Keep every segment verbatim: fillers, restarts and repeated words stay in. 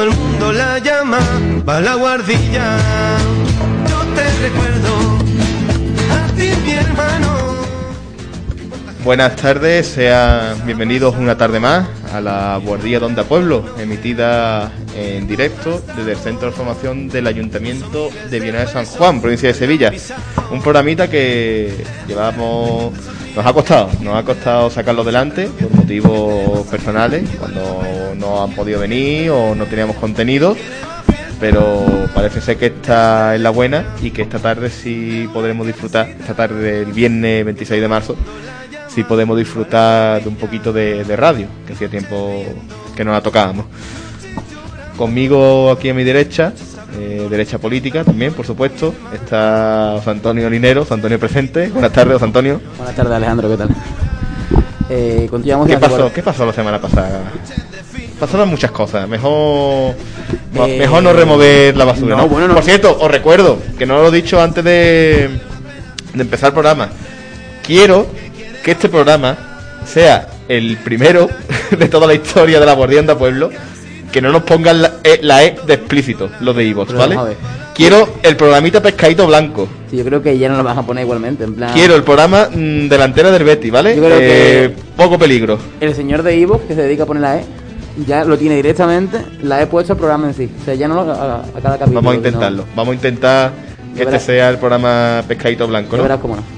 todo el mundo la llama, va la guardilla. Yo te recuerdo a ti, mi hermano. Buenas tardes, sean bienvenidos una tarde más a la Guardilla de Onda Pueblo, emitida en directo desde el Centro de Formación del Ayuntamiento de Villanueva de San Juan, provincia de Sevilla. Un programita que llevamos, nos ha costado, nos ha costado sacarlo adelante por motivos personales, cuando no han podido venir o no teníamos contenido, pero parece ser que esta es la buena y que esta tarde sí podremos disfrutar, esta tarde del viernes veintiséis de marzo, sí podemos disfrutar de un poquito de, de radio, que hacía tiempo que no la tocábamos. Conmigo aquí a mi derecha, eh, derecha política también, por supuesto, está José Antonio Linero. José Antonio presente. Buenas tardes, José Antonio. Buenas tardes, Alejandro, ¿qué tal? Eh, continuamos. ¿Qué pasó? ¿Qué pasó la semana pasada? Pasaron muchas cosas. Mejor eh, mejor no remover la basura, ¿no? ¿no? Bueno, no. Por cierto, os recuerdo, que no lo he dicho antes de, de empezar el programa. Quiero que este programa sea el primero de toda la historia de la Guardia de Onda Pueblo que no nos pongan la E, la e de explícito, los de iVoox, ¿vale? Quiero el programita Pescadito Blanco. Sí, yo creo que ya no lo vas a poner igualmente, en plan... Quiero el programa mmm, delantera del Betis, ¿vale? Yo creo eh, que poco peligro. El señor de iVoox, que se dedica a poner la E, ya lo tiene directamente, la E puesta al programa en sí. O sea, ya no lo, a, a cada capítulo. Vamos a intentarlo, no. Vamos a intentar que este sea el programa Pescadito Blanco, ¿no? Ya verás cómo no.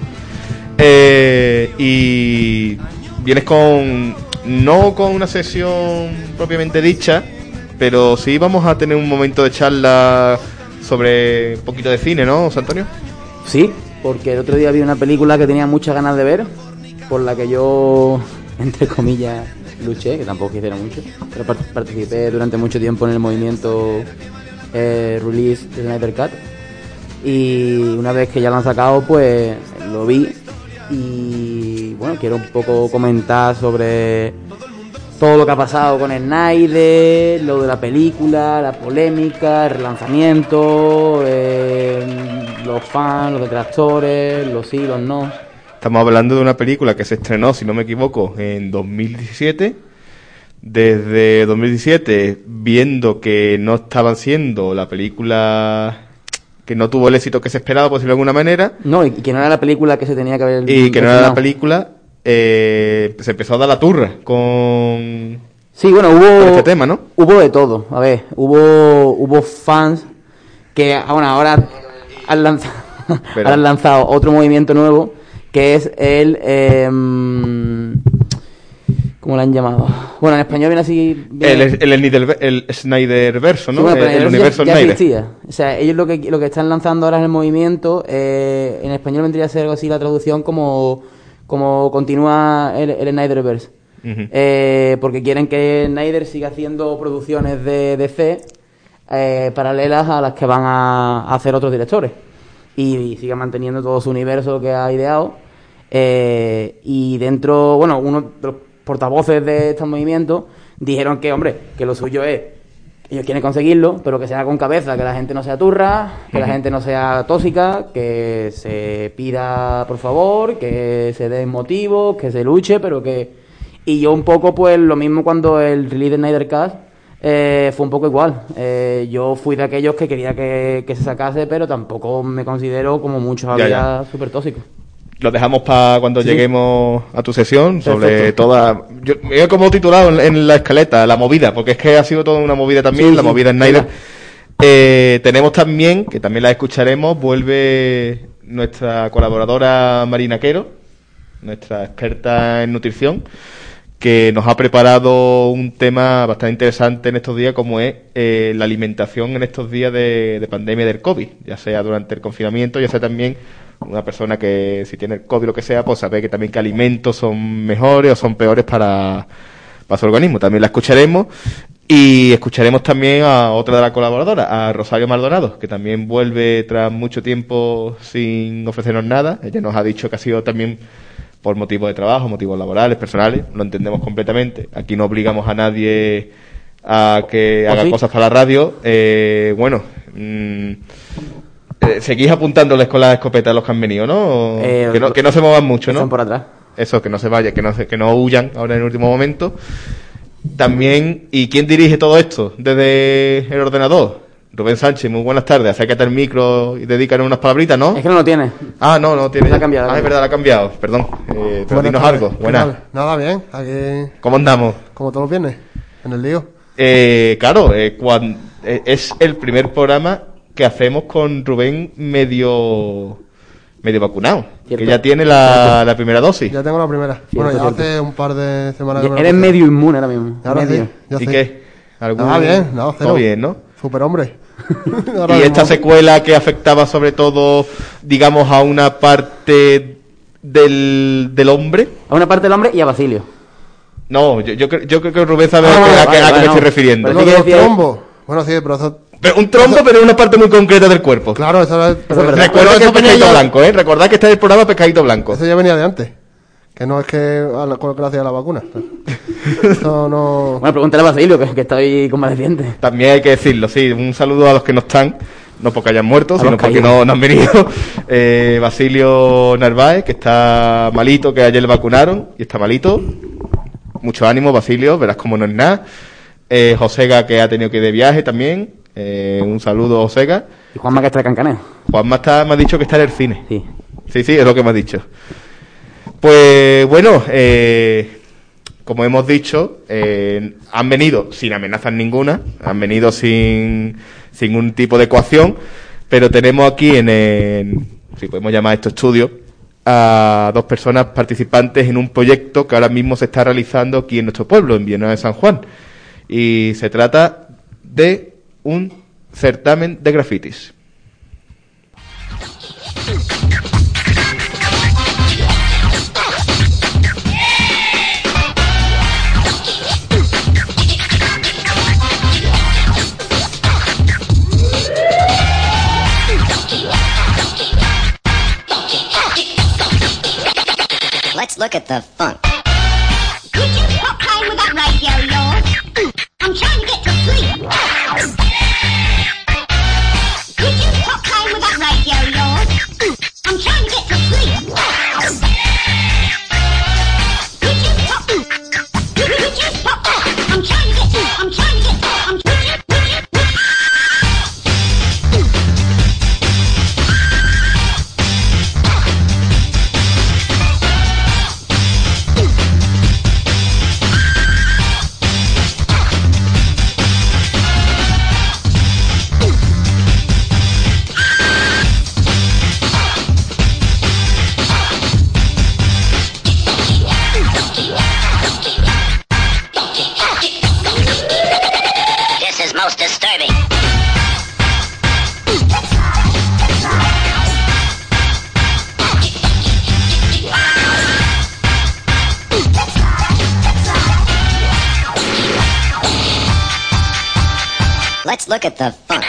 Eh, y vienes con, no con una sesión propiamente dicha, pero sí vamos a tener un momento de charla sobre un poquito de cine, ¿no, José Antonio? Sí, porque el otro día vi una película que tenía muchas ganas de ver, por la que yo, entre comillas, luché, que tampoco hicieron mucho, pero participé durante mucho tiempo en el movimiento eh, Release de Snyder Cut, y una vez que ya lo han sacado, pues lo vi. Y bueno, quiero un poco comentar sobre todo lo que ha pasado con Snyder, lo de la película, la polémica, el relanzamiento, eh, los fans, los detractores, los sí, los no. Estamos hablando de una película que se estrenó, si no me equivoco, en dos mil diecisiete. Desde dos mil diecisiete, viendo que no estaban siendo la película... que no tuvo el éxito que se esperaba, por decirlo de alguna manner. No, y que no era la película que se tenía que haber... Y que no era la película, eh, se empezó a dar la turra con... Sí, bueno, hubo... con este tema, ¿no? Hubo de todo, a ver, hubo hubo fans que, bueno, ahora han lanzado, han lanzado otro movimiento nuevo, que es el... Eh, ¿cómo lo han llamado? Bueno, en español viene así... Viene... El, el, el, el Snyderverso, ¿no? Sí, bueno, el, el universo ya, ya Snyder. Existía. O sea, ellos lo que lo que están lanzando ahora en el movimiento, eh, en español vendría a ser algo así la traducción como, como continúa el, el Snyderverse. Uh-huh. Eh, porque quieren que Snyder siga haciendo producciones de D C eh, paralelas a las que van a, a hacer otros directores. Y, y siga manteniendo todo su universo que ha ideado. Eh, y dentro, bueno, uno de los portavoces de estos movimientos dijeron que, hombre, que lo suyo es, ellos quieren conseguirlo, pero que sea con cabeza, que la gente no sea turra, que uh-huh. la gente no sea tóxica, que se pida por favor, que se den motivos, que se luche, pero que... Y yo un poco, pues, lo mismo cuando el release de Snyder Cut eh, fue un poco igual. Eh, yo fui de aquellos que quería que, que se sacase, pero tampoco me considero, como muchos había, súper tóxico. Lo dejamos para cuando sí. lleguemos a tu sesión sobre Perfecto. toda... Yo, yo como titulado en, en la escaleta, la movida, porque es que ha sido toda una movida también, sí, la sí, movida Snyder. Eh, tenemos también, que también la escucharemos, vuelve nuestra colaboradora Marina Quero, nuestra experta en nutrición, que nos ha preparado un tema bastante interesante en estos días, como es eh, la alimentación en estos días de, de pandemia del COVID, ya sea durante el confinamiento, ya sea también... una persona que si tiene el COVID o lo que sea, pues sabe que también que alimentos son mejores o son peores para, para su organismo. También la escucharemos y escucharemos también a otra de las colaboradoras, a Rosario Maldonado, que también vuelve tras mucho tiempo sin ofrecernos nada. Ella nos ha dicho que ha sido también por motivos de trabajo, motivos laborales, personales, lo entendemos completamente. Aquí no obligamos a nadie a que haga sí? cosas para la radio. Eh, bueno... Mmm, seguís apuntándoles con la escopeta a los que han venido, ¿no? Eh, que, no que no se muevan mucho, ¿no? Están por atrás. Eso, que no se vaya, que no, que no huyan ahora en el último momento. También, ¿y quién dirige todo esto desde el ordenador? Rubén Sánchez, muy buenas tardes. Acércate al micro y dedícanos unas palabritas, ¿no? Es que no lo tiene. Ah, no, no tiene. La ha cambiado. Ah, es verdad, la ha cambiado. Perdón. Eh, pero dinos algo. Buenas. Nada, bien. Aquí... ¿Cómo andamos? Como todos los viernes, en el lío. Eh, claro, eh, cuando, eh, es el primer programa que hacemos con Rubén medio medio vacunado. Cierto. Que ya tiene la, la primera dosis. Ya tengo la primera. Cierto, bueno, ya cierto. Hace un par de semanas. Ya, eres medio inmune ahora mismo. Ahora medio. Sí, ya ¿Y sé. qué? ¿Algún... Nada, bien. No, cero. Todo bien, ¿no? Super hombre. Y esta secuela que afectaba sobre todo, digamos, a una parte del, del hombre. A una parte del hombre y a Basilio. No, yo, yo, yo creo que Rubén sabe ah, a, vale, qué, vale, a qué vale, me no. estoy refiriendo. Pero los trombos. Bueno, sí, pero eso... Pero un trombo, eso... pero en una parte muy concreta del cuerpo. Claro, eso es... Pero Recuerda que es pescadito ya... blanco, ¿eh? Recordad que está en el programa pescadito blanco. Eso ya venía de antes. Que no es que gracias a la vacuna. Eso no... Bueno, pregúntale a Basilio, que, que estoy convaleciente. También hay que decirlo, sí. Un saludo a los que no están. No porque hayan muerto, a sino porque no, no han venido. Eh, Basilio Narváez, que está malito, que ayer le vacunaron y está malito. Mucho ánimo, Basilio, verás cómo no es nada. Eh, Josega, que ha tenido que ir de viaje también. Eh, un saludo, Josega. Y Juanma, que está de Cancaneo. Juanma está, me ha dicho que está en el cine. Sí. Sí, sí, es lo que me ha dicho. Pues bueno, eh, como hemos dicho, eh, han venido sin amenazas ninguna, han venido sin, sin un tipo de coacción, pero tenemos aquí en, en si podemos llamar esto estudio, a dos personas participantes en un proyecto que ahora mismo se está realizando aquí en nuestro pueblo, en Villanueva de San Juan. Y se trata de un certamen de grafitis. Let's look at the funk. Could you stop playing with that radio of yours? I'm trying to get to sleep. Could you stop playing with that radio of yours? I'm trying to get to sleep. Could you stop? Could you stop? I'm trying to get to. I'm trying to get to. I'm trying to. Most disturbing. Let's look at the funk.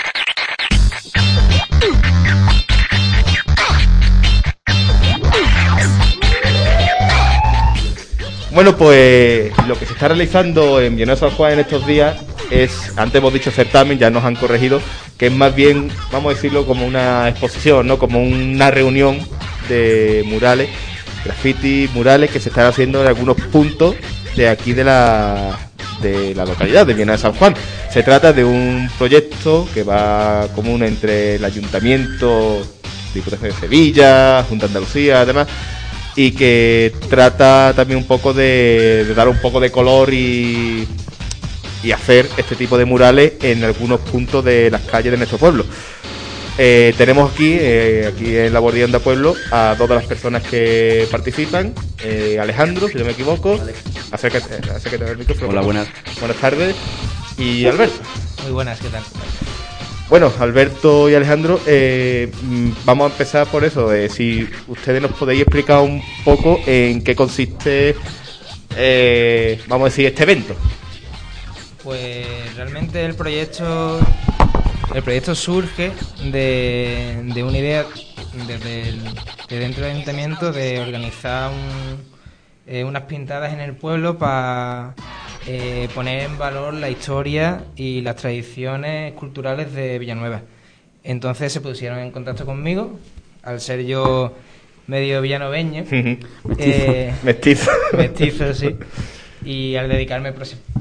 Bueno, pues lo que se está realizando en Villanueva de San Juan en estos días es, antes hemos dicho certamen, ya nos han corregido, que es más bien, vamos a decirlo, como una exposición, ¿no? Como una reunión de murales, graffiti, murales que se están haciendo en algunos puntos de aquí de la de la localidad de Villanueva de San Juan. Se trata de un proyecto que va común entre el Ayuntamiento, Diputación de Sevilla, Junta de Andalucía, además, y que trata también un poco de, de dar un poco de color y, y hacer este tipo de murales en algunos puntos de las calles de nuestro pueblo. Eh, tenemos aquí, eh, aquí en la Bordienda Pueblo, a dos de las personas que participan. Eh, Alejandro, si no me equivoco. Vale. Acércate, acércate al micrófono. Hola, buenas. Buenas tardes. Y Alberto. Muy buenas, ¿qué tal? Bueno, Alberto y Alejandro, eh, vamos a empezar por eso, de si ustedes nos podéis explicar un poco en qué consiste, eh, vamos a decir, este evento. Pues realmente el proyecto el proyecto surge de, de una idea desde el, de dentro del ayuntamiento de organizar un, eh, unas pintadas en el pueblo para Eh, poner en valor la historia y las tradiciones culturales de Villanueva. Entonces se pusieron en contacto conmigo, al ser yo medio villanoveño, Mestizo. eh, Mestizo. mestizo, sí, y al dedicarme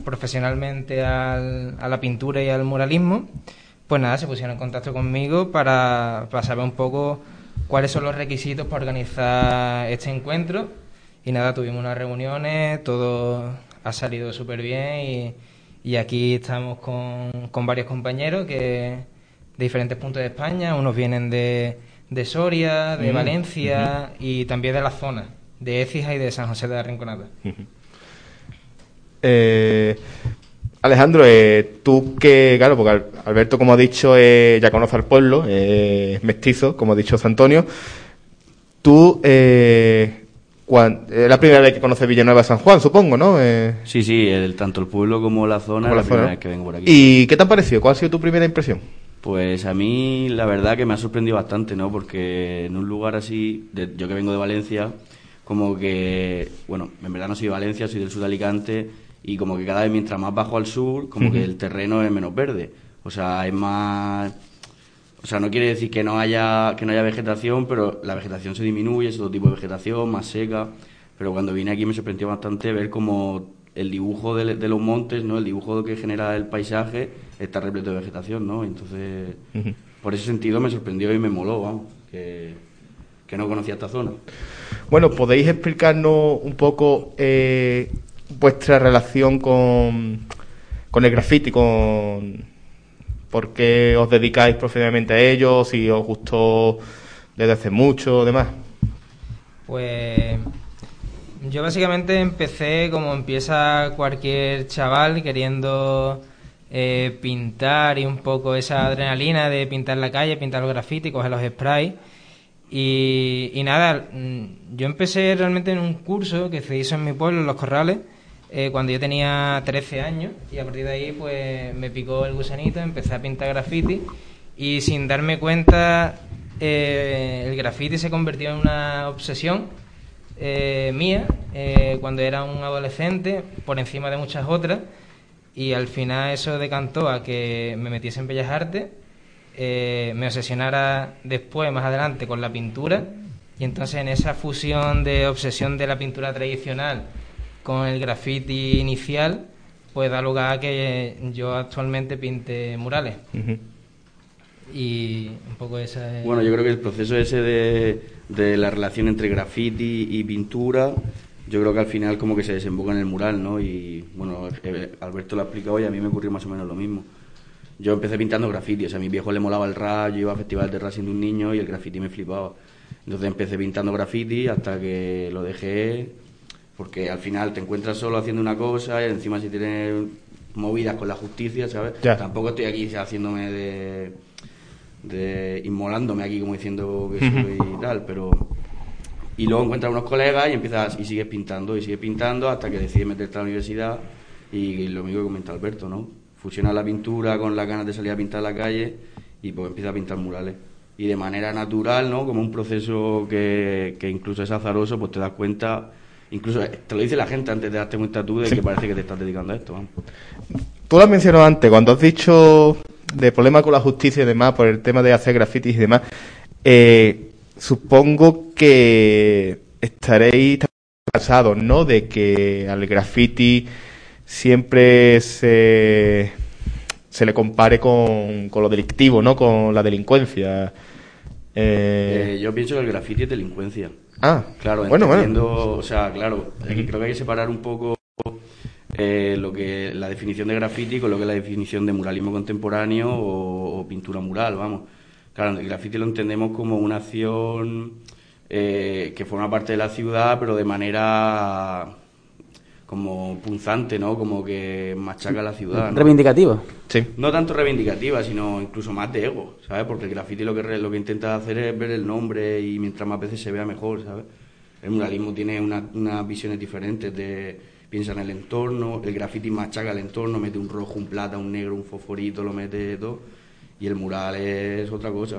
profesionalmente al, a la pintura y al muralismo, pues nada, se pusieron en contacto conmigo para, para saber un poco cuáles son los requisitos para organizar este encuentro. Y nada, tuvimos unas reuniones, todo ha salido súper bien y, y aquí estamos con, con varios compañeros que de diferentes puntos de España. Unos vienen de, de Soria, de mm. Valencia uh-huh. y también de la zona, de Écija y de San José de la Rinconada. Uh-huh. Eh... Alejandro, eh, tú que, claro, porque Alberto, como ha dicho, eh, ya conoce al pueblo, eh, es mestizo, como ha dicho José Antonio. Tú, eh, cuan, es la primera vez que conoces Villanueva de San Juan, supongo, ¿no? Eh, sí, sí, el, tanto el pueblo como la zona, como la, la primera zona. vez que vengo por aquí. ¿Y qué te ha parecido? ¿Cuál ha sido tu primera impresión? Pues a mí, la verdad que me ha sorprendido bastante, ¿no? Porque en un lugar así, de, yo que vengo de Valencia, como que, bueno, en verdad no soy de Valencia, soy del sur de Alicante, y como que cada vez mientras más bajo al sur, como uh-huh. que el terreno es menos verde. O sea, es más... O sea, no quiere decir que no haya que no haya vegetación, pero la vegetación se disminuye, es otro tipo de vegetación, más seca. Pero cuando vine aquí me sorprendió bastante ver como el dibujo de, de los montes, ¿no? El dibujo que genera el paisaje está repleto de vegetación, ¿no? Entonces, uh-huh. por ese sentido me sorprendió y me moló, vamos, que, que no conocía esta zona. Bueno, ¿podéis explicarnos un poco... Eh... vuestra relación con, con el graffiti, con por qué os dedicáis profesionalmente a ello, si os gustó desde hace mucho, demás? Pues yo básicamente empecé como empieza cualquier chaval, queriendo eh, pintar y un poco esa adrenalina de pintar la calle, pintar los graffiti, coger los sprays. Y, y nada, yo empecé realmente en un curso que se hizo en mi pueblo, en Los Corrales, eh, cuando yo tenía trece años, y a partir de ahí pues me picó el gusanito, empecé a pintar graffiti y sin darme cuenta eh, el graffiti se convirtió en una obsesión eh, mía eh, cuando era un adolescente, por encima de muchas otras, y al final eso decantó a que me metiese en Bellas Artes. Eh, me obsesionara después, más adelante, con la pintura, y entonces en esa fusión de obsesión de la pintura tradicional con el graffiti inicial, pues da lugar a que yo actualmente pinte murales. Uh-huh. Y un poco esa es... Bueno, yo creo que el proceso ese de, de la relación entre graffiti y pintura, yo creo que al final como que se desemboca en el mural, ¿no? Y bueno, Alberto lo ha explicado y a mí me ocurrió más o menos lo mismo. Yo empecé pintando graffiti, o sea, a mi viejo le molaba el rap, yo iba a festivales de rap siendo un niño y el graffiti me flipaba. Entonces empecé pintando graffiti hasta que lo dejé, porque al final te encuentras solo haciendo una cosa y encima si tienes movidas con la justicia, ¿sabes? Ya. Tampoco estoy aquí haciéndome de... de inmolándome aquí como diciendo que soy y tal, pero... Y luego encuentras unos colegas y empiezas y sigues pintando y sigues pintando hasta que decides meterte a la universidad y lo mismo que comenta Alberto, ¿no? Fusionar la pintura con las ganas de salir a pintar la calle y pues empieza a pintar murales. Y de manera natural, ¿no? Como un proceso que, que incluso es azaroso, pues te das cuenta, incluso te lo dice la gente antes de darte cuenta tú de sí. que parece que te estás dedicando a esto. ¿no? Tú lo has mencionado antes, cuando has dicho de problema con la justicia y demás, por el tema de hacer grafitis y demás, eh, supongo que estaréis cansados, ¿no? De que al graffiti siempre se, se le compare con, con lo delictivo, ¿no? Con la delincuencia. Eh... Eh, yo pienso que el graffiti es delincuencia. Ah, claro, bueno, entendiendo, bueno. O sea, claro, uh-huh. creo que hay que separar un poco eh, lo que la definición de graffiti con lo que es la definición de muralismo contemporáneo o, o pintura mural, vamos. Claro, el graffiti lo entendemos como una acción eh, que forma parte de la ciudad, pero de manera... como punzante, ¿no? Como que machaca la ciudad, ¿no? Reivindicativa. Sí. No tanto reivindicativa, sino incluso más de ego, ¿sabes? Porque el graffiti lo que lo que intenta hacer es ver el nombre y mientras más veces se vea mejor, ¿sabes? El muralismo tiene una, unas visiones diferentes de... Piensa en el entorno, el graffiti machaca el entorno, mete un rojo, un plata, un negro, un fosforito, lo mete todo, y el mural es otra cosa.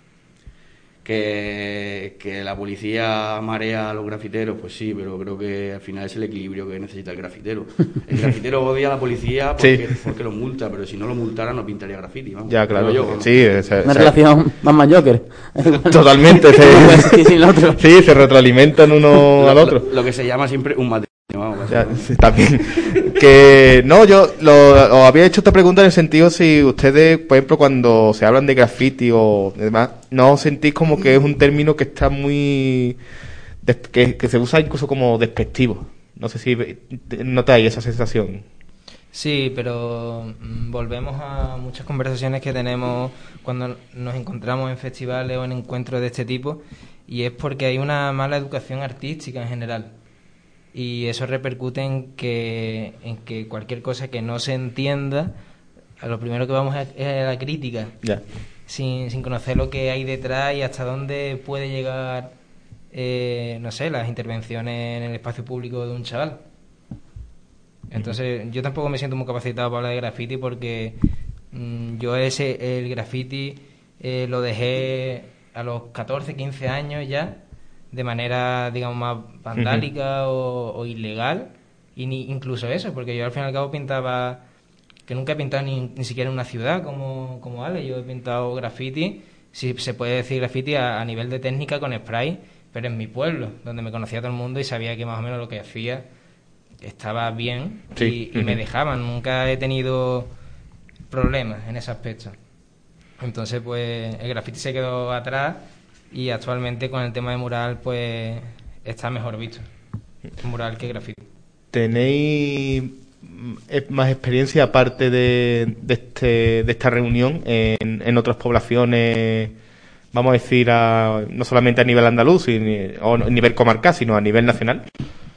Que, que la policía marea a los grafiteros, pues sí, pero creo que al final es el equilibrio que necesita el grafitero. El grafitero odia a la policía porque, sí. porque lo multa, pero si no lo multara no pintaría graffiti, vamos. Ya, claro. Yo, ¿no? Sí, es, una es, relación más más Joker. Totalmente. Se, sí, sí, sí, se retroalimentan uno lo, al otro. Lo, lo que se llama siempre un matrimonio, vamos, Ya, sí, también. Que no, yo lo, os había hecho esta pregunta en el sentido si ustedes, por ejemplo, cuando se hablan de graffiti o demás, no os sentís como que es un término que está muy... des- que, que se usa incluso como despectivo. No sé si ve- notáis esa sensación. Sí, pero mm, volvemos a muchas conversaciones que tenemos cuando nos encontramos en festivales o en encuentros de este tipo, y es porque hay una mala educación artística en general. Y eso repercute en que, en que cualquier cosa que no se entienda, a lo primero que vamos a- es a la crítica, Ya. sin, sin conocer lo que hay detrás y hasta dónde puede llegar, eh, no sé, las intervenciones en el espacio público de un chaval. Entonces, yo tampoco me siento muy capacitado para hablar de graffiti porque mm, yo ese el graffiti eh, lo dejé a los catorce, quince años ya, de manera, digamos, más vandálica o, o ilegal, y ni incluso eso, porque yo al fin y al cabo pintaba, que nunca he pintado ni, ni siquiera en una ciudad como, como Ale, yo he pintado graffiti, si se puede decir graffiti a, a nivel de técnica con spray, pero en mi pueblo, donde me conocía todo el mundo y sabía que más o menos lo que hacía estaba bien, Sí. y, y me Ujú. dejaban, nunca he tenido problemas en ese aspecto. Entonces, pues el graffiti se quedó atrás y actualmente con el tema de mural, pues está mejor visto. Mural que graffiti. ¿Tenéis mm, eh, más experiencia aparte de, de, este, de esta reunión en, en otras poblaciones, vamos a decir, a, no solamente a nivel andaluz sino- o a nivel comarcal, sino a nivel nacional?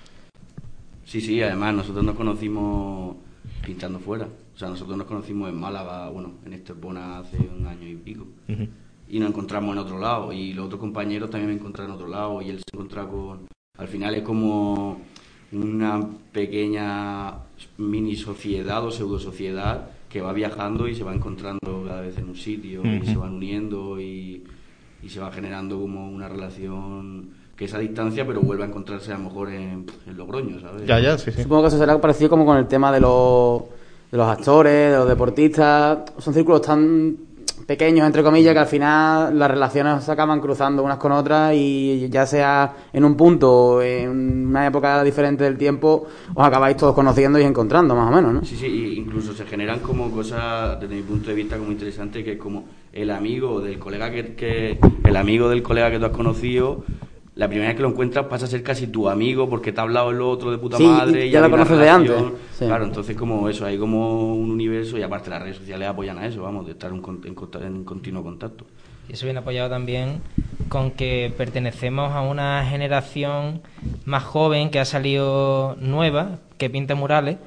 Sí, sí, además nosotros nos conocimos pintando fuera. O sea, nosotros nos conocimos en Málaga, bueno, en Estepona hace un año y pico. Ujú. Y nos encontramos en otro lado. Y los otros compañeros también me encontraron en otro lado. Y él se encuentra con... Al final es como una pequeña mini sociedad o pseudo sociedad que va viajando y se va encontrando cada vez en un sitio. Y Ujú. se van uniendo y, y se va generando como una relación que es a distancia, pero vuelve a encontrarse a lo mejor en, en Logroño, ¿sabes? Ya, ya, sí, sí. Supongo que eso será parecido como con el tema de los, de los actores, de los deportistas. Son círculos tan pequeños, entre comillas, que al final las relaciones se acaban cruzando unas con otras, y ya sea en un punto o en una época diferente del tiempo, os acabáis todos conociendo y encontrando, más o menos, ¿no? Sí, sí, y incluso se generan como cosas, desde mi punto de vista, como interesante, que es como el amigo del colega que, que el amigo del colega que tú has conocido, la primera vez que lo encuentras pasa a ser casi tu amigo porque te ha hablado el otro de puta Sí, madre y y ya hay lo una conoces de relación. antes, sí. Claro, entonces como eso, hay como un universo, y aparte las redes sociales apoyan a eso, vamos, de estar un con- en, conta- en continuo contacto. Y eso viene apoyado también con que pertenecemos a una generación más joven que ha salido nueva, que pinta murales,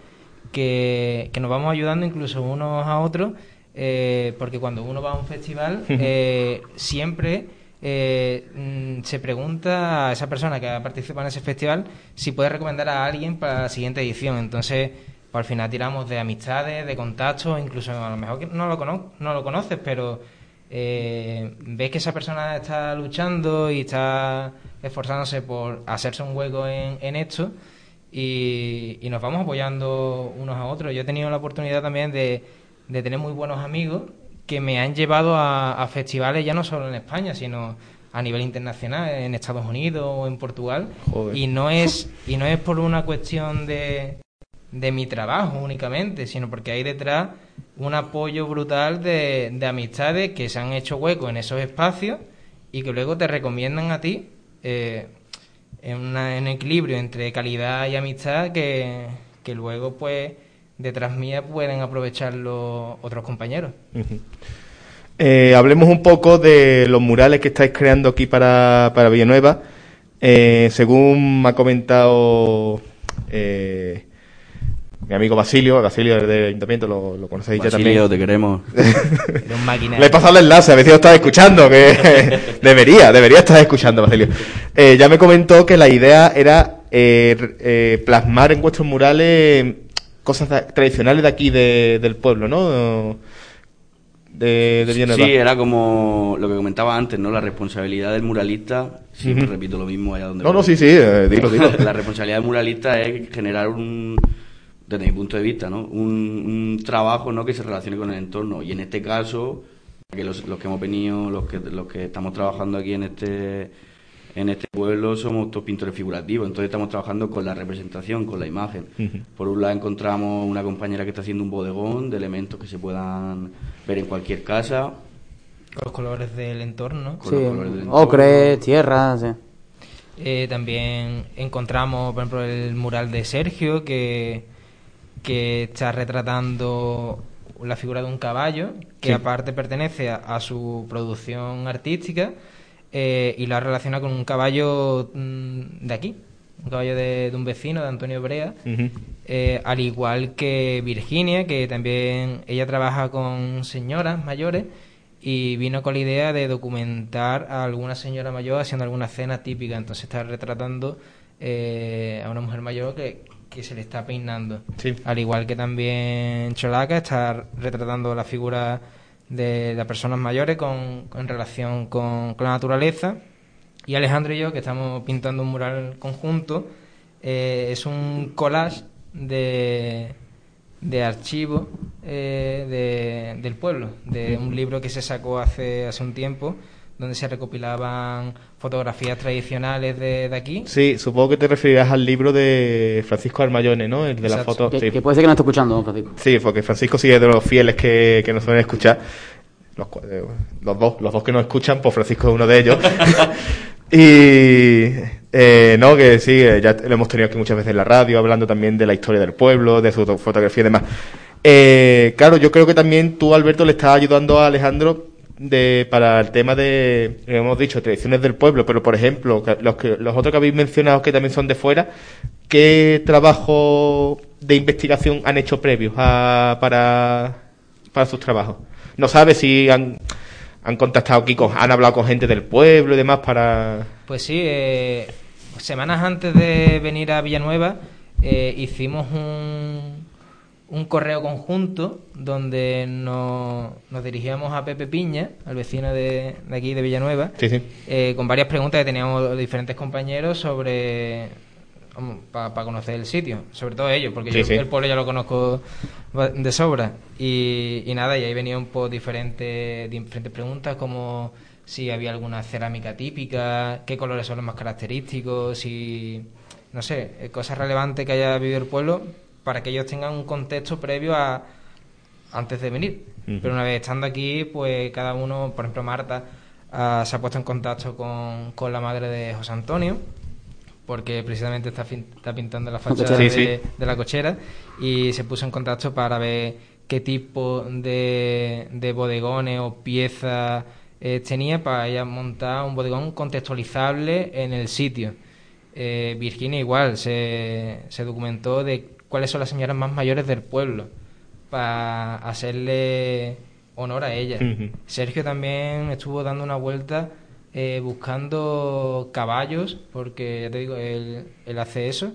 que, que nos vamos ayudando incluso unos a otros, eh, porque cuando uno va a un festival, eh, siempre eh, mm, se pregunta a esa persona que ha participado en ese festival si puede recomendar a alguien para la siguiente edición. Entonces, pues, al final tiramos de amistades, de contactos, incluso a lo mejor que no lo, cono no lo conoces, pero eh, ves que esa persona está luchando y está esforzándose por hacerse un hueco en, en esto, y, y nos vamos apoyando unos a otros. Yo he tenido la oportunidad también de, de tener muy buenos amigos que me han llevado a, a festivales ya no solo en España, sino a nivel internacional, en Estados Unidos o en Portugal. Joder. Y no es y no es por una cuestión de, de mi trabajo únicamente, sino porque hay detrás un apoyo brutal de, de amistades que se han hecho hueco en esos espacios y que luego te recomiendan a ti, eh, en, una, en un equilibrio entre calidad y amistad, que, que luego pues detrás mía pueden aprovecharlo otros compañeros. Ujú. Eh, hablemos un poco de los murales que estáis creando aquí para, para Villanueva. Eh, según me ha comentado eh, mi amigo Basilio, Basilio del Ayuntamiento, lo, lo conocéis ya Basilio, también. te queremos. Era un máquina. Le he pasado el enlace, a ver si lo estás escuchando, que debería, debería estar escuchando, Basilio. Eh, ya me comentó que la idea era eh, eh, plasmar en vuestros murales cosas da- tradicionales de aquí de, del pueblo, ¿no? De, de Villanueva. Sí, era como lo que comentaba antes, ¿no? La responsabilidad del muralista, siempre Ujú. repito lo mismo allá donde No, no, voy. sí, sí, eh, dilo, dilo. La responsabilidad del muralista es generar un, desde mi punto de vista, ¿no? Un, un trabajo, ¿no? Que se relacione con el entorno. Y en este caso, que los, los que hemos venido, los que, los que estamos trabajando aquí en este en este pueblo somos todos pintores figurativos, entonces estamos trabajando con la representación, con la imagen. Uh-huh. Por un lado encontramos una compañera que está haciendo un bodegón de elementos que se puedan ver en cualquier casa. Con los colores del entorno. Sí, ocre, tierra, sí. Eh, también encontramos, por ejemplo, el mural de Sergio, que, que está retratando la figura de un caballo, que sí. aparte pertenece a, a su producción artística, eh, y lo ha relacionado con un caballo mmm, de aquí, un caballo de, de un vecino, de Antonio Brea, uh-huh. eh, al igual que Virginia, que también ella trabaja con señoras mayores, y vino con la idea de documentar a alguna señora mayor haciendo alguna cena típica. Entonces está retratando eh, a una mujer mayor que, que se le está peinando. Sí. Al igual que también Cholaca está retratando la figura de las personas mayores con, con relación con, con la naturaleza. Y Alejandro y yo, que estamos pintando un mural conjunto, eh, es un collage de... de archivo eh, de, del pueblo, de un libro que se sacó hace hace un tiempo, donde se recopilaban fotografías tradicionales de, de aquí. Sí, supongo que te referirás al libro de Francisco Armayone, ¿no? El de las fotos. Que, sí. que puede ser que no esté escuchando, ¿no, Francisco? Sí, porque Francisco sí es de los fieles que, que nos suelen escuchar. Los, los dos, los dos que nos escuchan, pues Francisco es uno de ellos. Y eh, no, que sí, ya lo hemos tenido aquí muchas veces en la radio, hablando también de la historia del pueblo, de su fotografía y demás. Eh, claro, yo creo que también tú, Alberto, le estás ayudando a Alejandro de para el tema de, hemos dicho, tradiciones del pueblo, pero por ejemplo, los que los otros que habéis mencionado que también son de fuera, ¿qué trabajo de investigación han hecho previos a, para, para sus trabajos? No sabes si han... ¿Han contactado aquí, con, han hablado con gente del pueblo y demás para...? Pues sí, eh, semanas antes de venir a Villanueva eh, hicimos un, un correo conjunto donde nos, nos dirigíamos a Pepe Piña, al vecino de, de aquí de Villanueva, sí, sí. Eh, con varias preguntas que teníamos diferentes compañeros sobre... para pa conocer el sitio, sobre todo ellos, porque sí, yo sí. el pueblo ya lo conozco de sobra, y, y nada, y ahí venían por diferentes, diferentes preguntas, como si había alguna cerámica típica, qué colores son los más característicos, si, no sé, cosas relevantes que haya vivido el pueblo, para que ellos tengan un contexto previo a antes de venir. Uh-huh. Pero una vez estando aquí, pues cada uno, por ejemplo Marta, uh, se ha puesto en contacto con, con la madre de José Antonio, porque precisamente está, fin, está pintando la fachada sí, de, sí. de la cochera, y se puso en contacto para ver qué tipo de, de bodegones o piezas eh, tenía para ella montar un bodegón contextualizable en el sitio. Eh, Virginia igual, se, se documentó de cuáles son las señoras más mayores del pueblo para hacerle honor a ellas. Uh-huh. Sergio también estuvo dando una vuelta Eh, buscando caballos, porque ya te digo, él, él hace eso,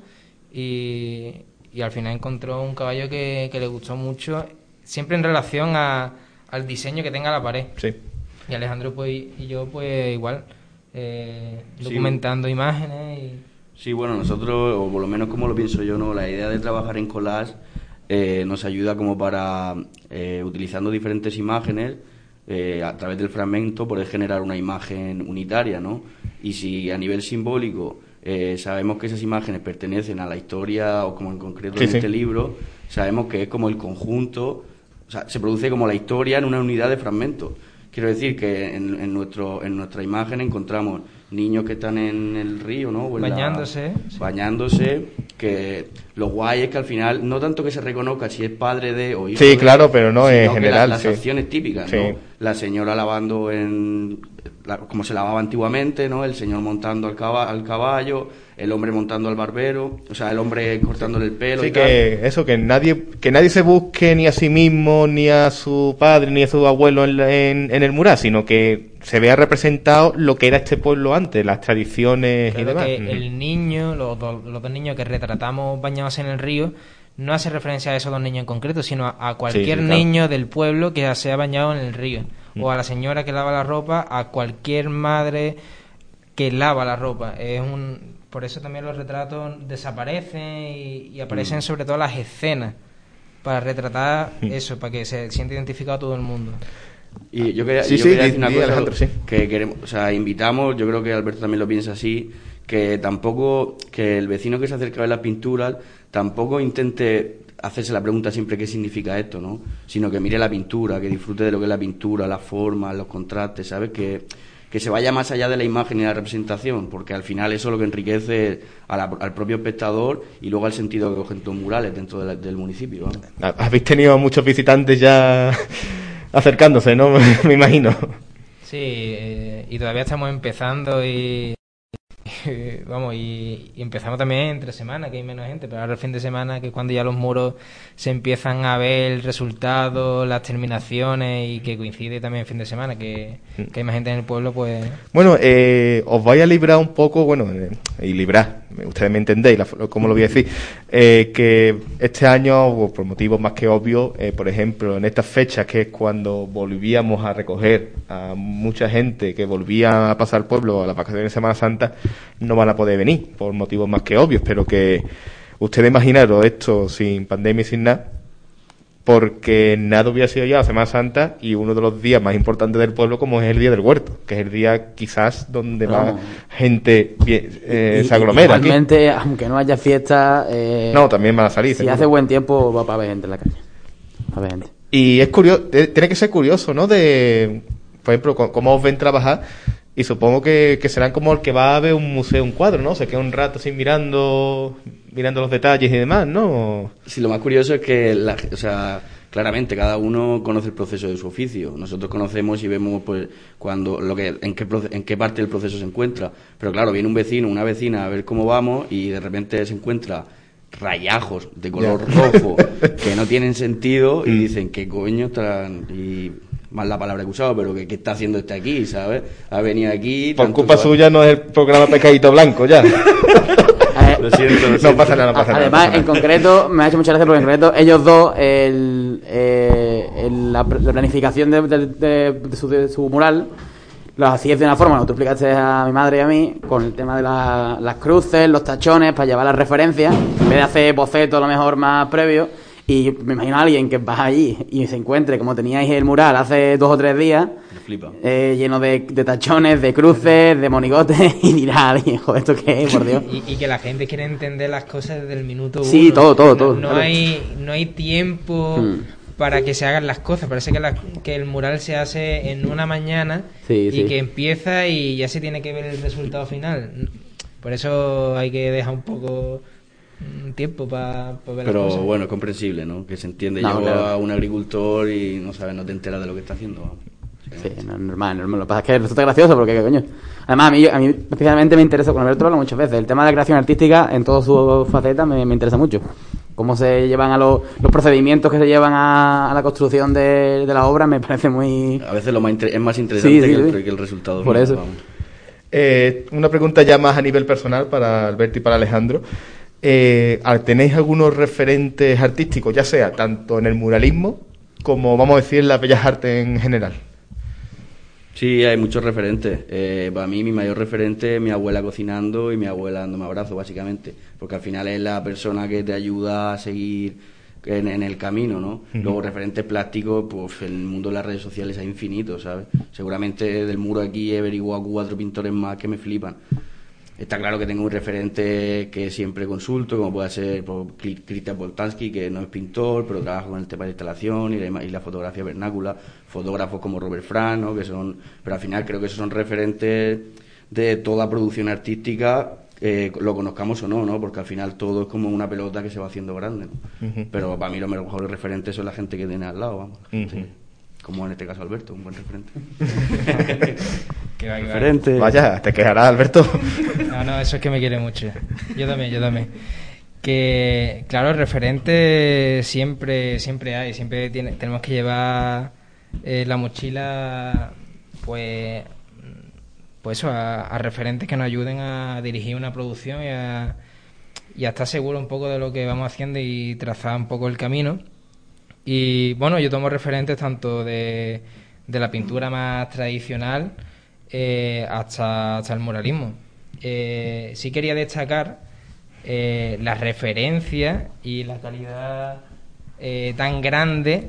y, y al final encontró un caballo que, que le gustó mucho, siempre en relación a, al diseño que tenga la pared. Sí. Y Alejandro pues y yo pues igual, eh, documentando sí. imágenes. Y... Sí, bueno, nosotros, o por lo menos como lo pienso yo, no, la idea de trabajar en collage eh, nos ayuda como para, eh, utilizando diferentes imágenes, Eh, a través del fragmento poder generar una imagen unitaria, ¿no? Y si a nivel simbólico eh, sabemos que esas imágenes pertenecen a la historia, o como en concreto sí, en sí. este libro, sabemos que es como el conjunto, o sea, se produce como la historia en una unidad de fragmentos. Quiero decir que en, en nuestro en nuestra imagen encontramos niños que están en el río, ¿no? O en bañándose. La, sí. Bañándose, que lo guay es que al final, no tanto que se reconozca si es padre de o hijo sí, de, claro, pero no en general. La, las sí. acciones típicas, sí. ¿no? La señora lavando en... La, como se lavaba antiguamente, ¿no? El señor montando al, caba, al caballo, el hombre montando al barbero, o sea, el hombre cortándole el pelo. Sí, y que tal. eso, que nadie que nadie se busque ni a sí mismo, ni a su padre, ni a su abuelo en, en, en el mural, sino que se vea representado lo que era este pueblo antes, las tradiciones claro y demás. Que el niño, los dos, los dos niños que retratamos bañados en el río, no hace referencia a esos dos niños en concreto, sino a, a cualquier sí, sí, claro. niño del pueblo que se ha bañado en el río. O a la señora que lava la ropa, a cualquier madre que lava la ropa. Es un por eso también los retratos desaparecen y, y aparecen mm. sobre todo las escenas, para retratar mm. eso, para que se sienta identificado todo el mundo. Y yo quería, Sí, yo sí, quería di- decir una di, cosa, Alejandro, sí. que queremos, o sea, invitamos, yo creo que Alberto también lo piensa así, que tampoco, que el vecino que se acerca a ver las pinturas, tampoco intente hacerse la pregunta siempre qué significa esto, ¿no? Sino que mire la pintura, que disfrute de lo que es la pintura, las formas, los contrastes, ¿sabes? Que, que se vaya más allá de la imagen y la representación, porque al final eso es lo que enriquece a la- al propio espectador y luego al sentido que cogen tus murales dentro de la- del municipio, ¿no? Habéis tenido muchos visitantes ya acercándose, ¿no? Me imagino. Sí, eh, y todavía estamos empezando y, y, vamos, y, y empezamos también entre semana, que hay menos gente, pero ahora el fin de semana, que es cuando ya los muros se empiezan a ver el resultado, las terminaciones y que coincide también el fin de semana, que, que hay más gente en el pueblo, pues... Bueno, eh, os vais a librar un poco, bueno, eh, y librar, ustedes me entendéis la, cómo lo voy a decir, eh, que este año, por motivos más que obvios, eh, por ejemplo, en estas fechas, que es cuando volvíamos a recoger a mucha gente que volvía a pasar al pueblo a las vacaciones de Semana Santa, no van a poder venir, por motivos más que obvios, pero que ustedes imaginaros esto sin pandemia y sin nada, porque nada hubiera sido ya la Semana Santa y uno de los días más importantes del pueblo, como es el Día del Huerto, que es el día quizás donde No. más gente bien, eh, Y- se aglomera aquí. Igualmente, aunque no haya fiesta, eh, No, también van a salir. si seguro. hace buen tiempo va a haber gente en la calle. Va a haber gente. Y es curioso, tiene que ser curioso, ¿no? De, por ejemplo, co- cómo os ven trabajar. Y supongo que, que serán como el que va a ver un museo, un cuadro, ¿no? Se queda un rato así mirando, mirando los detalles y demás, ¿no? Sí, lo más curioso es que, la, o sea, claramente cada uno conoce el proceso de su oficio. Nosotros conocemos y vemos, pues, cuando, lo que, en qué, proce- en qué parte del proceso se encuentra. Pero claro, viene un vecino, una vecina a ver cómo vamos y de repente se encuentra rayajos de color rojo que no tienen sentido y dicen, ¿qué coño están? Y más la palabra que he usado, pero ¿qué, qué está haciendo este aquí, ¿sabes? Ha venido aquí... Por tanto culpa sa- suya no es el programa Pescadito Blanco, ya. Eh, Lo siento, lo No siento. pasa nada, no pasa nada. Además, no pasa en nada. concreto, me ha hecho mucha gracia porque en concreto ellos dos, el, eh, el- la, la planificación de, de- de- de su, de su mural, lo hacías de una forma, lo tú explicaste a mi madre y a mí, con el tema de la- las cruces, los tachones, para llevar las referencias, en vez de hacer bocetos a lo mejor más previos. Y me imagino a alguien que va allí y se encuentre como teníais el mural hace dos o tres días, Me flipa. eh, lleno de, de tachones, de cruces, de monigotes, y dirá a alguien, joder, ¿esto qué es, por Dios? Y, y que la gente quiere entender las cosas desde el minuto uno. Sí, todo, todo, No- todo, No, claro. hay, no hay tiempo Hmm. para que se hagan las cosas. Parece que, la- que el mural se hace en una mañana Sí, y sí. que empieza y ya se tiene que ver el resultado final. Por eso hay que dejar un poco mm, tiempo para ver las Pero cosas. bueno, es comprensible, ¿no? Que se entiende. No, Yo claro. a un agricultor y no sabes, no te enteras de lo que está haciendo. vamos. Sí, no, normal, normal. Lo que pasa es que resulta gracioso porque, coño. Además, a mí, a mí especialmente me interesa, con Alberto lo hablo muchas veces, el tema de la creación artística en todas sus facetas me, me interesa mucho. Cómo se llevan a los, los procedimientos que se llevan a, a la construcción de, de la obra me parece muy... A veces lo más inter- es más interesante Sí, sí, que, el, sí. que el resultado. Por final, eso. vamos. Eh, una pregunta ya más a nivel personal para Alberto y para Alejandro. Eh, ¿Tenéis algunos referentes artísticos, ya sea tanto en el muralismo como, vamos a decir, en las bellas artes en general? Sí, hay muchos referentes. Eh, para mí, mi mayor referente es mi abuela cocinando y mi abuela dándome abrazos, básicamente. Porque al final es la persona que te ayuda a seguir en, en el camino, ¿no? Luego, referentes plásticos, pues en el mundo de las redes sociales hay infinitos, ¿sabes? Seguramente del muro aquí he averiguado cuatro pintores más que me flipan. Está claro que tengo un referente que siempre consulto, como puede ser pues, Kri- Christian Boltanski, que no es pintor, pero trabaja con el tema de instalación y la, ima- y la fotografía vernácula. Fotógrafos como Robert Frank, ¿no? Que son, pero al final creo que esos son referentes de toda producción artística, eh, lo conozcamos o no, ¿no? Porque al final todo es como una pelota que se va haciendo grande, ¿no? Ujú. Pero para mí los mejores referentes son la gente que tiene al lado, vamos. Ujú. Sí. Como en este caso Alberto, un buen referente. Que va, que va. referente. Vaya, te quejarás, Alberto. No, no, eso es que me quiere mucho. Yo también, yo también. Que, claro, referentes siempre, siempre hay. Siempre tiene, tenemos que llevar eh, la mochila, pues, pues eso, a, a referentes que nos ayuden a dirigir una producción y a, y a estar seguro un poco de lo que vamos haciendo y trazar un poco el camino. Y bueno, yo tomo referentes tanto de, de la pintura más tradicional eh, hasta, hasta el muralismo. Eh, sí quería destacar eh, la referencia y la calidad eh, tan grande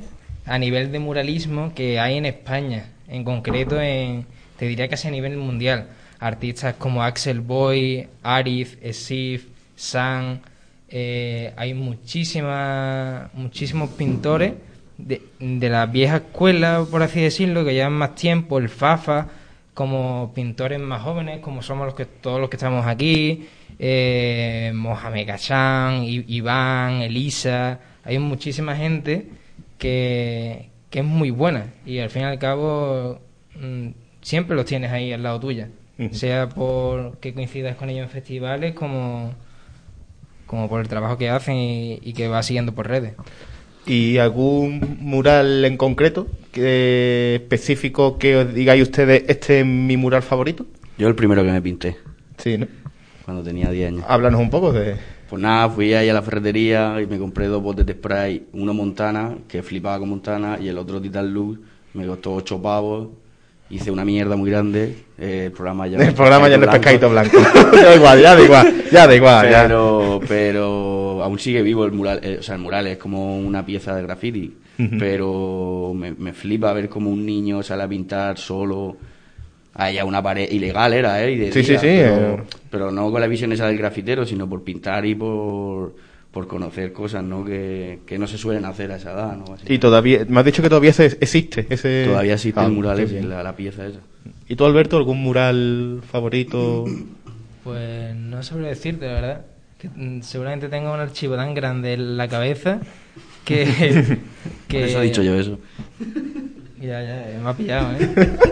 a nivel de muralismo que hay en España, en concreto en, te diría casi a nivel mundial. Artistas como Axel Boy, Arif, Esif, San, eh, hay muchísimas, muchísimos pintores de, de la vieja escuela, por así decirlo, que llevan más tiempo, el Fafa, como pintores más jóvenes, como somos los que todos los que estamos aquí, eh, Mohamed Ghassan, I- Iván, Elisa, hay muchísima gente que, que es muy buena y al fin y al cabo mmm, siempre los tienes ahí al lado tuya, uh-huh. sea por que coincidas con ellos en festivales como, como por el trabajo que hacen y, y que va siguiendo por redes. ¿Y algún mural en concreto, que, específico, que os digáis ustedes, este es mi mural favorito? Yo el primero que me pinté. Sí, ¿no? Cuando tenía diez años. Háblanos un poco de... Pues nada, fui ahí a la ferretería y me compré dos botes de spray, uno Montana, que flipaba con Montana, y el otro Titan Lux, me costó ocho pavos, hice una mierda muy grande, eh, el programa ya... El programa ya no es pescadito blanco. Da igual, ya da igual, ya da igual. Pero, ya. pero aún sigue vivo el mural, eh, o sea, el mural es como una pieza de graffiti, uh-huh. pero me, me flipa ver como un niño sale a pintar solo... Allá una pared ilegal era, ¿eh? Y de sí, día, sí, sí. Pero, eh. pero no con la visión esa del grafitero, sino por pintar y por, por conocer cosas, ¿no? Que, que no se suelen hacer a esa edad, ¿no? Así. Y todavía, me has dicho que todavía se, existe ese... Todavía existe ah, el mural ese, la, la pieza esa. ¿Y tú, Alberto, algún mural favorito? Pues no sabría decirte, la verdad. Que, mm, seguramente tengo un archivo tan grande en la cabeza que... que... Por eso he dicho yo eso. Ya, ya, me ha pillado, ¿eh?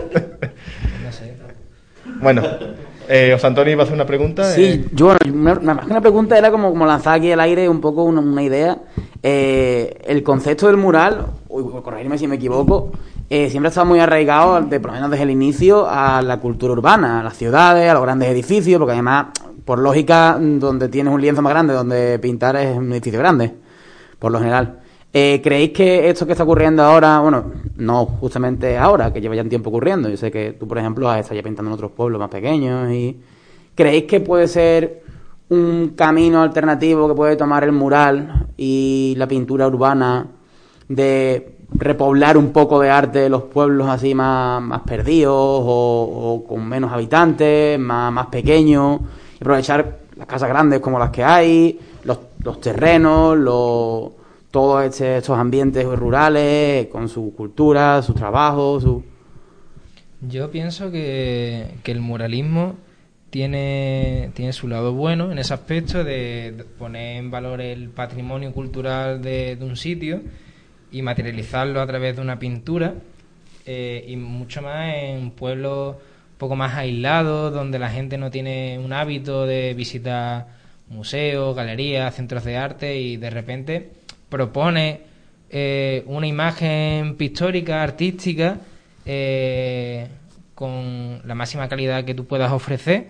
No sé. Bueno, eh, José Antonio iba a hacer una pregunta. Sí, eh... yo, bueno, más que una pregunta era como, como lanzar aquí al aire un poco una, una idea. Eh, el concepto del mural, uy, corregirme si me equivoco, eh, siempre ha estado muy arraigado, de, por lo menos desde el inicio, a la cultura urbana, a las ciudades, a los grandes edificios, porque además, por lógica, donde tienes un lienzo más grande, donde pintar es un edificio grande, por lo general. Eh, ¿Creéis que esto que está ocurriendo ahora, bueno, no justamente ahora, que lleva ya un tiempo ocurriendo, yo sé que tú, por ejemplo, has estado ya pintando en otros pueblos más pequeños, y ¿creéis que puede ser un camino alternativo que puede tomar el mural y la pintura urbana de repoblar un poco de arte de los pueblos así más, más perdidos o, o con menos habitantes, más, más pequeños, y aprovechar las casas grandes como las que hay, los, los terrenos, los... todos este, estos ambientes rurales, con su cultura, sus trabajos, su... Yo pienso que, que el muralismo tiene, tiene su lado bueno en ese aspecto de, de poner en valor el patrimonio cultural de, de un sitio y materializarlo a través de una pintura, eh, y mucho más en pueblos un poco más aislados, donde la gente no tiene un hábito de visitar museos, galerías, centros de arte, y de repente propone eh, una imagen pictórica, artística, eh, con la máxima calidad que tú puedas ofrecer,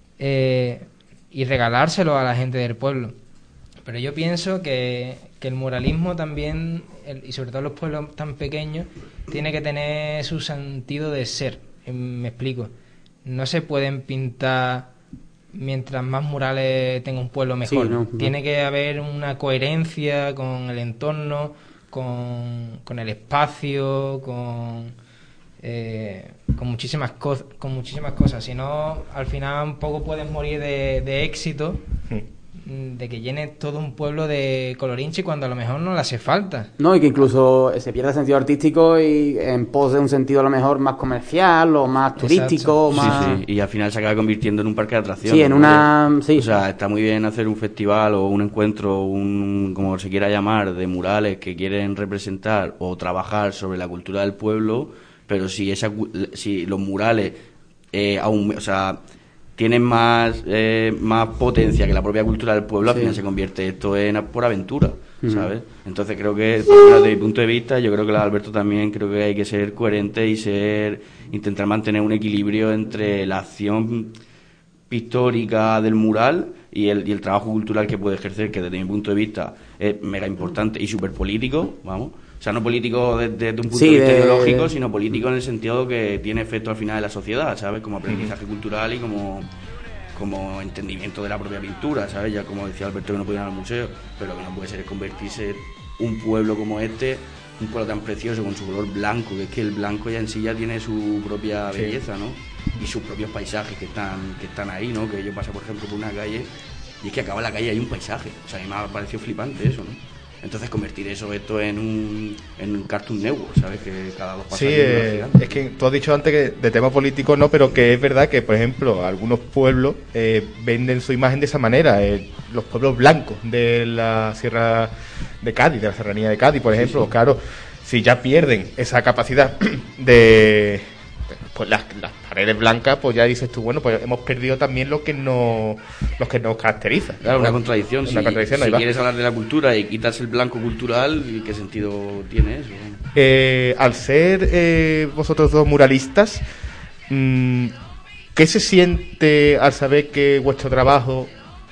eh, y regalárselo a la gente del pueblo. Pero yo pienso que, que el muralismo también, el, y sobre todo los pueblos tan pequeños, tiene que tener su sentido de ser. Me explico. No se pueden pintar... mientras más murales tenga un pueblo mejor. Sí, no, no. Tiene que haber una coherencia con el entorno, con, con el espacio, con eh, con muchísimas cosas, con muchísimas cosas. Si no, al final un poco puedes morir de, de éxito, de que llene todo un pueblo de colorinchi cuando a lo mejor no le hace falta. No, y que incluso se pierde el sentido artístico y en pos de un sentido a lo mejor más comercial o más turístico. Más... Sí, sí, y al final se acaba convirtiendo en un parque de atracciones. Sí, en una... Sí. O sea, está muy bien hacer un festival o un encuentro, un como se quiera llamar, de murales que quieren representar o trabajar sobre la cultura del pueblo, pero si esa si los murales eh, aún, o sea, tienen más eh, más potencia que la propia cultura del pueblo, sí, al final se convierte esto en por aventura, ¿sabes? Uh-huh. Entonces creo que, desde mi punto de vista, yo creo que la de Alberto también, creo que hay que ser coherente y ser intentar mantener un equilibrio entre la acción pictórica del mural y el, y el trabajo cultural que puede ejercer, que desde mi punto de vista es mega importante y súper político, vamos. O sea, no político desde, desde un punto sí, de vista de... ideológico, sino político en el sentido que tiene efecto al final en la sociedad, ¿sabes? Como aprendizaje uh-huh. cultural y como, como entendimiento de la propia pintura, ¿sabes? Ya como decía Alberto, que no puede ir al museo, pero que no puede ser es convertirse un pueblo como este un pueblo tan precioso con su color blanco, que es que el blanco ya en sí ya tiene su propia Sí. belleza, ¿no? Y sus propios paisajes que están, que están ahí, ¿no? Que yo paso, por ejemplo, por una calle y es que acaba la calle y hay un paisaje. O sea, a mí me ha parecido flipante eso, ¿no? Entonces convertir eso esto en un, en un Cartoon Network, ¿sabes? Que cada dos pasos Sí, hay un eh, gigante. es que tú has dicho antes que de tema político no, pero que es verdad que, por ejemplo, algunos pueblos eh, venden su imagen de esa manera. Eh, los pueblos blancos de la Sierra de Cádiz, de la Serranía de Cádiz, por ejemplo, Sí, sí. claro, si ya pierden esa capacidad de... Pues las, las paredes blancas, pues ya dices tú, bueno, pues hemos perdido también lo que nos, lo que nos caracteriza. Claro, una contradicción. Una si contradicción, si ahí va. quieres hablar de la cultura y quitas el blanco cultural, ¿qué sentido tiene eso? Eh, al ser eh, vosotros dos muralistas, mm, ¿qué se siente al saber que vuestro trabajo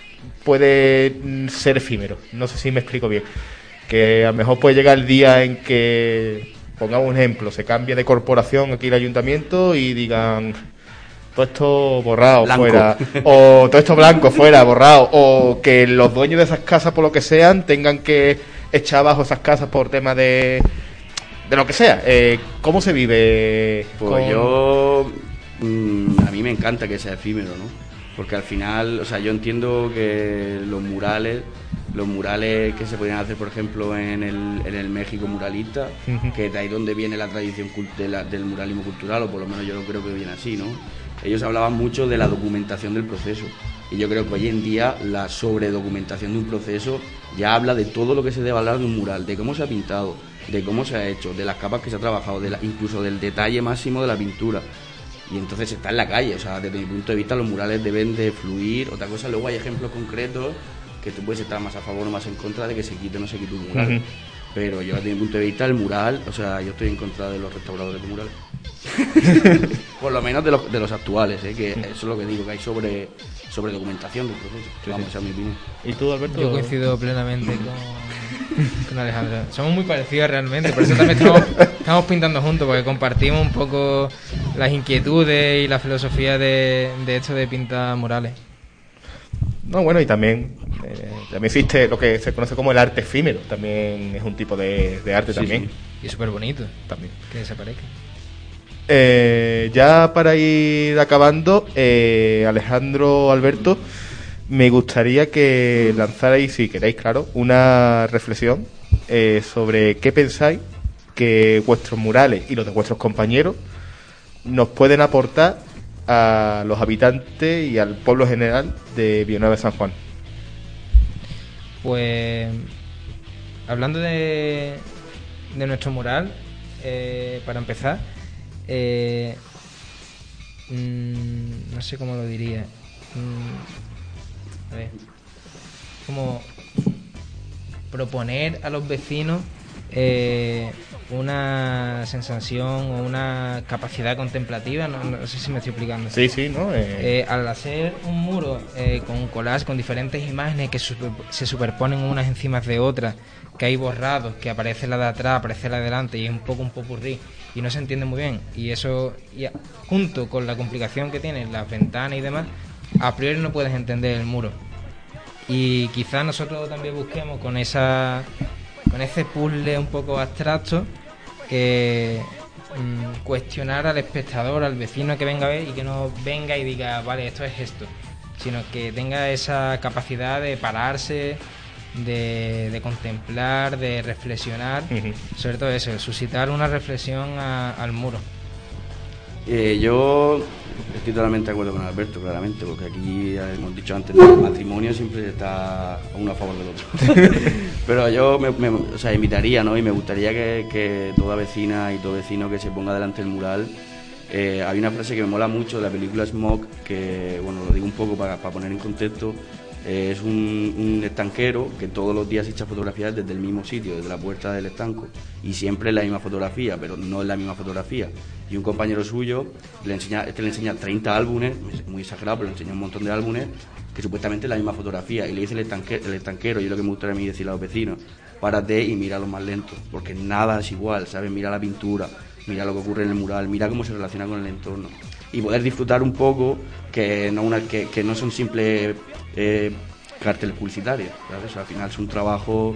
puede mm, ser efímero? No sé si me explico bien. Que a lo mejor puede llegar el día en que, pongamos un ejemplo, se cambia de corporación aquí el ayuntamiento y digan todo esto borrado Blanco. fuera, o todo esto blanco fuera, borrado, o que los dueños de esas casas, por lo que sean, tengan que echar abajo esas casas por tema de de lo que sea. Eh, ¿Cómo se vive? Pues con- yo, mm, a mí me encanta que sea efímero, ¿no? Porque al final, o sea, yo entiendo que los murales, los murales que se podían hacer, por ejemplo, en el, en el México muralista, Ujú. que de ahí donde viene la tradición cult- de la- del muralismo cultural, o por lo menos yo lo creo que viene así, ¿no? Ellos hablaban mucho de la documentación del proceso. Y yo creo que hoy en día la sobredocumentación de un proceso ya habla de todo lo que se debe hablar de un mural, de cómo se ha pintado, de cómo se ha hecho, de las capas que se ha trabajado, de la- incluso del detalle máximo de la pintura. Y entonces está en la calle, o sea, desde mi punto de vista los murales deben de fluir. Otra cosa, luego hay ejemplos concretos que tú puedes estar más a favor o más en contra de que se quite o no se quite un mural. Ujú. Pero yo desde mi punto de vista el mural, o sea, yo estoy en contra de los restauradores de murales. Por lo menos de los, de los actuales, ¿eh? Que eso es lo que digo, que hay sobre, sobre documentación del proceso. Vamos, esa es mi opinión. ¿Y tú, Alberto? Yo coincido plenamente con, con Alejandro. Somos muy parecidos realmente, por eso también estamos, estamos pintando juntos, porque compartimos un poco las inquietudes y la filosofía de, de esto de pintar murales. No, bueno, y también eh, también existe lo que se conoce como el arte efímero. También es un tipo de, de arte Sí, también. sí. Y es súper bonito también. que desaparezca. Eh, ya para ir acabando, eh, Alejandro, Alberto, me gustaría que lanzarais, si queréis, claro, una reflexión eh, sobre qué pensáis que vuestros murales y los de vuestros compañeros nos pueden aportar a los habitantes y al pueblo general de Villanueva de San Juan. Pues hablando de, de nuestro mural, eh, para empezar, eh, mm, no sé cómo lo diría. Mm, a ver, como proponer a los vecinos eh, una sensación o una capacidad contemplativa, no, no sé si me estoy explicando. Sí, sí, ¿no? Eh, Eh, al hacer un muro eh, con un collage con diferentes imágenes que super- se superponen unas encima de otras, que hay borrados, que aparece la de atrás, aparece la de delante y es un poco un popurrí y no se entiende muy bien, y eso y a- junto con la complicación que tienen las ventanas y demás, a priori no puedes entender el muro. Y quizás nosotros también busquemos con esa con ese puzzle un poco abstracto que mm, cuestionar al espectador, al vecino que venga a ver y que no venga y diga, vale, esto es esto, sino que tenga esa capacidad de pararse, de, de contemplar, de reflexionar, Ujú. sobre todo eso, suscitar una reflexión a- al muro. Eh, yo estoy totalmente de acuerdo con Alberto, claramente, porque aquí ya hemos dicho antes, el matrimonio siempre está uno a favor del otro. Pero yo me, me- o sea, invitaría, ¿no? Y me gustaría que, que toda vecina y todo vecino que se ponga delante del mural. Eh, hay una frase que me mola mucho de la película Smoke, que, bueno, lo digo un poco para, para poner en contexto. Eh, es un, un estanquero que todos los días echa fotografías desde el mismo sitio, desde la puerta del estanco, y siempre es la misma fotografía, pero no es la misma fotografía. Y un compañero suyo le enseña, este le enseña treinta álbumes, muy exagerado, pero le enseña un montón de álbumes que supuestamente es la misma fotografía, y le dice el estanquero, el estanquero, y es lo que me gustaría a mí decirle a los vecinos: párate y míralo más lento, porque nada es igual, ¿sabes? Mira la pintura, mira lo que ocurre en el mural, mira cómo se relaciona con el entorno, y poder disfrutar un poco, que no, una, que, que no son simples eh, carteles publicitarios, ¿sabes? O sea, al final es un trabajo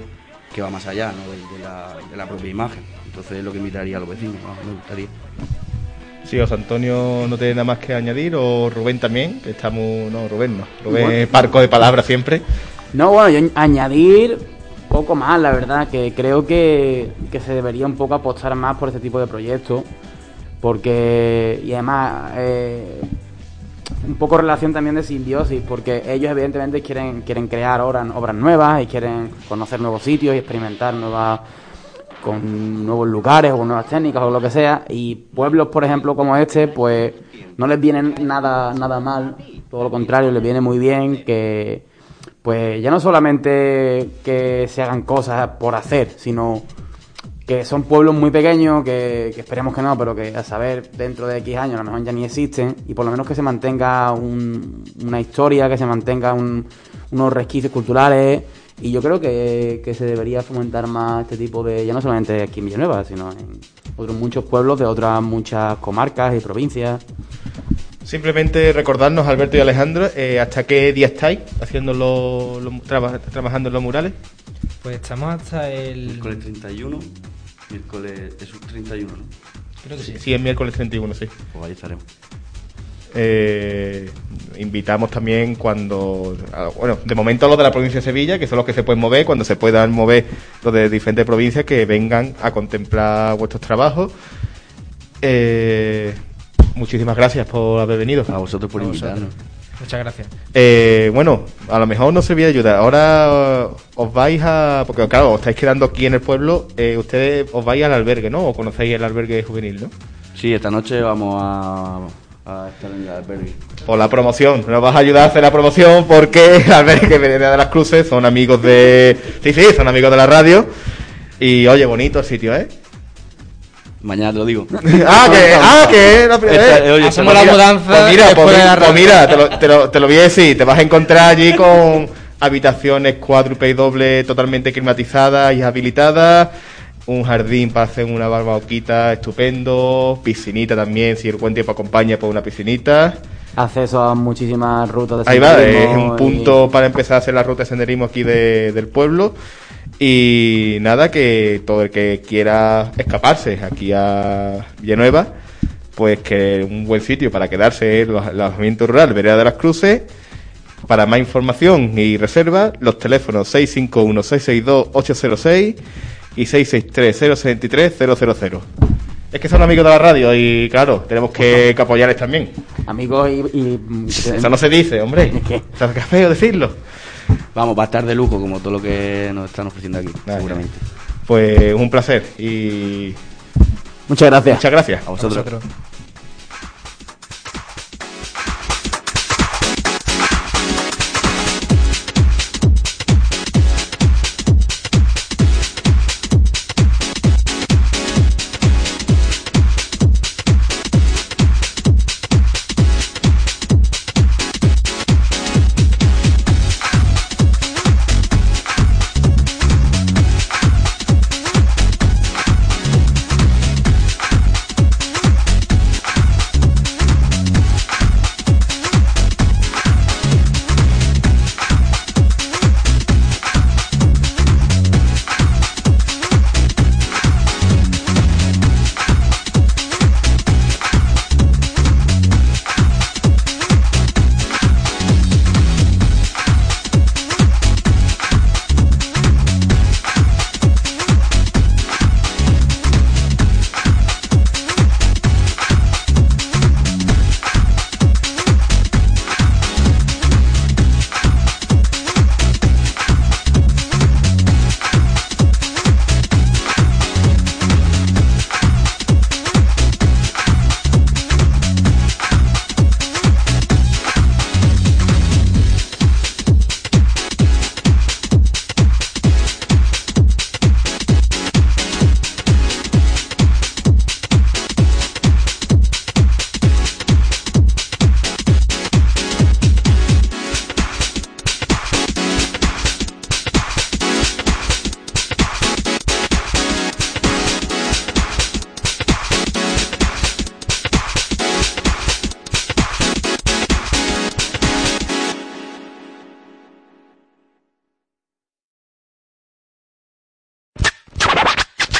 que va más allá, ¿no? de, de la, de la propia imagen. Entonces es lo que invitaría a los vecinos, ¿no? Me gustaría. Sí, José Antonio no tiene nada más que añadir, o Rubén también, que estamos... No, Rubén no. Rubén Bueno. es parco de palabras siempre. No, bueno, yo añadir poco más, la verdad, que creo que, que se debería un poco apostar más por este tipo de proyectos, porque, y además, eh, un poco relación también de simbiosis, porque ellos evidentemente quieren, quieren crear obras, obras nuevas y quieren conocer nuevos sitios y experimentar nuevas, con nuevos lugares o con nuevas técnicas o lo que sea, y pueblos, por ejemplo, como este, pues no les viene nada, nada mal, todo lo contrario, les viene muy bien que, pues ya no solamente que se hagan cosas por hacer, sino que son pueblos muy pequeños, que, que esperemos que no, pero que a saber dentro de X años a lo mejor ya ni existen, y por lo menos que se mantenga un, una historia, que se mantenga un, unos resquicios culturales. Y yo creo que, que se debería fomentar más este tipo de, ya no solamente aquí en Villanueva, sino en otros muchos pueblos de otras muchas comarcas y provincias. Simplemente recordarnos, Alberto y Alejandro, eh, ¿hasta qué día estáis haciendo los, los- traba- trabajando en los murales? Pues estamos hasta el... Miércoles treinta y uno, miércoles es un treinta y uno, ¿no? Creo que sí. Sí, es miércoles treinta y uno, sí. Pues ahí estaremos. Eh, invitamos también cuando, ah, bueno, de momento los de la provincia de Sevilla, que son los que se pueden mover, cuando se puedan mover los de diferentes provincias, que vengan a contemplar vuestros trabajos. Eh, muchísimas gracias por haber venido. A vosotros por A invitarnos. vosotros. Muchas gracias. Eh, bueno, a lo mejor no servía de ayuda. Ahora eh, os vais a... Porque claro, os estáis quedando aquí en el pueblo. Eh, ustedes os vais al albergue, ¿no? O conocéis el albergue juvenil, ¿no? Sí, esta noche vamos a, a estar en el albergue. Por la promoción, nos vas a ayudar a hacer la promoción porque el albergue Veredera de las Cruces son amigos de... Sí, sí, son amigos de la radio. Y oye, bonito el sitio, ¿eh? Mañana te lo digo. ah, que, ah, que la primera Esta- vez. oye, Hacemos esta- la mudanza Pues mira, después pues, de la pues radio. mira, te lo, te, lo, te lo voy a decir, te vas a encontrar allí con habitaciones cuádruple y doble totalmente climatizadas y habilitadas, un jardín para hacer una barbacoita estupendo, piscinita también, si el buen tiempo acompaña, pues una piscinita. Acceso a muchísimas rutas de Ahí va, es senderismo un y- punto para empezar a hacer la ruta de senderismo aquí de- del pueblo. Y nada, que todo el que quiera escaparse aquí a Villanueva, pues que un buen sitio para quedarse es el alojamiento rural Vereda de las Cruces. Para más información y reserva, los teléfonos seis cinco uno, seis seis dos, ocho cero seis y seis seis tres, cero seis tres, cero cero cero. Es que son amigos de la radio y claro, tenemos que, que apoyarles también. Amigos y... y- Eso no se dice, hombre. ¿Qué? O sea, que es feo decirlo. Vamos, va a estar de lujo como todo lo que nos están ofreciendo aquí, Nada, seguramente. Pues un placer y Muchas gracias. muchas gracias. A vosotros. A vosotros.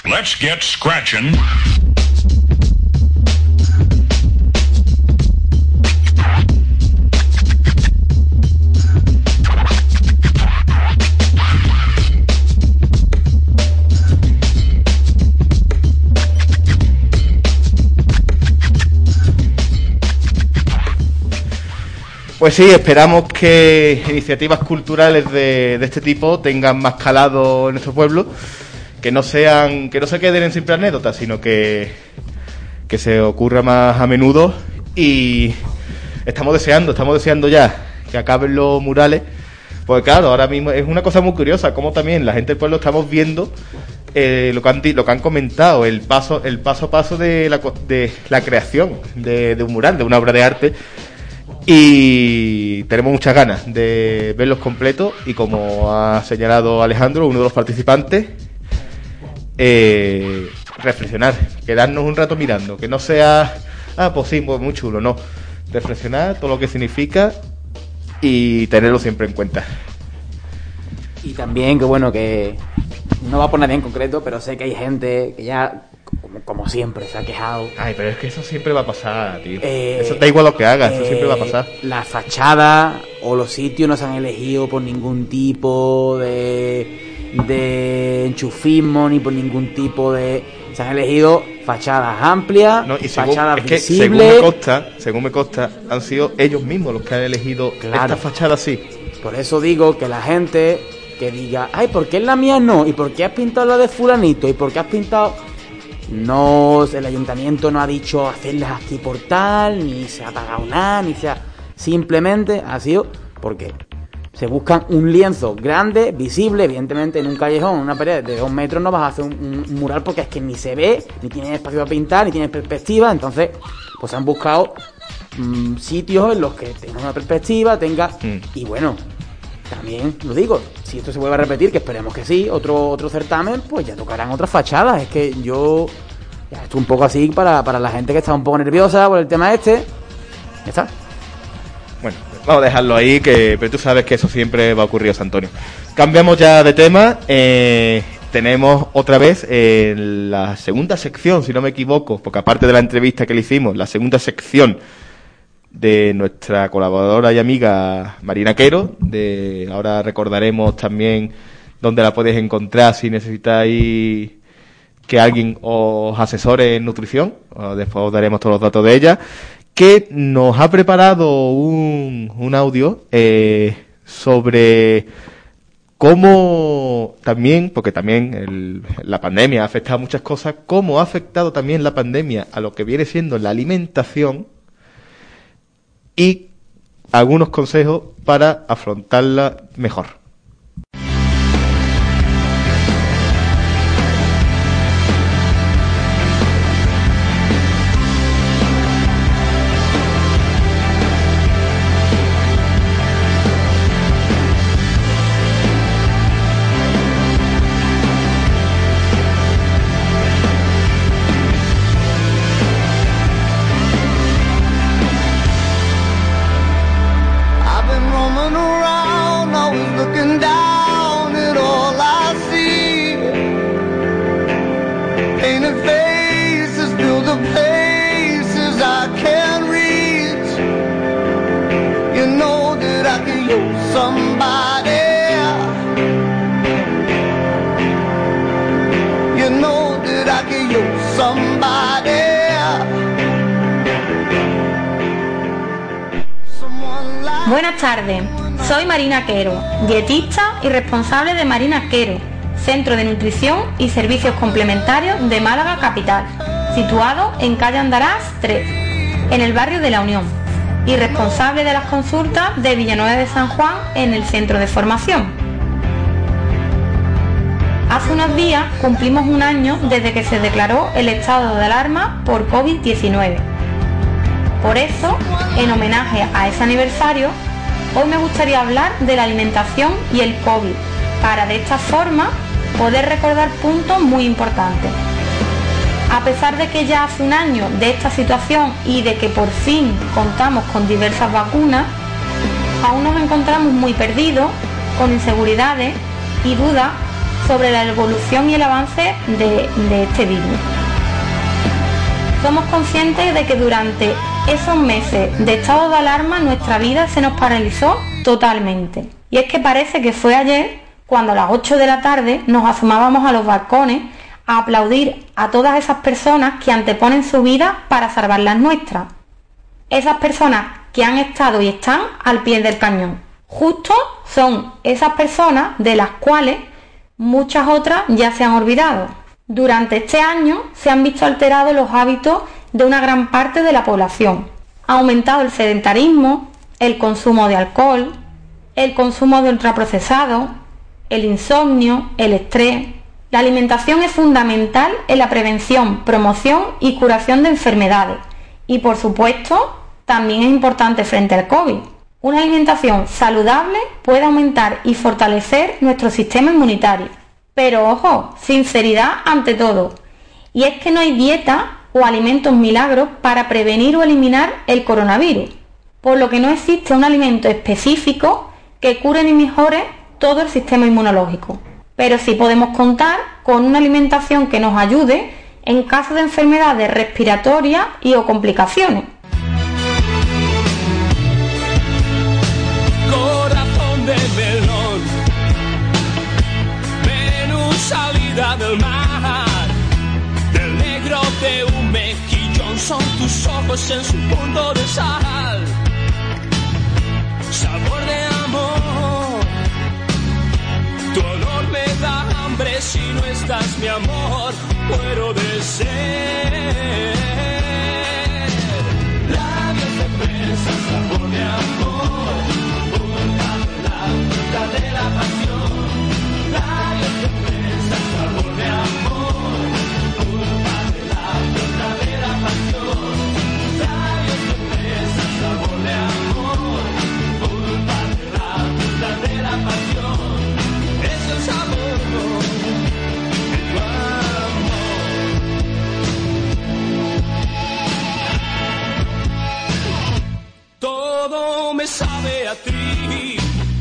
Let's get scratching. Pues sí, esperamos que iniciativas culturales de, de este tipo tengan más calado en nuestro pueblo, que no sean, que no se queden en simples anécdotas, sino que, que se ocurra más a menudo. Y estamos deseando, estamos deseando ya que acaben los murales, porque claro, ahora mismo es una cosa muy curiosa, como también la gente del pueblo estamos viendo eh, lo que han lo que han comentado, el paso, el paso a paso de la, de la creación de, de un mural, de una obra de arte. Y tenemos muchas ganas de verlos completos y, como ha señalado Alejandro, uno de los participantes, eh, reflexionar, quedarnos un rato mirando, que no sea, ah, pues sí, pues muy chulo, no, reflexionar todo lo que significa y tenerlo siempre en cuenta. Y también que bueno, que no va por nadie en concreto, pero sé que hay gente que ya, como, como siempre, se ha quejado. Ay, pero es que eso siempre va a pasar, tío. Eh, eso da igual lo que hagas, eh, eso siempre va a pasar. La fachada o los sitios no se han elegido por ningún tipo de, de enchufismo, ni por ningún tipo de... Se han elegido fachadas amplias, no, y según, fachadas es que, visibles... según me consta, según me consta, han sido ellos mismos los que han elegido Claro. esta fachada así. Por eso digo que la gente que diga, ay, ¿por qué en la mía no? ¿Y por qué has pintado la de fulanito? ¿Y por qué has pintado...? No, el ayuntamiento no ha dicho hacerlas aquí por tal, ni se ha pagado nada, ni se ha... Simplemente ha sido porque se buscan un lienzo grande, visible, evidentemente en un callejón, en una pared de dos metros no vas a hacer un, un mural porque es que ni se ve, ni tiene espacio para pintar, ni tiene perspectiva. Entonces, pues han buscado mmm, sitios en los que tenga una perspectiva, tenga... Mm. Y bueno, también lo digo, si esto se vuelve a repetir, que esperemos que sí, otro otro certamen, pues ya tocarán otras fachadas. Es que yo ya estoy un poco así para, para la gente que está un poco nerviosa por el tema este. Ya está. Bueno, vamos a dejarlo ahí, que pero tú sabes que eso siempre va a ocurrir, José Antonio. Cambiamos ya de tema. Eh, tenemos otra vez eh, la segunda sección, si no me equivoco, porque aparte de la entrevista que le hicimos, la segunda sección de nuestra colaboradora y amiga Marina Quero. De ahora recordaremos también dónde la podéis encontrar si necesitáis que alguien os asesore en nutrición. Después os daremos todos los datos de ella, que nos ha preparado un, un audio eh, sobre cómo también, porque también el, la pandemia ha afectado a muchas cosas, cómo ha afectado también la pandemia a lo que viene siendo la alimentación, y algunos consejos para afrontarla mejor. Buenas tardes, soy Marina Quero, dietista y responsable de Marina Quero, Centro de Nutrición y Servicios Complementarios de Málaga Capital, situado en calle Andarás tres, en el barrio de La Unión, y responsable de las consultas de Villanueva de San Juan en el Centro de Formación. Hace unos días cumplimos un año desde que se declaró el estado de alarma por COVID diecinueve. Por eso, en homenaje a ese aniversario, hoy me gustaría hablar de la alimentación y el COVID, para de esta forma poder recordar puntos muy importantes. A pesar de que ya hace un año de esta situación y de que por fin contamos con diversas vacunas, aún nos encontramos muy perdidos, con inseguridades y dudas sobre la evolución y el avance de, de este virus. Somos conscientes de que durante esos meses de estado de alarma nuestra vida se nos paralizó totalmente. Y es que parece que fue ayer cuando a las ocho de la tarde nos asomábamos a los balcones a aplaudir a todas esas personas que anteponen su vida para salvar las nuestras. Esas personas que han estado y están al pie del cañón. Justo son esas personas de las cuales muchas otras ya se han olvidado. Durante este año se han visto alterados los hábitos de una gran parte de la población. Ha aumentado el sedentarismo, el consumo de alcohol, el consumo de ultraprocesados, el insomnio, el estrés. La alimentación es fundamental en la prevención, promoción y curación de enfermedades. Y por supuesto, también es importante frente al COVID. Una alimentación saludable puede aumentar y fortalecer nuestro sistema inmunitario. Pero ojo, sinceridad ante todo. Y es que no hay dieta o alimentos milagros para prevenir o eliminar el coronavirus, por lo que no existe un alimento específico que cure ni mejore todo el sistema inmunológico. Pero sí podemos contar con una alimentación que nos ayude en caso de enfermedades respiratorias y o complicaciones. Corazón de melón, Venus salida del mar, del negro de un mejillón son tus ojos en su punto de sal, sabor de amor, tu olor me da hambre, si no estás mi amor, muero de sed. Labios de fresa, sabor de amor, punta de la punta de la pasión. Labios de fresa, sabor de amor, punta de la punta de la pasión. Labios de fresa, sabor de amor, punta de la punta de la pasión. Es el sabor de tu amor. Todo me sabe a ti.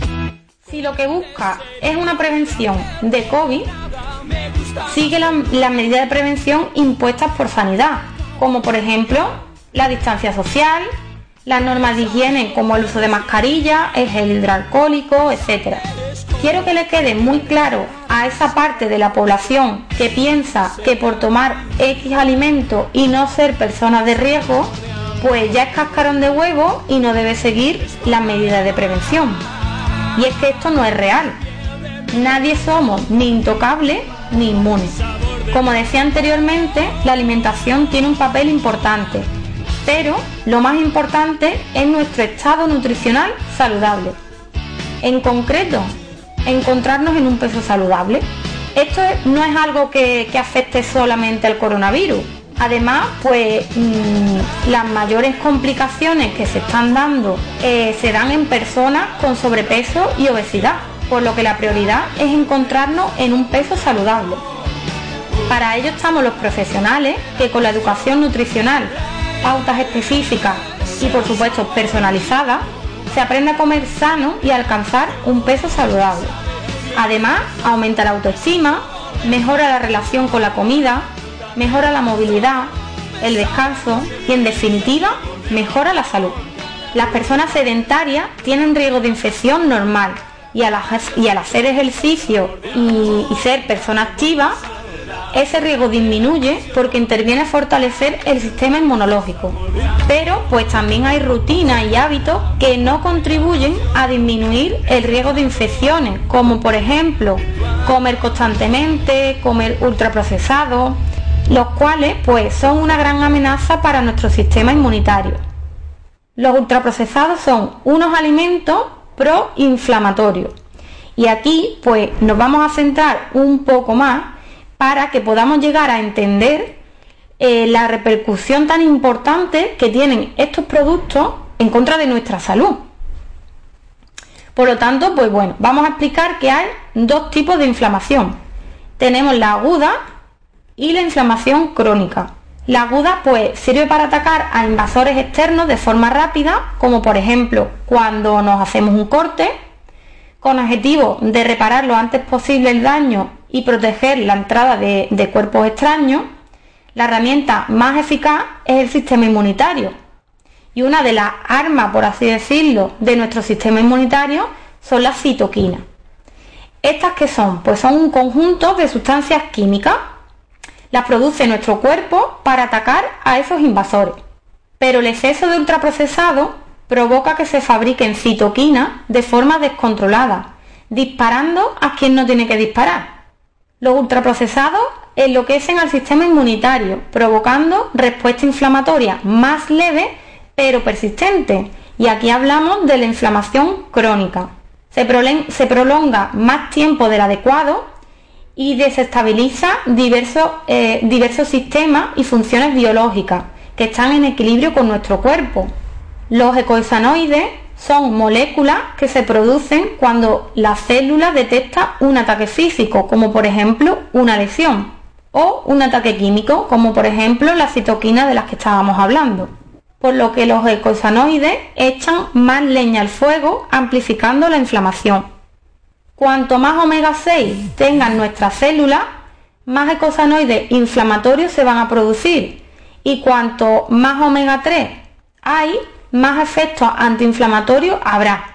Si lo que busca es una prevención de COVID, sigue las la medidas de prevención impuestas por sanidad, como por ejemplo la distancia social, las normas de higiene como el uso de mascarilla, el gel hidroalcohólico, etcétera. Quiero que le quede muy claro a esa parte de la población que piensa que por tomar X alimentos y no ser personas de riesgo, pues ya es cascarón de huevo y no debe seguir las medidas de prevención. Y es que esto no es real. Nadie somos ni intocables ni inmunes. Como decía anteriormente, la alimentación tiene un papel importante, pero lo más importante es nuestro estado nutricional saludable. En concreto, encontrarnos en un peso saludable. Esto no es algo que, que afecte solamente al coronavirus. Además, pues mmm, las mayores complicaciones que se están dando eh, se dan en personas con sobrepeso y obesidad, por lo que la prioridad es encontrarnos en un peso saludable. Para ello estamos los profesionales que con la educación nutricional, pautas específicas y por supuesto personalizadas, se aprende a comer sano y a alcanzar un peso saludable. Además, aumenta la autoestima, mejora la relación con la comida, mejora la movilidad, el descanso y en definitiva mejora la salud. Las personas sedentarias tienen riesgo de infección normal y al, y al hacer ejercicio y, y ser persona activa, ese riesgo disminuye porque interviene a fortalecer el sistema inmunológico. Pero pues también hay rutinas y hábitos que no contribuyen a disminuir el riesgo de infecciones, como por ejemplo comer constantemente, comer ultraprocesados, los cuales pues son una gran amenaza para nuestro sistema inmunitario. Los ultraprocesados son unos alimentos proinflamatorios y aquí pues nos vamos a centrar un poco más para que podamos llegar a entender eh, la repercusión tan importante que tienen estos productos en contra de nuestra salud. Por lo tanto, pues bueno, vamos a explicar que hay dos tipos de inflamación. Tenemos la aguda y la inflamación crónica. La aguda pues sirve para atacar a invasores externos de forma rápida, como por ejemplo cuando nos hacemos un corte, con objetivo de reparar lo antes posible el daño y proteger la entrada de, de cuerpos extraños, la herramienta más eficaz es el sistema inmunitario. Y una de las armas, por así decirlo, de nuestro sistema inmunitario son las citoquinas. ¿Estas qué son? Pues son un conjunto de sustancias químicas. Las produce nuestro cuerpo para atacar a esos invasores. Pero el exceso de ultraprocesado provoca que se fabriquen citoquinas de forma descontrolada, disparando a quien no tiene que disparar. Los ultraprocesados enloquecen al sistema inmunitario, provocando respuesta inflamatoria más leve pero persistente. Y aquí hablamos de la inflamación crónica. Se, prolen- se prolonga más tiempo del adecuado y desestabiliza diversos, eh, diversos sistemas y funciones biológicas que están en equilibrio con nuestro cuerpo. Los eicosanoides son moléculas que se producen cuando la célula detecta un ataque físico, como por ejemplo una lesión, o un ataque químico, como por ejemplo las citoquinas de las que estábamos hablando. Por lo que los eicosanoides echan más leña al fuego, amplificando la inflamación. Cuanto más omega seis tengan nuestras células, más eicosanoides inflamatorios se van a producir, y cuanto más omega tres hay, más efectos antiinflamatorios habrá.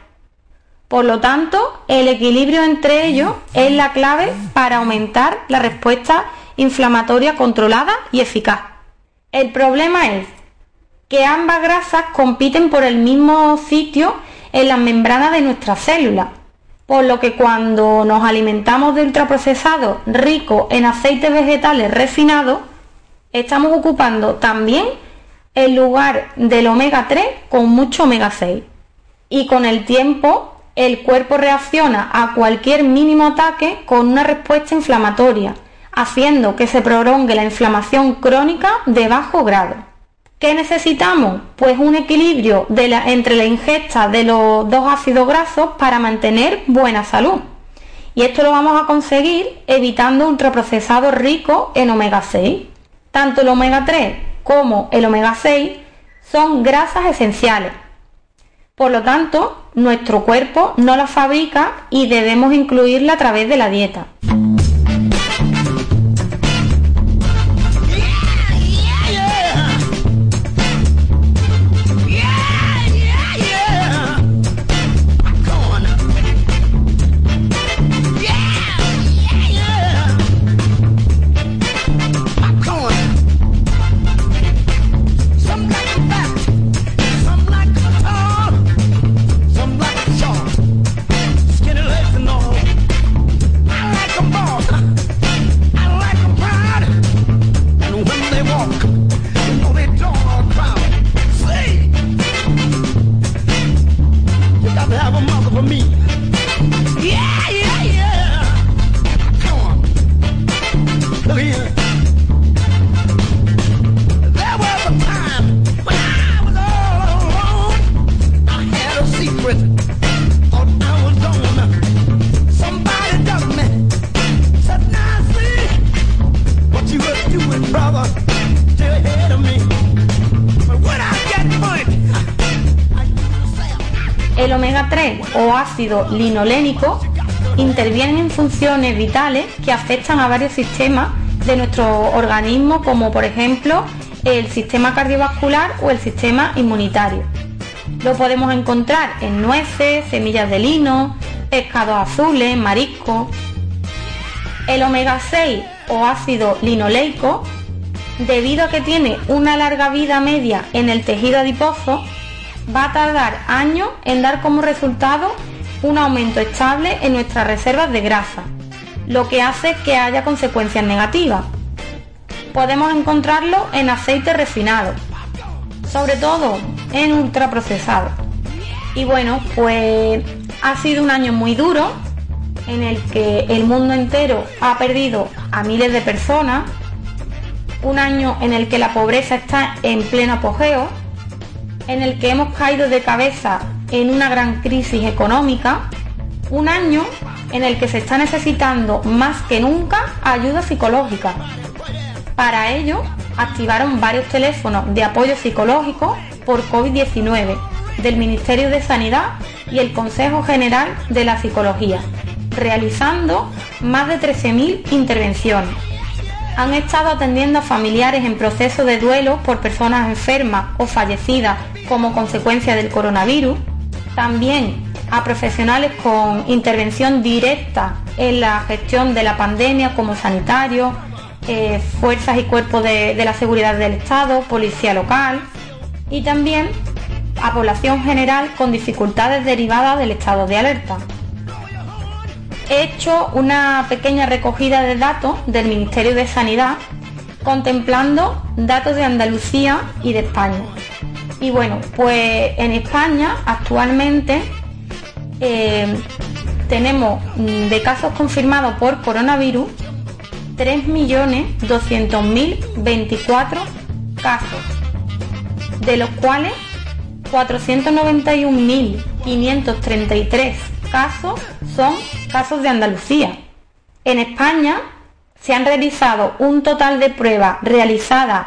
Por lo tanto, el equilibrio entre ellos es la clave para aumentar la respuesta inflamatoria controlada y eficaz. El problema es que ambas grasas compiten por el mismo sitio en las membranas de nuestras células, por lo que cuando nos alimentamos de ultraprocesados ricos en aceites vegetales refinados, estamos ocupando también el lugar del omega tres con mucho omega seis. Y con el tiempo, el cuerpo reacciona a cualquier mínimo ataque con una respuesta inflamatoria, haciendo que se prolongue la inflamación crónica de bajo grado. ¿Qué necesitamos? Pues un equilibrio de la, entre la ingesta de los dos ácidos grasos para mantener buena salud. Y esto lo vamos a conseguir evitando ultraprocesados ricos en omega seis. Tanto el omega tres como el omega seis son grasas esenciales. Por lo tanto, nuestro cuerpo no las fabrica y debemos incluirla a través de la dieta. El omega tres o ácido linolénico intervienen en funciones vitales que afectan a varios sistemas de nuestro organismo, como por ejemplo el sistema cardiovascular o el sistema inmunitario. Lo podemos encontrar en nueces, semillas de lino, pescados azules, mariscos. El omega seis o ácido linoleico, debido a que tiene una larga vida media en el tejido adiposo, va a tardar años en dar como resultado un aumento estable en nuestras reservas de grasa, lo que hace que haya consecuencias negativas. Podemos encontrarlo en aceites refinados, sobre todo en ultraprocesados. Y bueno, pues ha sido un año muy duro en el que el mundo entero ha perdido a miles de personas, un año en el que la pobreza está en pleno apogeo, en el que hemos caído de cabeza en una gran crisis económica, un año en el que se está necesitando más que nunca ayuda psicológica. Para ello, activaron varios teléfonos de apoyo psicológico por COVID diecinueve del Ministerio de Sanidad y el Consejo General de la Psicología, realizando más de trece mil intervenciones. Han estado atendiendo a familiares en proceso de duelo por personas enfermas o fallecidas como consecuencia del coronavirus. También a profesionales con intervención directa en la gestión de la pandemia como sanitarios, eh, fuerzas y cuerpos de, de la seguridad del Estado, policía local, y también a población general con dificultades derivadas del estado de alerta. He hecho una pequeña recogida de datos del Ministerio de Sanidad contemplando datos de Andalucía y de España. Y bueno, pues en España actualmente eh, tenemos de casos confirmados por coronavirus tres millones doscientos mil veinticuatro casos, de los cuales cuatrocientos noventa y un mil quinientos treinta y tres casos son casos de Andalucía. En España se han realizado un total de pruebas realizadas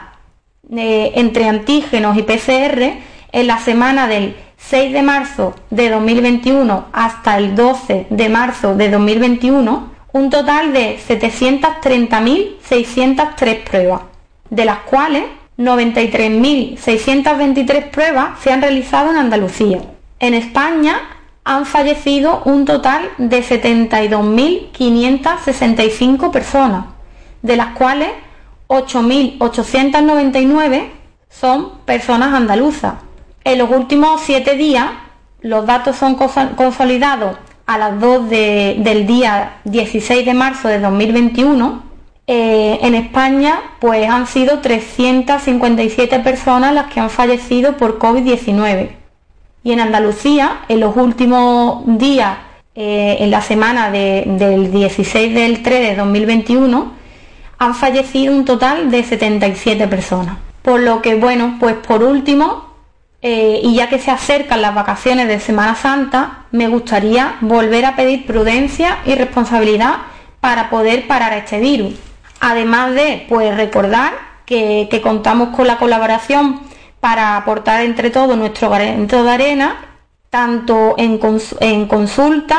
eh, entre antígenos y P C R en la semana del seis de marzo de dos mil veintiuno hasta el doce de marzo de dos mil veintiuno, un total de setecientos treinta mil seiscientos tres pruebas, de las cuales noventa y tres mil seiscientos veintitrés pruebas se han realizado en Andalucía. En España han fallecido un total de setenta y dos mil quinientos sesenta y cinco personas, de las cuales ocho mil ochocientos noventa y nueve son personas andaluzas. En los últimos siete días, los datos son consolidados a las dos de, del día dieciséis de marzo de dos mil veintiuno, eh, en España pues han sido trescientas cincuenta y siete personas las que han fallecido por COVID diecinueve. Y en Andalucía, en los últimos días, eh, en la semana de, del dieciséis del tres de dos mil veintiuno, han fallecido un total de setenta y siete personas. Por lo que, bueno, pues por último, eh, y ya que se acercan las vacaciones de Semana Santa, me gustaría volver a pedir prudencia y responsabilidad para poder parar a este virus. Además de, pues, recordar que, que contamos con la colaboración para aportar entre todos nuestro granito de arena, tanto en, cons en consulta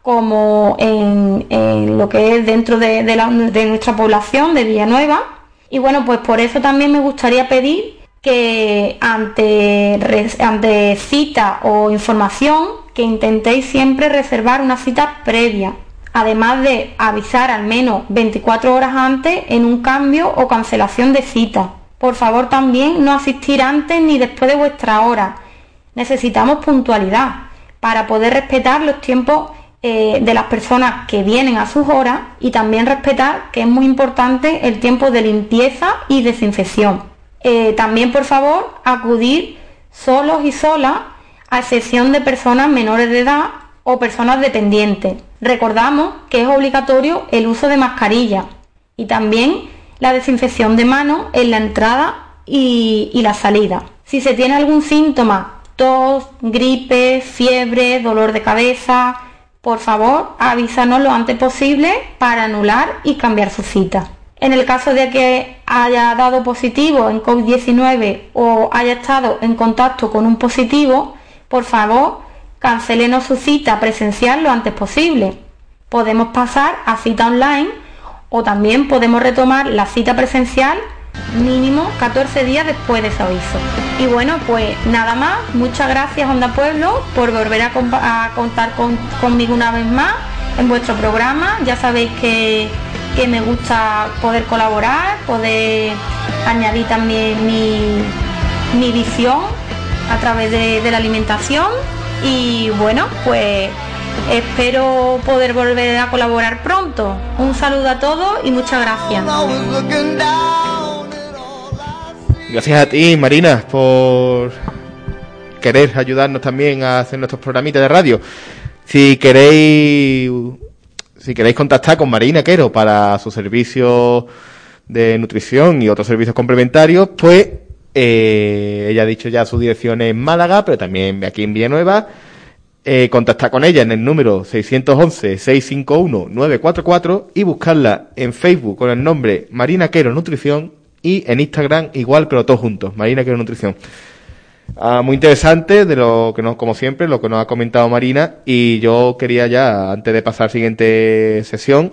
como en, en lo que es dentro de, de, la, de nuestra población de Villanueva. Y bueno, pues por eso también me gustaría pedir que ante, ante cita o información, que intentéis siempre reservar una cita previa, además de avisar al menos veinticuatro horas antes en un cambio o cancelación de cita. Por favor, también no asistir antes ni después de vuestra hora. Necesitamos puntualidad para poder respetar los tiempos eh, de las personas que vienen a sus horas, y también respetar que es muy importante el tiempo de limpieza y desinfección. Eh, también, por favor, acudir solos y solas, a excepción de personas menores de edad o personas dependientes. Recordamos que es obligatorio el uso de mascarilla y también la desinfección de manos en la entrada y, y la salida. Si se tiene algún síntoma, tos, gripe, fiebre, dolor de cabeza, por favor avísanos lo antes posible para anular y cambiar su cita. En el caso de que haya dado positivo en COVID diecinueve o haya estado en contacto con un positivo, por favor cancélenos su cita presencial lo antes posible. Podemos pasar a cita online, o también podemos retomar la cita presencial mínimo catorce días después de ese aviso. Y bueno, pues nada más. Muchas gracias, Onda Pueblo, por volver a, a contar con, conmigo una vez más en vuestro programa. Ya sabéis que, que me gusta poder colaborar, poder añadir también mi, mi visión a través de, de la alimentación. Y bueno, pues espero poder volver a colaborar pronto. Un saludo a todos y muchas gracias. Gracias a ti, Marina, por querer ayudarnos también a hacer nuestros programitas de radio. Si queréis, si queréis contactar con Marina Quero para su servicio de nutrición y otros servicios complementarios, pues eh, ella ha dicho ya su dirección en Málaga, pero también aquí en Villanueva. Eh, contactar con ella en el número seiscientos once, seiscientos cincuenta y uno, novecientos cuarenta y cuatro y buscarla en Facebook con el nombre Marina Quero Nutrición, y en Instagram igual, pero todos juntos, Marina Quero Nutrición. Ah, muy interesante de lo que nos, como siempre, lo que nos ha comentado Marina, y yo quería ya, antes de pasar a la siguiente sesión,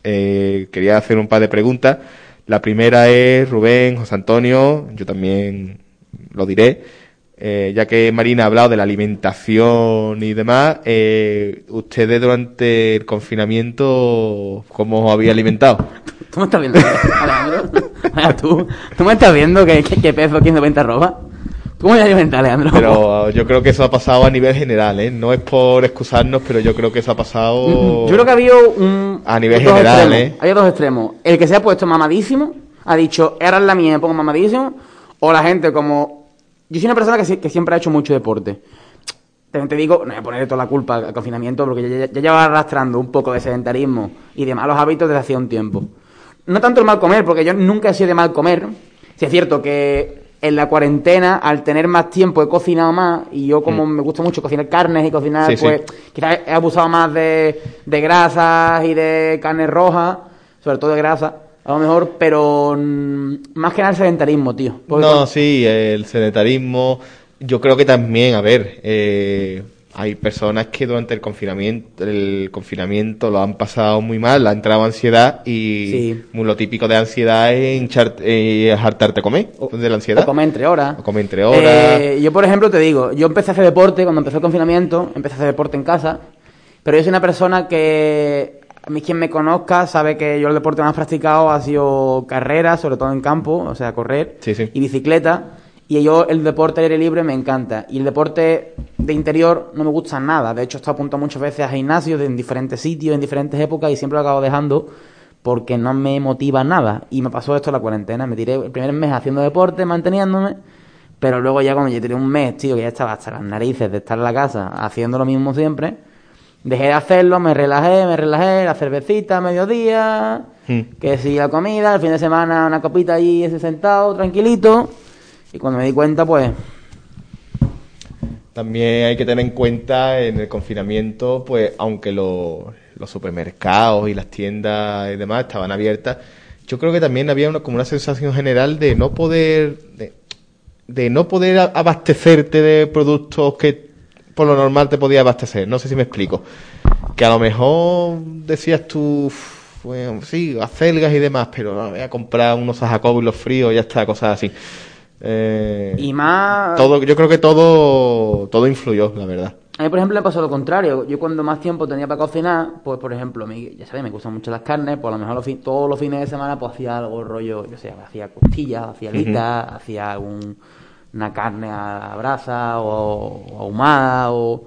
Eh, quería hacer un par de preguntas. La primera es, Rubén, José Antonio, yo también lo diré, eh, ya que Marina ha hablado de la alimentación y demás, eh, ustedes durante el confinamiento, ¿cómo os habéis alimentado? ¿Tú me estás viendo, Alejandro? Vaya, tú, ¿tú me estás viendo que, que, que peso quince veinte arroba? ¿Cómo me alimentas, Alejandro? Pero yo creo que eso ha pasado a nivel general, ¿eh? No es por excusarnos, pero yo creo que eso ha pasado... Yo creo que ha habido un... A nivel dos general, extremos. ¿eh? Hay dos extremos. El que se ha puesto mamadísimo, ha dicho, era la mía, me pongo mamadísimo, o la gente como... Yo soy una persona que, si- que siempre ha hecho mucho deporte. También te digo, no voy a ponerle toda la culpa al confinamiento, porque ya, ya, ya llevaba arrastrando un poco de sedentarismo y de malos hábitos desde hacía un tiempo. No tanto el mal comer, porque yo nunca he sido de mal comer. Sí es cierto que en la cuarentena, al tener más tiempo, he cocinado más, y yo como Mm. me gusta mucho cocinar carnes y cocinar, Sí, sí. pues quizás he abusado más de, de grasas y de carne roja, sobre todo de grasa, a lo mejor, pero mm, más que nada el sedentarismo, tío. Porque No, cuando- sí, el sedentarismo, yo creo que también, a ver, eh, hay personas que durante el confinamiento, el confinamiento lo han pasado muy mal, le ha entrado ansiedad y Sí. muy lo típico de ansiedad es hinchar, eh, hartarte a comer, de la ansiedad. O comer entre horas. O comer entre horas. Eh, yo, por ejemplo, te digo, yo empecé a hacer deporte cuando empezó el confinamiento, empecé a hacer deporte en casa, pero yo soy una persona que, a mí quien me conozca sabe que yo el deporte más practicado ha sido carrera, sobre todo en campo, o sea, correr, Sí, sí. y bicicleta, y yo el deporte al aire libre me encanta, y el deporte de interior no me gusta nada, de hecho he estado apuntado muchas veces a gimnasios de- en diferentes sitios, en diferentes épocas, y siempre lo acabo dejando porque no me motiva nada, y me pasó esto en la cuarentena, me tiré el primer mes haciendo deporte, manteniéndome, pero luego ya cuando yo tiré un mes, tío, que ya estaba hasta las narices de estar en la casa haciendo lo mismo siempre, dejé de hacerlo, me relajé, me relajé, la cervecita a mediodía, Hmm. que si la comida, el fin de semana una copita allí ese sentado, tranquilito, y cuando me di cuenta, pues, También hay que tener en cuenta en el confinamiento, pues aunque los, los supermercados y las tiendas y demás estaban abiertas, yo creo que también había una, como una sensación general de no poder, de, de no poder a- abastecerte de productos que por lo normal te podía abastecer. No sé si me explico. Que a lo mejor decías tú, "Uf, bueno, sí, acelgas y demás, pero no, voy a comprar unos ajacobos y los fríos y ya está, cosas así. Eh, y más... todo, yo creo que todo, todo influyó, la verdad. A mí, por ejemplo, me pasó lo contrario. Yo cuando más tiempo tenía para cocinar, pues, por ejemplo, me- ya sabéis, me gustan mucho las carnes, pues a lo mejor los fin- todos los fines de semana pues hacía algo rollo, yo sé, hacía costillas, hacía alitas, hacía un- una carne a la brasa o, o ahumada, o,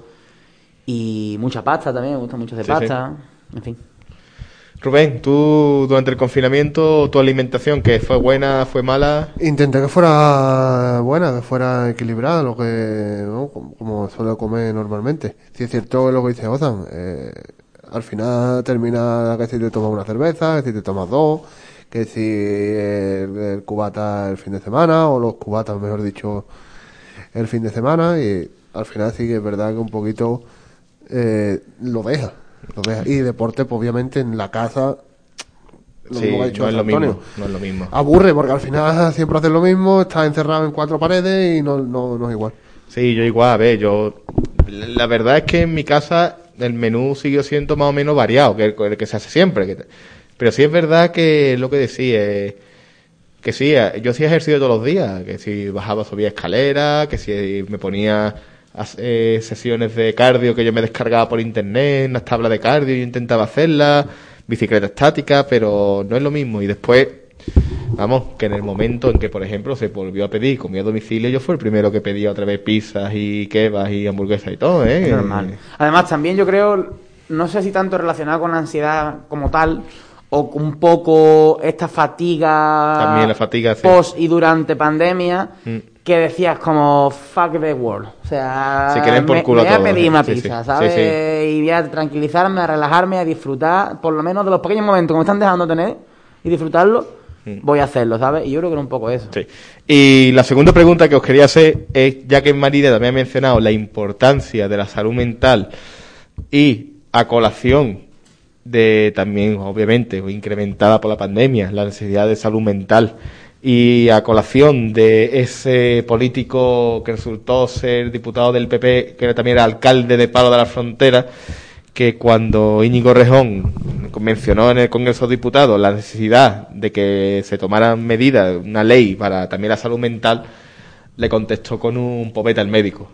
y mucha pasta también, me gusta mucho de Sí, pasta, en fin. Rubén, tú durante el confinamiento, tu alimentación, que fue buena, fue mala. Intenté que fuera buena, que fuera equilibrada, lo que, ¿no? como, como suelo comer normalmente. Si es cierto lo que dice Ozan, eh, al final termina que si te tomas una cerveza, que si te tomas dos, que si el, el cubata el fin de semana, o los cubatas, mejor dicho, el fin de semana, y al final sí que es verdad que un poquito eh, lo deja. Lo deja. Y deporte, pues obviamente en la casa, lo Sí, mismo que ha dicho no es lo Antonio. mismo, no es lo mismo. Aburre, porque al final siempre haces lo mismo, estás encerrado en cuatro paredes y no, no, no es igual. Sí, yo igual, a ver, yo... La verdad es que en mi casa el menú siguió siendo más o menos variado, que el, el que se hace siempre. Que, pero sí es verdad que es lo que decía, eh, que sí, eh, yo hacía ejercicio todos los días, que si bajaba, subía escaleras, que si me ponía a- eh, sesiones de cardio que yo me descargaba por internet, unas tablas de cardio, yo intentaba hacerlas, bicicleta estática, pero no es lo mismo. Y después, vamos, que en el momento en que, por ejemplo, se volvió a pedir comida a domicilio, yo fui el primero que pedía otra vez pizzas y kebabs y hamburguesas y todo, ¿eh? Es normal. Además, también yo creo, no sé si tanto relacionado con la ansiedad como tal, o un poco esta fatiga, También la fatiga, sí. post y durante pandemia, Mm. que decías como fuck the world. O sea, Se quieren por me, culo me voy a todo, pedir sí, una sí, pizza, sí, ¿sabes? sí, sí. Y voy a tranquilizarme, a relajarme, a disfrutar, por lo menos de los pequeños momentos que me están dejando tener y disfrutarlo, voy a hacerlo, ¿sabes? Y yo creo que era un poco eso. Sí. Y la segunda pregunta que os quería hacer es, ya que Marina también ha mencionado la importancia de la salud mental y a colación de también, obviamente, incrementada por la pandemia, la necesidad de salud mental y a colación de ese político que resultó ser diputado del P P, que también era alcalde de Palo de la Frontera, que cuando Íñigo Rejón mencionó en el Congreso de Diputados la necesidad de que se tomaran medidas, una ley para también la salud mental, le contestó con un pobeta el médico.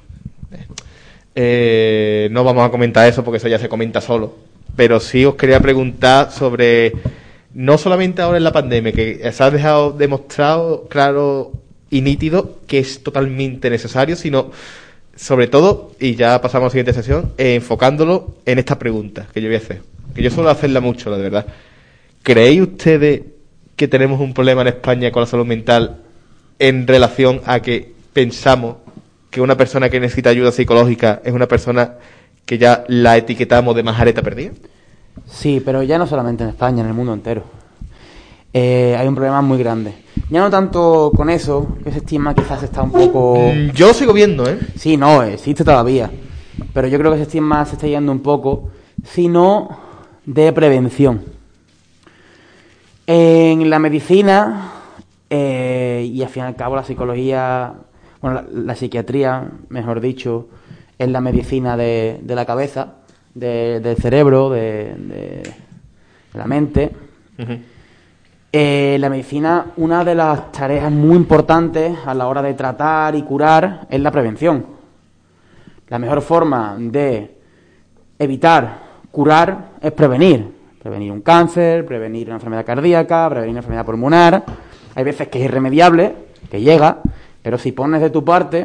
Eh, no vamos a comentar eso porque eso ya se comenta solo, pero sí os quería preguntar sobre, no solamente ahora en la pandemia, que se ha dejado demostrado claro y nítido que es totalmente necesario, sino sobre todo, y ya pasamos a la siguiente sesión, eh, enfocándolo en esta pregunta que yo voy a hacer, que yo suelo hacerla mucho, la de verdad. ¿Creéis ustedes que tenemos un problema en España con la salud mental en relación a que pensamos que una persona que necesita ayuda psicológica es una persona que ya la etiquetamos de majareta perdida? Sí, pero ya no solamente en España, en el mundo entero. Eh, hay un problema muy grande. Ya no tanto con eso, que ese estigma quizás está un poco... Mm, yo lo sigo viendo, ¿eh? Sí, no, existe todavía. Pero yo creo que ese estigma se está yendo un poco, sino de prevención. En la medicina, eh, y al fin y al cabo la psicología, bueno, la, la psiquiatría, mejor dicho, es la medicina de, de la cabeza, de, del cerebro, de, de, de la mente. Uh-huh. Eh, la medicina, una de las tareas muy importantes a la hora de tratar y curar es la prevención. La mejor forma de evitar curar es prevenir. Prevenir un cáncer, prevenir una enfermedad cardíaca, prevenir una enfermedad pulmonar. Hay veces que es irremediable, que llega, pero si pones de tu parte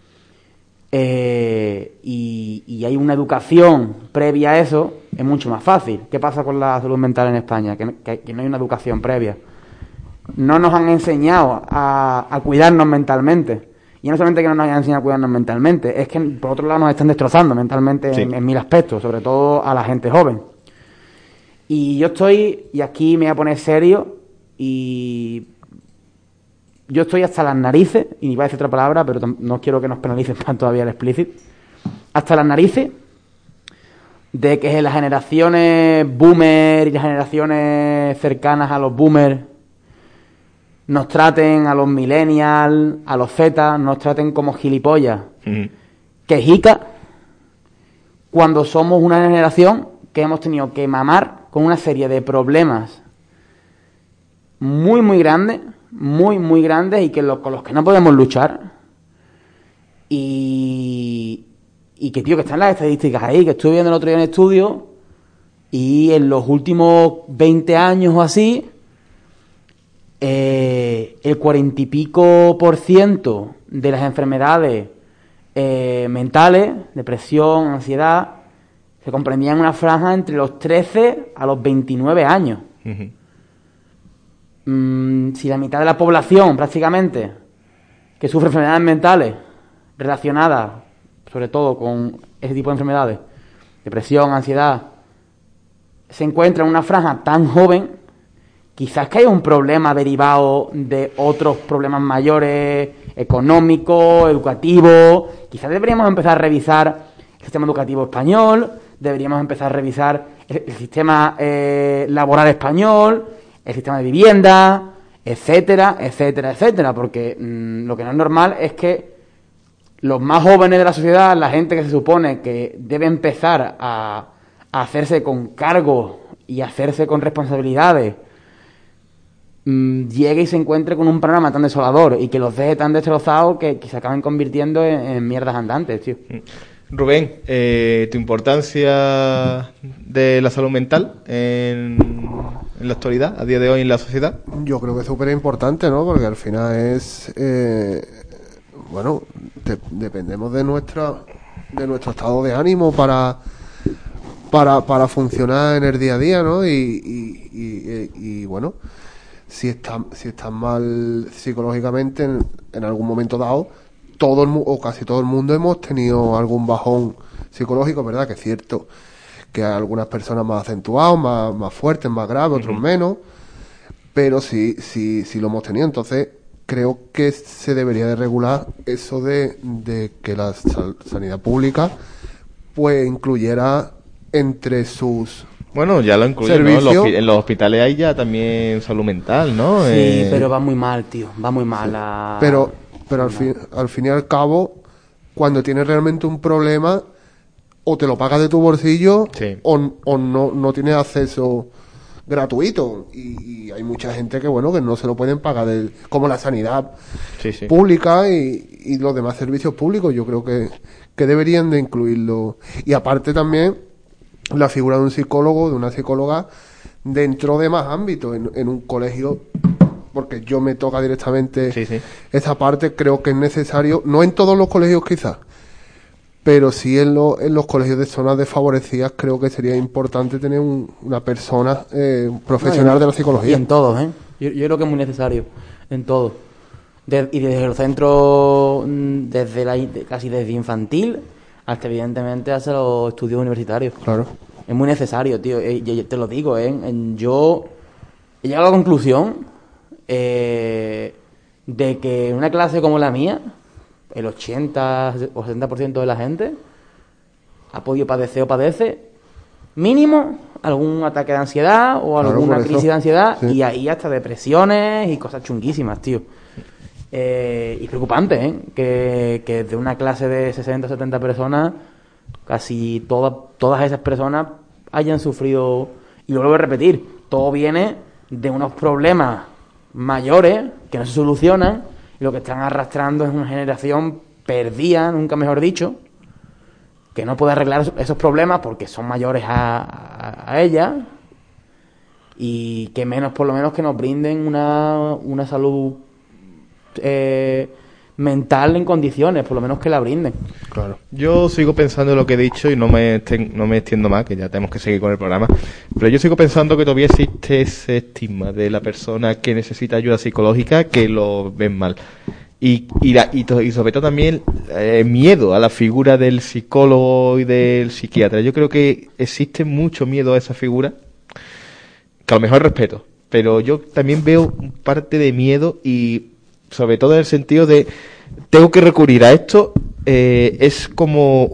eh, y, y hay una educación previa a eso, es mucho más fácil. ¿Qué pasa con la salud mental en España? Que, que, que no hay una educación previa. No nos han enseñado a, a cuidarnos mentalmente. Y no solamente que no nos hayan enseñado a cuidarnos mentalmente, es que por otro lado nos están destrozando mentalmente sí. en, en mil aspectos, sobre todo a la gente joven. Y yo estoy, y aquí me voy a poner serio, y yo estoy hasta las narices, y ni voy a decir otra palabra, pero no quiero que nos penalicen más todavía el explícito, hasta las narices de que las generaciones boomer y las generaciones cercanas a los boomers nos traten, a los millennials, a los Z, nos traten como gilipollas, Uh-huh. quejica, cuando somos una generación que hemos tenido que mamar con una serie de problemas muy, muy grandes, muy, muy grandes y que los, con los que no podemos luchar. Y, y que, tío, que están las estadísticas ahí, que estuve viendo el otro día en estudio, y en los últimos veinte años o así, eh, el cuarenta y pico por ciento de las enfermedades eh, mentales, depresión, ansiedad, se comprendían en una franja entre los trece a los veintinueve años. Uh-huh. Mm, si la mitad de la población, prácticamente, que sufre enfermedades mentales relacionadas, sobre todo con ese tipo de enfermedades, depresión, ansiedad, se encuentra en una franja tan joven, quizás que haya un problema derivado de otros problemas mayores, económicos, educativos. Quizás deberíamos empezar a revisar el sistema educativo español, deberíamos empezar a revisar el, el sistema eh, laboral español, el sistema de vivienda, etcétera, etcétera, etcétera, porque mmm, lo que no es normal es que los más jóvenes de la sociedad, la gente que se supone que debe empezar a, a hacerse con cargos y hacerse con responsabilidades, mmm, llegue y se encuentre con un panorama tan desolador y que los deje tan destrozados que, que se acaben convirtiendo en, en mierdas andantes, tío. Rubén, eh, tu importancia de la salud mental en, en la actualidad, a día de hoy en la sociedad. Yo creo que es súper importante, ¿no? Porque al final es, eh, bueno, de, dependemos de nuestra, de nuestro estado de ánimo para, para, para funcionar en el día a día, ¿no? Y, y, y, y, y bueno, si está, si estás mal psicológicamente en, en algún momento dado, todo el mu- o casi todo el mundo hemos tenido algún bajón psicológico, ¿verdad? Que es cierto que hay algunas personas más acentuados, más, más fuertes, más graves, otros Uh-huh. menos, pero sí, sí, sí lo hemos tenido. Entonces creo que se debería de regular eso de, de que la sal- sanidad pública pues incluyera entre sus Bueno, ya lo incluyen, ¿no? En los, hospi- en los hospitales hay ya también salud mental, ¿no? Sí, Eh, pero va muy mal, tío, va muy mal. La... pero pero al fin, al fin y al cabo, cuando tienes realmente un problema, o te lo pagas de tu bolsillo Sí. o, o no, no tienes acceso gratuito. Y, y hay mucha gente que, bueno, que no se lo pueden pagar, del, como la sanidad Sí, sí. pública y, y los demás servicios públicos. Yo creo que, que deberían de incluirlo. Y aparte también la figura de un psicólogo, de una psicóloga, dentro de más ámbitos, en, en un colegio, porque yo me toca directamente Sí, sí. esa parte. Creo que es necesario, no en todos los colegios quizás, pero sí en, lo- en los colegios de zonas desfavorecidas. Creo que sería importante tener un- una persona eh, un profesional No, y- de la Y psicología. en todos, ¿eh? Yo, yo creo que es muy necesario. En todos. De- y desde los centros, mm, desde la, in- de- casi desde infantil hasta evidentemente hasta los estudios universitarios. Claro. Es muy necesario, tío. Eh, yo- yo te lo digo, ¿eh? En- Yo he llegado a la conclusión eh, de que en una clase como la mía, el ochenta o sesenta por ciento de la gente ha podido padecer o padece mínimo algún ataque de ansiedad o Claro, alguna por eso. crisis de ansiedad, Sí. y ahí hasta depresiones y cosas chunguísimas, tío. Eh, y preocupante, ¿eh? Que, que de una clase de sesenta o setenta personas, casi todas todas esas personas hayan sufrido. Y lo vuelvo a repetir, todo viene de unos problemas mayores que no se solucionan, y lo que están arrastrando es una generación perdida, nunca mejor dicho, que no puede arreglar esos- esos problemas porque son mayores a, a, a ella, y que menos por lo menos que nos brinden una, una salud eh, mental en condiciones, por lo menos que la brinden. Claro. Yo sigo pensando en lo que he dicho y no me, esten- no me extiendo más, que ya tenemos que seguir con el programa. Pero yo sigo pensando que todavía existe ese estigma de la persona que necesita ayuda psicológica, que lo ven mal. Y, y, la- y, to- y sobre todo también eh, miedo a la figura del psicólogo y del psiquiatra. Yo creo que existe mucho miedo a esa figura, que a lo mejor respeto, pero yo también veo parte de miedo, y sobre todo en el sentido de tengo que recurrir a esto. Eh, es como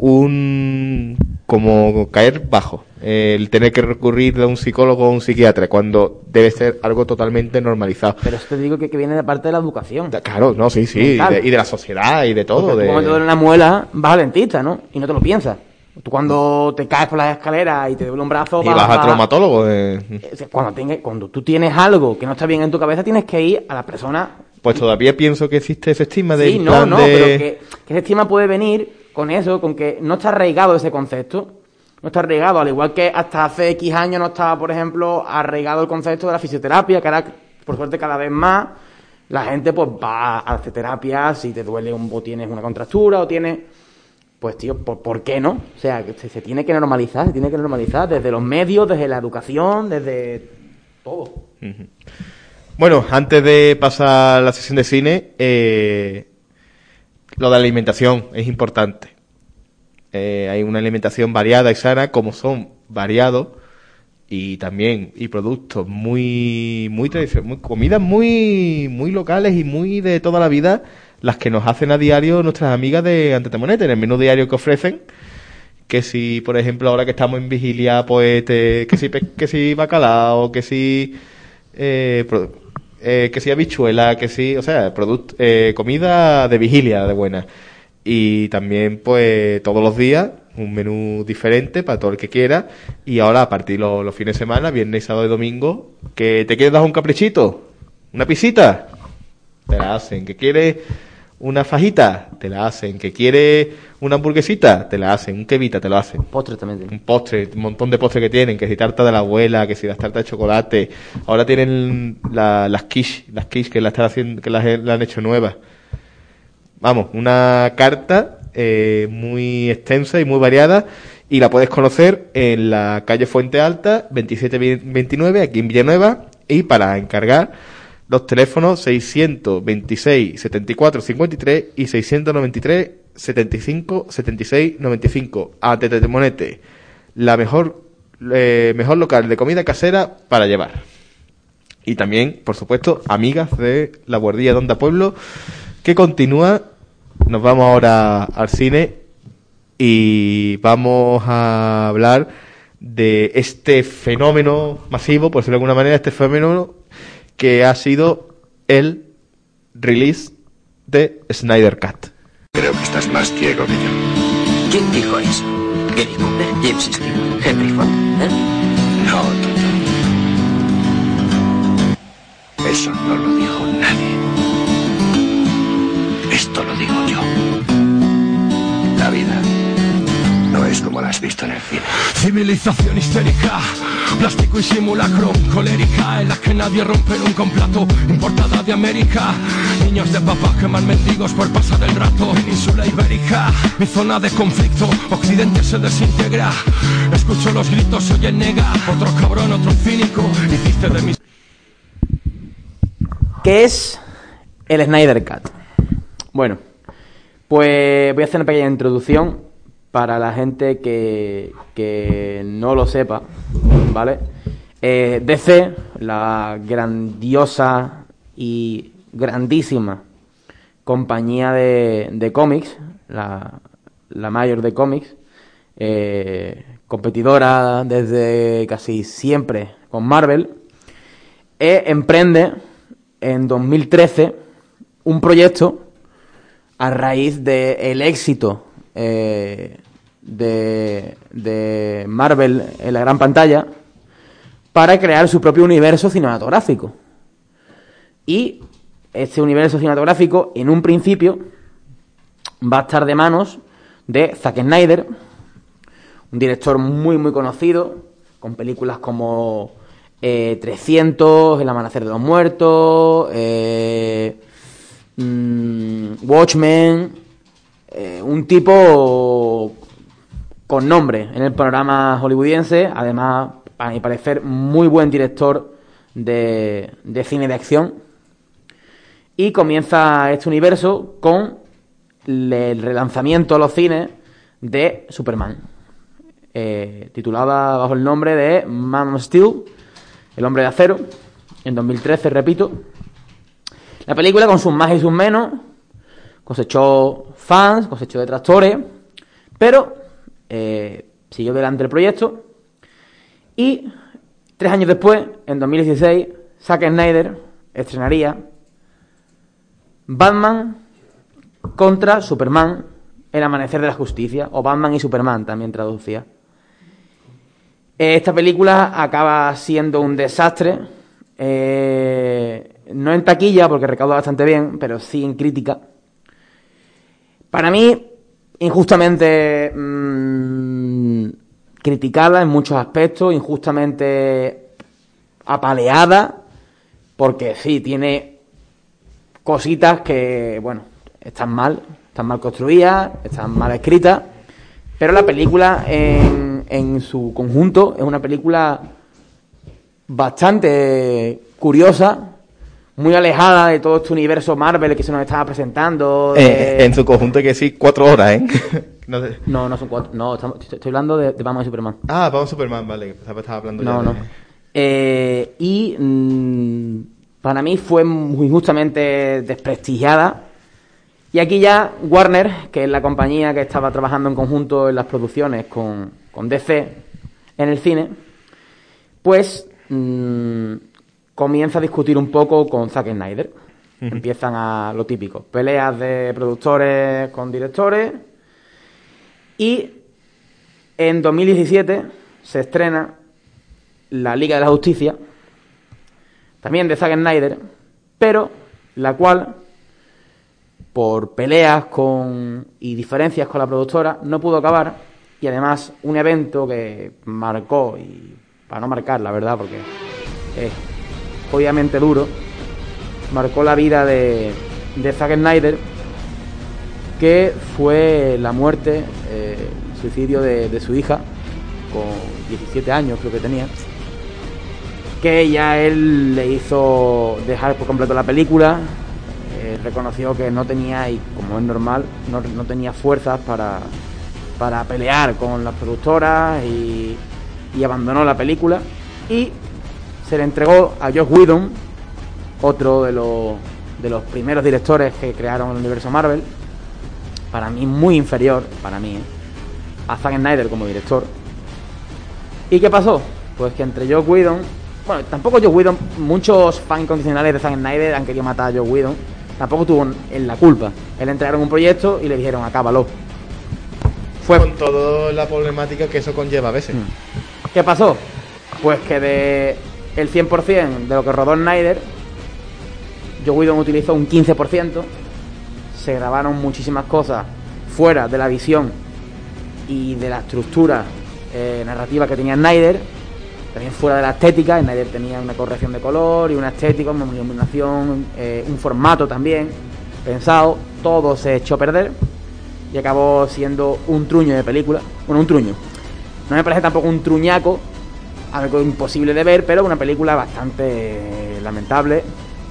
un como caer bajo, eh, el tener que recurrir a un psicólogo o a un psiquiatra cuando debe ser algo totalmente normalizado. Pero eso te digo que, que viene de parte de la educación. Claro, no, sí, sí, y Mental. de, y de la sociedad y de todo. Porque tú de- cuando te duele una muela, vas al dentista, ¿no? Y no te lo piensas. Tú cuando te caes por las escaleras y te duele un brazo, y vas a traumatólogo. eh. Eh, Cuando, tenga- cuando tú tienes algo que no está bien en tu cabeza, tienes que ir a la persona. Pues todavía pienso que existe ese estigma de Sí, no, no, pero que, que ese estigma puede venir con eso, con que no está arraigado ese concepto. No está arraigado, al igual que hasta hace X años no estaba, por ejemplo, arraigado el concepto de la fisioterapia, que ahora, por suerte, cada vez más la gente pues va a hacer terapia si te duele un, o tienes una contractura o tienes... Pues, tío, ¿por, por qué no? O sea, que se, se tiene que normalizar, se tiene que normalizar desde los medios, desde la educación, desde todo. Ujú. Bueno, antes de pasar a la sesión de cine, eh, lo de la alimentación es importante. Eh, hay una alimentación variada y sana, como son variados, y también y productos muy muy tradicionales, muy, comidas muy muy locales y muy de toda la vida, las que nos hacen a diario nuestras amigas de Antetemonete, en el menú diario que ofrecen. Que si, por ejemplo, ahora que estamos en vigilia, pues te- que si pe- que si bacalao, que si eh, pro- eh, que si habichuela, que si, o sea, product- eh, comida de vigilia de buena. Y también, pues, todos los días un menú diferente para todo el que quiera. Y ahora, a partir de los, los fines de semana, viernes, sábado y domingo, que te quieres dar un caprichito, una pisita, te la hacen. Que quieres una fajita, te la hacen. Que quieres una hamburguesita, te la hacen. Un kebita, te lo hacen. Postres también tienen. Un postre, un montón de postres que tienen, que si tarta de la abuela, que si las tartas de chocolate. Ahora tienen la- las quiche, las quiche que las están haciendo, que las, he- las han hecho nuevas. Vamos, una carta eh, muy extensa y muy variada, y la puedes conocer en la calle Fuente Alta, veintisiete veintinueve, aquí en Villanueva, y para encargar los teléfonos seiscientos veintiséis, setenta y cuatro, cincuenta y tres y seiscientos noventa y tres, setenta y cinco, setenta y seis, noventa y cinco. Antetemonete, la mejor, eh, mejor local de comida casera para llevar. Y también, por supuesto, amigas de la Guardilla de Onda Pueblo, que continúa. Nos vamos ahora al cine y vamos a hablar de este fenómeno masivo, por decirlo de alguna manera, este fenómeno que ha sido el release de Snyder Cut. Creo que estás más ciego que yo. ¿Quién dijo eso? Gary Cooper, James Stewart, Henry Fonda, ¿eh? No, Toto. Eso no lo dijo nadie. Esto lo digo yo. La vida no es como la has visto en el cine. Civilización histérica, plástico y simulacro, colérica en la que nadie rompe nunca un plato, importada de América. Niños de papá queman mendigos por pasar el rato. Península ibérica, mi zona de conflicto, Occidente se desintegra. Escucho los gritos, soy el nega, otro cabrón, otro cínico. Hiciste de mis... ¿Qué es el Snyder Cut? Bueno, pues voy a hacer una pequeña introducción para la gente que, que no lo sepa, ¿vale? Eh, D C, la grandiosa y grandísima compañía de, de cómics, la, la mayor de cómics, eh, competidora desde casi siempre con Marvel, eh, emprende en dos mil trece un proyecto a raíz del éxito eh, de, de Marvel en la gran pantalla para crear su propio universo cinematográfico. Y este universo cinematográfico, en un principio, va a estar de manos de Zack Snyder, un director muy muy conocido, con películas como eh, trescientos, El amanecer de los muertos, eh, mmm, Watchmen, eh, un tipo con nombre en el panorama hollywoodiense, además, a mi parecer, muy buen director de, de cine de acción. Y comienza este universo con el relanzamiento a los cines de Superman, eh, titulada bajo el nombre de Man of Steel, El hombre de acero, en dos mil trece, repito. La película, con sus más y sus menos, cosechó fans, cosechó detractores, pero eh, siguió delante el proyecto. Y tres años después, en dos mil dieciséis, Zack Snyder estrenaría Batman contra Superman, El amanecer de la justicia, o Batman y Superman, también traducía. Esta película acaba siendo un desastre, eh, no en taquilla, porque recauda bastante bien, pero sí en crítica. Para mí, injustamente mmm, criticada en muchos aspectos, injustamente apaleada, porque sí, tiene cositas que, bueno, están mal, están mal construidas, están mal escritas, pero la película en, en su conjunto es una película bastante curiosa, muy alejada de todo este universo Marvel que se nos estaba presentando. De... Eh, en su conjunto que sí, cuatro horas, ¿eh? no, sé. no, no son cuatro, no, estamos, estoy hablando de, de Batman y Superman. Ah, Batman y Superman, vale, estaba hablando no, ya no. de... Eh, y mmm, para mí fue muy injustamente desprestigiada. Y aquí ya Warner, que es la compañía que estaba trabajando en conjunto en las producciones con, con D C en el cine, pues mmm, comienza a discutir un poco con Zack Snyder. Uh-huh. Empiezan a lo típico, peleas de productores con directores. Y en dos mil diecisiete se estrena La Liga de la Justicia, también de Zack Snyder, pero la cual, por peleas con y diferencias con la productora, no pudo acabar. Y además un evento que marcó, y para no marcar, la verdad, porque es obviamente duro, marcó la vida de, de Zack Snyder, que fue la muerte, eh, el suicidio de, de su hija, con diecisiete años creo que tenía, que ya él le hizo dejar por completo la película. Eh, reconoció que no tenía, y como es normal, no, no tenía fuerzas para, para pelear con las productoras, y, y abandonó la película y se le entregó a Joss Whedon, otro de los, de los primeros directores que crearon el universo Marvel, para mí muy inferior, para mí, ¿eh? a Zack Snyder como director. ¿Y qué pasó? Pues que entre Joss Whedon, bueno, tampoco Joss Whedon, muchos fans incondicionales de Zack Snyder han querido matar a Joss Whedon, tampoco tuvo en la culpa. Él le entregaron un proyecto y le dijeron, acábalo. fue... Con toda la problemática que eso conlleva a veces. ¿Qué pasó? Pues que de el cien por ciento de lo que rodó Snyder, Joss Whedon utilizó un quince por ciento. Se grabaron muchísimas cosas fuera de la visión y de la estructura eh, narrativa que tenía Snyder, también fuera de la estética. Snyder tenía una corrección de color y una estética, una iluminación, eh, un formato también pensado. Todo se echó a perder y acabó siendo un truño de película. Bueno, un truño. No me parece tampoco un truñaco, algo imposible de ver, pero una película bastante lamentable.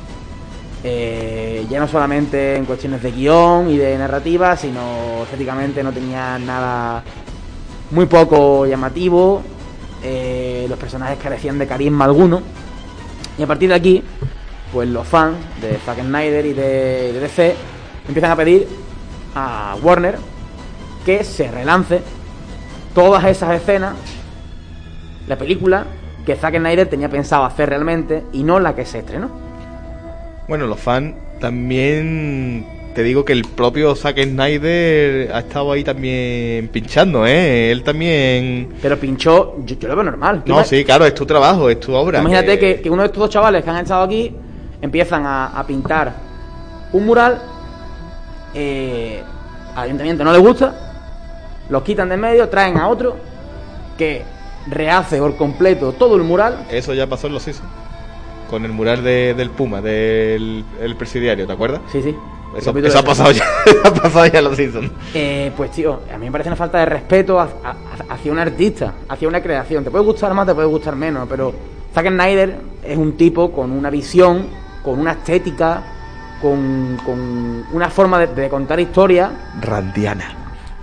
Eh, ya no solamente en cuestiones de guión y de narrativa, sino estéticamente no tenía nada, muy poco llamativo. Eh, los personajes carecían de carisma alguno. Y a partir de aquí, pues los fans de Zack Snyder y de, de D C empiezan a pedir a Warner que se relance todas esas escenas, la película que Zack Snyder tenía pensado hacer realmente y no la que se estrenó. Bueno, los fans también, te digo que el propio Zack Snyder ha estado ahí también pinchando, ¿eh? Él también... Pero pinchó, yo, yo lo veo normal. No, sí, claro, es tu trabajo, es tu obra. Imagínate que... que, que uno de estos dos chavales que han estado aquí empiezan a, a pintar un mural, eh, al ayuntamiento no le gusta, los quitan de en medio, traen a otro que rehace por completo todo el mural. Eso ya pasó en los Simpsons, con el mural de, del Puma, del el presidiario, ¿te acuerdas? Sí, sí. Eso, eso ha pasado ya, ha pasado ya en los Simpsons. Eh, pues tío, a mí me parece una falta de respeto hacia, hacia un artista, hacia una creación. Te puede gustar más, te puede gustar menos, pero Zack Snyder es un tipo con una visión, con una estética, con, con una forma de, de contar historias randiana.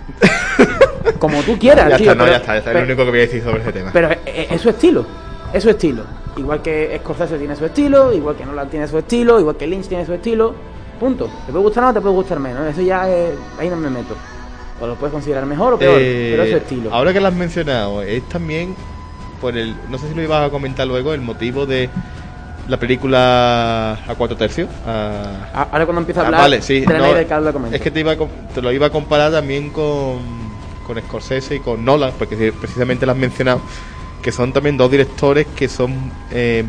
Como tú quieras, ya tío. Está, no, pero, ya está, ya está, pero, es lo único que voy a decir sobre ese tema. Pero es, es su estilo, es su estilo. Igual que Scorsese tiene su estilo, igual que Nolan tiene su estilo, igual que Lynch tiene su estilo. Punto. Te puede gustar más, te puede gustar menos. Eso ya es, ahí no me meto. O lo puedes considerar mejor o peor, eh, pero es su estilo. Ahora que lo has mencionado, es también por el, no sé si lo ibas a comentar luego, el motivo de la película a cuatro tercios. A... Ahora cuando empieza a hablar ah, vale, sí, de la no, Snyder Cut lo comento. Es que te, iba a, te lo iba a comparar también con, con Scorsese y con Nolan, porque precisamente lo has mencionado, que son también dos directores que son eh,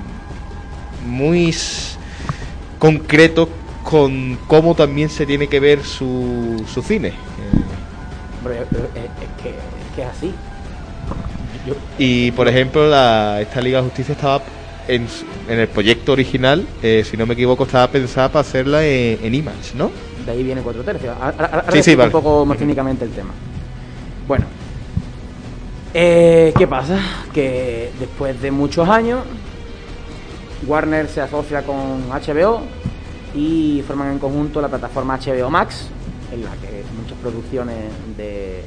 muy concretos con cómo también se tiene que ver su, su cine. Eh, Pero es, es, que, es que es así. Yo... Y por ejemplo, la, esta Liga de Justicia estaba en, en el proyecto original, eh, si no me equivoco, estaba pensada para hacerla en, en Image, ¿no? De ahí viene cuatro tercios. Ahora, ahora sí, sí, vale. Un poco más técnicamente el tema. Bueno, eh, ¿qué pasa? Que después de muchos años, Warner se asocia con H B O y forman en conjunto la plataforma H B O Max, en la que muchas producciones de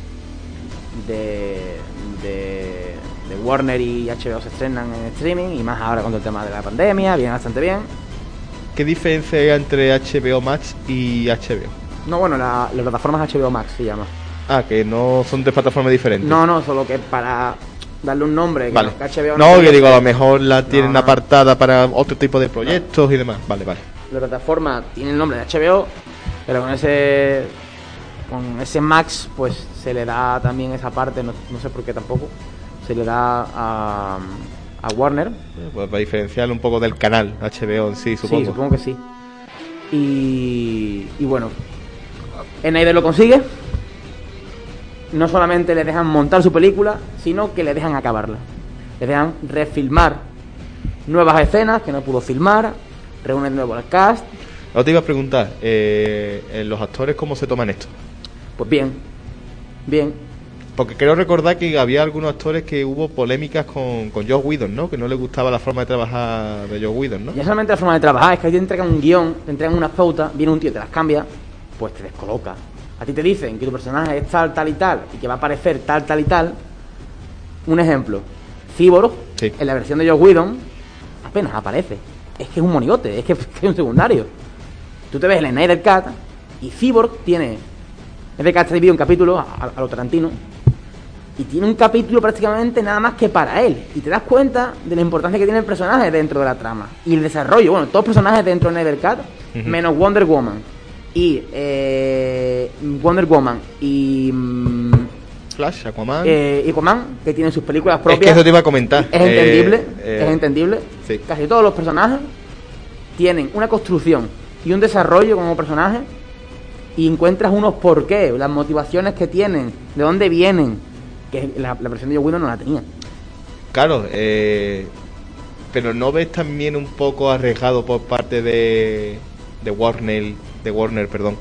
de, de de Warner y H B O se estrenan en streaming, y más ahora con todo el tema de la pandemia, viene bastante bien. ¿Qué diferencia hay entre H B O Max y H B O? No, bueno, la, la plataforma es H B O Max, se llama. Ah, que no son de plataformas diferentes. No, no, solo que para darle un nombre, que vale. no, que H B O no, no que digo, a lo mejor la tienen no, no. apartada para otro tipo de proyectos no. y demás. Vale, vale. La plataforma tiene el nombre de H B O, pero con ese con ese Max pues se le da también esa parte, no, no sé por qué tampoco, se le da a, a Warner. Pues para diferenciarlo un poco del canal H B O en sí, supongo. Sí, supongo que sí. Y, y bueno, Snyder lo consigue. No solamente le dejan montar su película, sino que le dejan acabarla. Le dejan refilmar nuevas escenas que no pudo filmar, reúne de nuevo el cast. Ahora te iba a preguntar, eh, ¿los actores cómo se toman esto? Pues bien, bien. Porque quiero recordar que había algunos actores que hubo polémicas con, con Joss Whedon, ¿no? Que no les gustaba la forma de trabajar de Joss Whedon, ¿no? Ya solamente la forma de trabajar, es que ahí te entregan un guión, te entregan unas pautas, viene un tío, te las cambia, pues te descoloca. A ti te dicen que tu personaje es tal, tal y tal, y que va a aparecer tal, tal y tal. Un ejemplo, Cyborg, sí. En la versión de Joss Whedon, apenas aparece. Es que es un monigote, es que es un secundario. Tú te ves el Snyder Cut y Cyborg tiene, es de que está dividido un capítulo a, a lo Tarantino, y tiene un capítulo prácticamente nada más que para él, y te das cuenta de la importancia que tiene el personaje dentro de la trama y el desarrollo. Bueno, todos los personajes dentro del Snyder Cut, uh-huh. menos Wonder Woman y eh, Wonder Woman y Flash, Aquaman. Eh, Aquaman, que tiene sus películas propias. Es que eso te iba a comentar. Es entendible, Eh, eh, es entendible. sí. Casi todos los personajes tienen una construcción y un desarrollo como personaje y encuentras unos porqués, las motivaciones que tienen, de dónde vienen, que la, la versión de Joe Whedon no la tenía. Claro, eh, pero ¿no ves también un poco arriesgado por parte de, de Warner, de Warner, perdón,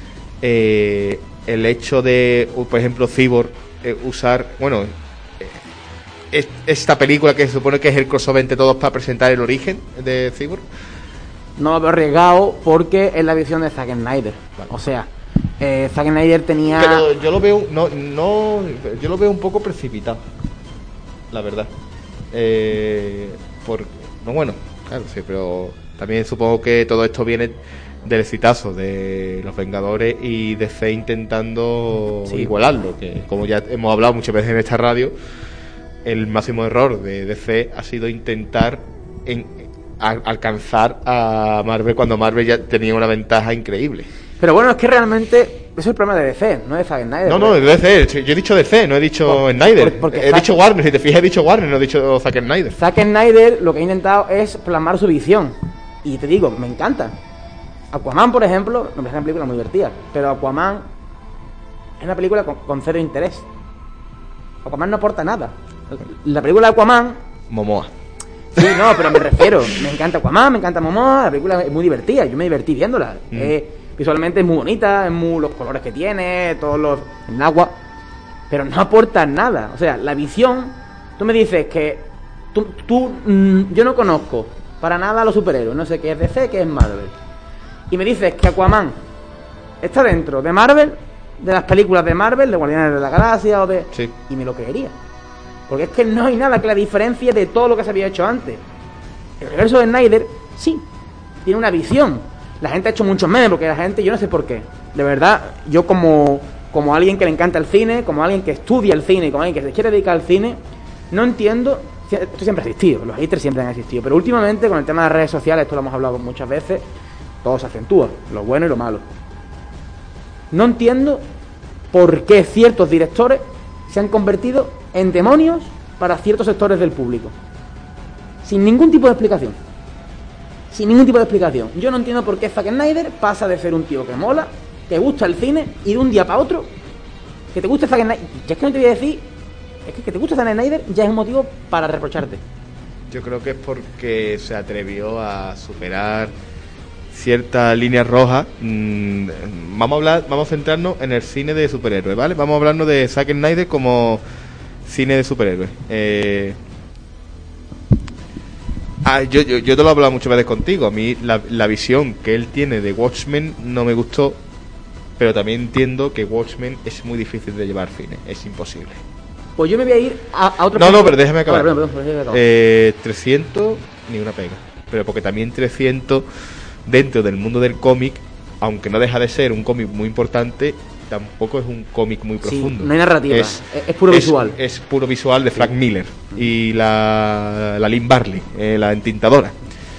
eh, el hecho de, por ejemplo, Cyborg eh, usar, bueno, eh, es- esta película que se supone que es el crossover entre todos para presentar el origen de Cyborg? No lo veo arriesgado porque es la visión de Zack Snyder. O sea, eh, Zack Snyder tenía... Pero yo lo veo, no, no, yo lo veo un poco precipitado, la verdad. Eh, por, no, bueno, claro, sí, pero también supongo que todo esto viene del exitazo de los Vengadores y D C intentando Sí. igualarlo, que como ya hemos hablado muchas veces en esta radio, el máximo error de D C ha sido intentar en, a- alcanzar a Marvel cuando Marvel ya tenía una ventaja increíble. Pero bueno, es que realmente eso es el problema de D C, no de Zack Snyder. No, no, de D C, yo he dicho D C, no he dicho Por- Snyder. por- porque he Zack- dicho Warner, si te fijas he dicho Warner, no he dicho Zack Snyder. Zack Snyder lo que ha intentado es plasmar su visión. Y te digo, me encanta. Aquaman, por ejemplo, me parece una película muy divertida, pero Aquaman es una película con, con cero interés. Aquaman no aporta nada. La película de Aquaman... Momoa. Sí, no, pero me refiero, me encanta Aquaman, me encanta Momoa, la película es muy divertida, yo me divertí viéndola. Mm. Eh, visualmente es muy bonita, es muy los colores que tiene, todos los... el agua, pero no aporta nada. O sea, la visión, tú me dices que tú, tú mm, yo no conozco para nada a los superhéroes, no sé qué es D C, qué es Marvel. Y me dices que Aquaman está dentro de Marvel, de las películas de Marvel, de Guardianes de la Galaxia o de... Sí. Y me lo creería. Porque es que no hay nada que la diferencie de todo lo que se había hecho antes. El universo de Snyder, sí, tiene una visión. La gente ha hecho muchos memes, porque la gente, yo no sé por qué. De verdad, yo como, como alguien que le encanta el cine, como alguien que estudia el cine, como alguien que se quiere dedicar al cine, no entiendo. Esto siempre ha existido, los haters siempre han existido. Pero últimamente, con el tema de las redes sociales, esto lo hemos hablado muchas veces, todo se acentúa, lo bueno y lo malo. No entiendo por qué ciertos directores se han convertido en demonios para ciertos sectores del público. Sin ningún tipo de explicación. Sin ningún tipo de explicación. Yo no entiendo por qué Zack Snyder pasa de ser un tío que mola, que gusta el cine, y de un día para otro, que te guste Zack Snyder. Ya es que no te voy a decir, es que que te guste Zack Snyder ya es un motivo para reprocharte. Yo creo que es porque se atrevió a superar ciertas líneas rojas. Mm, vamos a hablar, vamos a centrarnos en el cine de superhéroes, ¿vale? Vamos a hablarnos de Zack Snyder como cine de superhéroes. Eh, ah, yo, yo, yo te lo he hablado muchas veces contigo. A mí la, la visión que él tiene de Watchmen no me gustó, pero también entiendo que Watchmen es muy difícil de llevar al cine, es imposible. Pues yo me voy a ir a, a otro No, punto. no, pero déjame acabar. Vale, perdón, perdón, déjame acabar. Eh, trescientos, ni una pega. Pero porque también trescientos, dentro del mundo del cómic, aunque no deja de ser un cómic muy importante, tampoco es un cómic muy Sí, profundo. no hay narrativa, es- es puro visual. Es puro visual de Frank Miller y la, la Lynn Barley, eh, la entintadora.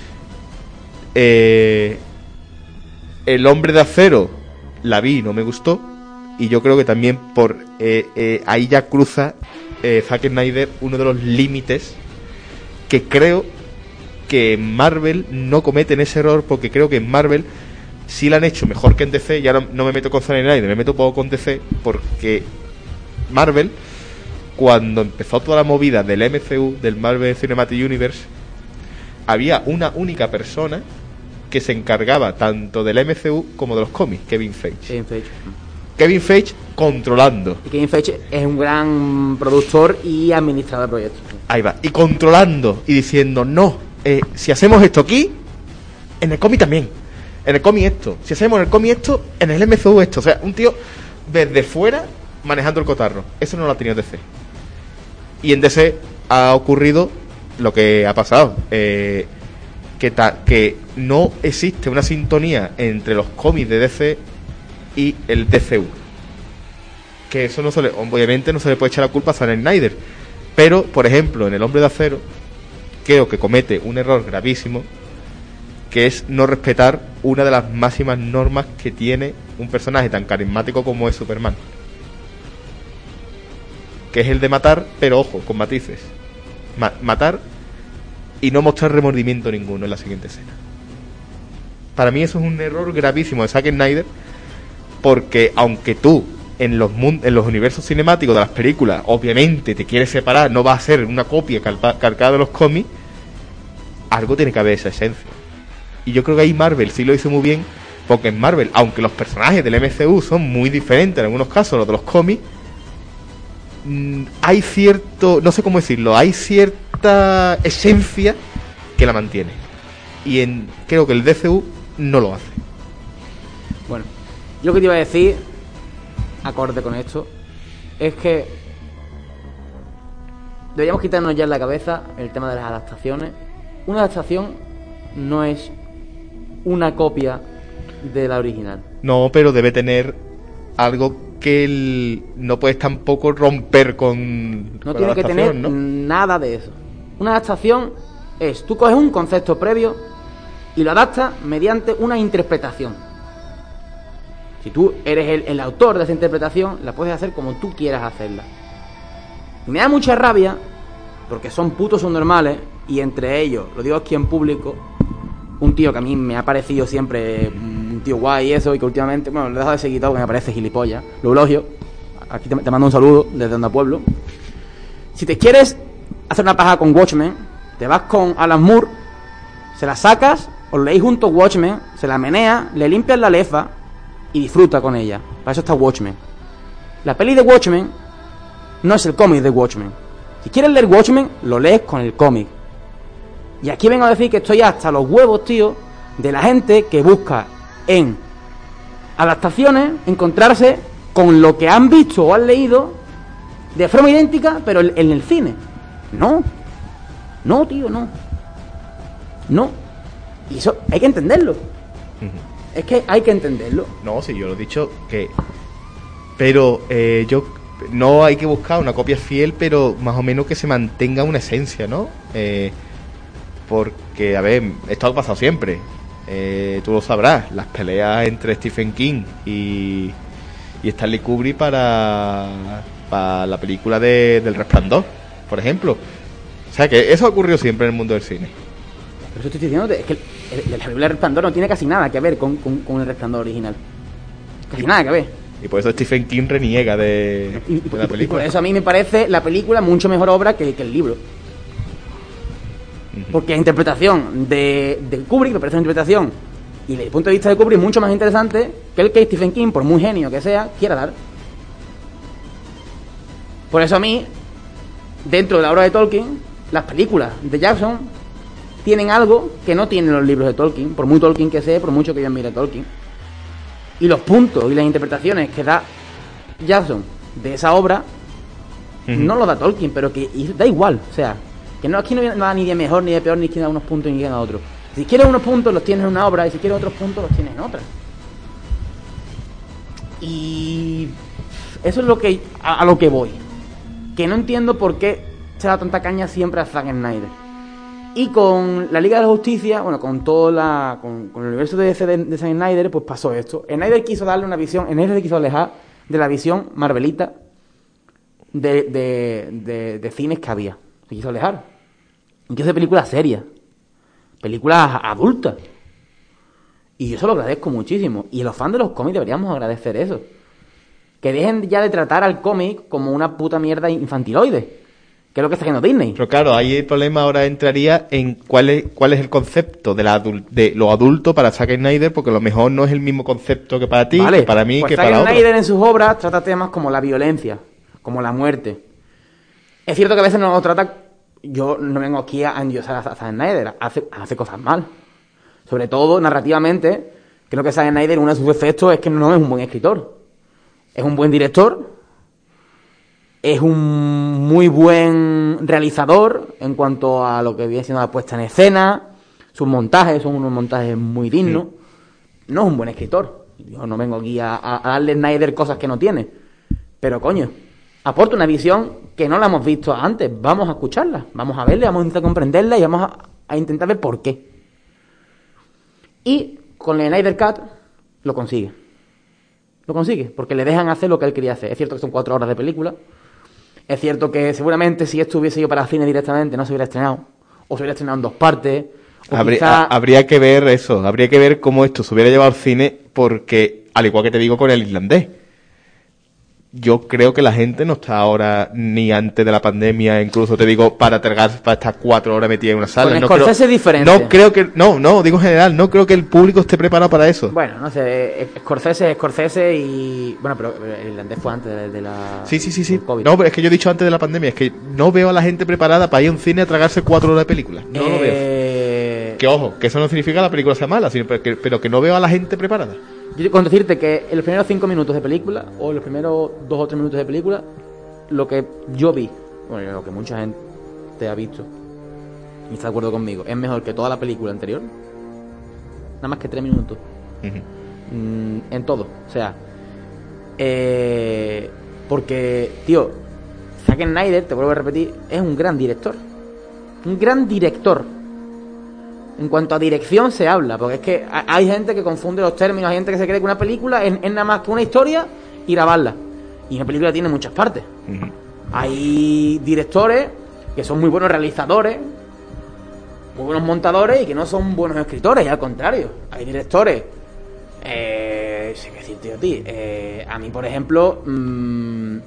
Eh, el Hombre de Acero la vi y no me gustó, y yo creo que también por eh, eh, ahí ya cruza eh, Zack Snyder uno de los límites que creo que en Marvel no cometen ese error, porque creo que en Marvel sí la han hecho mejor que en D C. Ya no, no me meto con Zack Snyder, me meto poco con D C, porque Marvel, cuando empezó toda la movida del M C U, del Marvel Cinematic Universe, había una única persona que se encargaba tanto del M C U como de los cómics, Kevin Feige. Kevin Feige. Kevin Feige controlando. Y Kevin Feige es un gran productor y administrador de proyectos. Ahí va. Y controlando y diciendo, no, eh, si hacemos esto aquí, en el cómic también. En el cómic esto. Si hacemos en el cómic esto, en el M C U esto. O sea, un tío desde fuera manejando el cotarro. Eso no lo ha tenido D C. Y en D C ha ocurrido lo que ha pasado. Eh, que, ta, que no existe una sintonía entre los cómics de D C y el D C U. Que eso no se le, obviamente no se le puede echar la culpa a Zack Snyder. Pero, por ejemplo, en El Hombre de Acero, creo que comete un error gravísimo, que es no respetar una de las máximas normas que tiene un personaje tan carismático como es Superman. que es el de matar, pero ojo, con matices. Ma- matar y no mostrar remordimiento ninguno en la siguiente escena. Para mí eso es un error gravísimo de Zack Snyder, porque aunque tú en los mun- en los universos cinemáticos de las películas obviamente te quieres separar, no va a ser una copia calpa- calcada de los cómics, algo tiene que haber esa esencia. Y yo creo que ahí Marvel sí lo hizo muy bien, porque en Marvel, aunque los personajes del M C U son muy diferentes en algunos casos a los de los cómics, mmm, hay cierto, no sé cómo decirlo, hay cierta esencia que la mantiene. Y en creo que el D C U no lo hace. Bueno, yo lo que te iba a decir, acorde con esto, es que deberíamos quitarnos ya en la cabeza el tema de las adaptaciones. Una adaptación no es una copia de la original. No, pero debe tener algo que el, no puedes tampoco romper con. No con tiene la que tener adaptación, ¿no? nada de eso. Una adaptación es, tú coges un concepto previo y lo adaptas mediante una interpretación. Si tú eres el, el autor de esa interpretación, la puedes hacer como tú quieras hacerla. Y me da mucha rabia, porque son putos subnormales, y entre ellos, lo digo aquí en público, un tío que a mí me ha parecido siempre un tío guay y eso, y que últimamente, bueno, le he dejado de seguir todo porque me parece gilipollas, lo elogio. Aquí te, te mando un saludo desde Onda Pueblo. Si te quieres hacer una paja con Watchmen, te vas con Alan Moore, se la sacas, os leéis juntos Watchmen, se la menea, le limpias la lefa y disfruta con ella. Para eso está Watchmen. La peli de Watchmen no es el cómic de Watchmen. Si quieres leer Watchmen, lo lees con el cómic. Y aquí vengo a decir que estoy hasta los huevos, tío, de la gente que busca en adaptaciones encontrarse con lo que han visto o han leído de forma idéntica, pero en el cine. No. No, tío, no. No. Y eso hay que entenderlo. Es que hay que entenderlo. No, sí, yo lo he dicho que... Pero eh, yo... No hay que buscar una copia fiel, pero más o menos que se mantenga una esencia, ¿no? Eh, porque, a ver, esto ha pasado siempre. Eh, tú lo sabrás, las peleas entre Stephen King y, y Stanley Kubrick para, para la película de, del Resplandor, por ejemplo. O sea, que eso ha ocurrido siempre en el mundo del cine. Pero eso estoy diciendo, es que el, el, la película del Resplandor no tiene casi nada que ver con, con, con el Resplandor original. Casi nada que ver. Y por eso Stephen King reniega de, Y, y, de la película. y por eso a mí me parece la película mucho mejor obra que, que el libro. Uh-huh. Porque la interpretación de, de Kubrick me parece una interpretación, y desde el punto de vista de Kubrick, mucho más interesante que el que Stephen King, por muy genio que sea, quiera dar. Por eso a mí, dentro de la obra de Tolkien, las películas de Jackson tienen algo que no tienen los libros de Tolkien, por muy Tolkien que sea, por mucho que yo admire a Tolkien. Y los puntos y las interpretaciones que da Jackson de esa obra, uh-huh, no lo da Tolkien, pero que da igual. O sea, que no, aquí no va ni de mejor ni de peor, ni quien da unos puntos ni quien da otros. Si quieres unos puntos los tienes en una obra, y si quieres otros puntos los tienes en otra. Y eso es lo que a, a lo que voy. Que no entiendo por qué se da tanta caña siempre a Zack Snyder. Y con la Liga de la Justicia, bueno, con todo la con, con el universo de D C de, de Zack Snyder, pues pasó esto. Snyder quiso darle una visión, Snyder se quiso alejar de la visión marvelita de, de, de, de cines que había. Se quiso alejar. Y quiso hacer películas serias, películas adultas. Y yo eso lo agradezco muchísimo. Y los fans de los cómics deberíamos agradecer eso. Que dejen ya de tratar al cómic como una puta mierda infantiloide, que es lo que está haciendo Disney. Pero claro, ahí el problema ahora entraría en cuál es cuál es el concepto de, la adul- de lo adulto para Zack Snyder, porque a lo mejor no es el mismo concepto que para ti, vale, que para mí, pues que Zack para otros. Snyder en sus obras trata temas como la violencia, como la muerte. Es cierto que a veces no lo trata... Yo no vengo aquí a endiosar a Zack Snyder, hace, hace cosas mal. Sobre todo, narrativamente, creo que Zack Snyder, uno de sus efectos es que no es un buen escritor. Es un buen director, es un muy buen realizador en cuanto a lo que viene siendo la puesta en escena, sus montajes son unos montajes muy dignos. Sí. No es un buen escritor. Yo no vengo aquí a, a darle a Snyder cosas que no tiene. Pero coño, aporta una visión que no la hemos visto antes. Vamos a escucharla, vamos a verla, vamos a intentar comprenderla y vamos a, a intentar ver por qué. Y con el Snyder Cut lo consigue. Lo consigue, porque le dejan hacer lo que él quería hacer. Es cierto que son cuatro horas de película. Es cierto que seguramente si esto hubiese ido para el cine directamente no se hubiera estrenado, o se hubiera estrenado en dos partes. Habría, quizá... a, habría que ver eso, habría que ver cómo esto se hubiera llevado al cine, porque, al igual que te digo con el irlandés, yo creo que la gente no está ahora, ni antes de la pandemia, incluso te digo, para tragar, para estar cuatro horas metida en una sala. Con no Scorsese creo, es diferente. No creo que, no, no, digo en general, no creo que el público esté preparado para eso. Bueno, no sé, Scorsese es Scorsese y... Bueno, pero el irlandés fue antes de, de la... Sí, sí, sí, sí. del COVID. No, pero es que yo he dicho antes de la pandemia, es que no veo a la gente preparada para ir a un cine a tragarse cuatro horas de película. No eh... lo veo. Que ojo, que eso no significa que la película sea mala, sino que, pero que no veo a la gente preparada. Yo con decirte que en los primeros cinco minutos de película, o los primeros dos o tres minutos de película, lo que yo vi, bueno, lo que mucha gente ha visto, y está de acuerdo conmigo, es mejor que toda la película anterior. Nada más que tres minutos. Uh-huh. Mm, en todo. O sea, eh, porque, tío, Zack Snyder, te vuelvo a repetir, es un gran director. Un gran director. En cuanto a dirección se habla, porque es que hay gente que confunde los términos, hay gente que se cree que una película es, es nada más que una historia y grabarla. Y una película tiene muchas partes. Uh-huh. Hay directores que son muy buenos realizadores, muy buenos montadores y que no son buenos escritores, y al contrario. Hay directores, eh, sé qué decirte a ti, eh, a mí por ejemplo, mmm,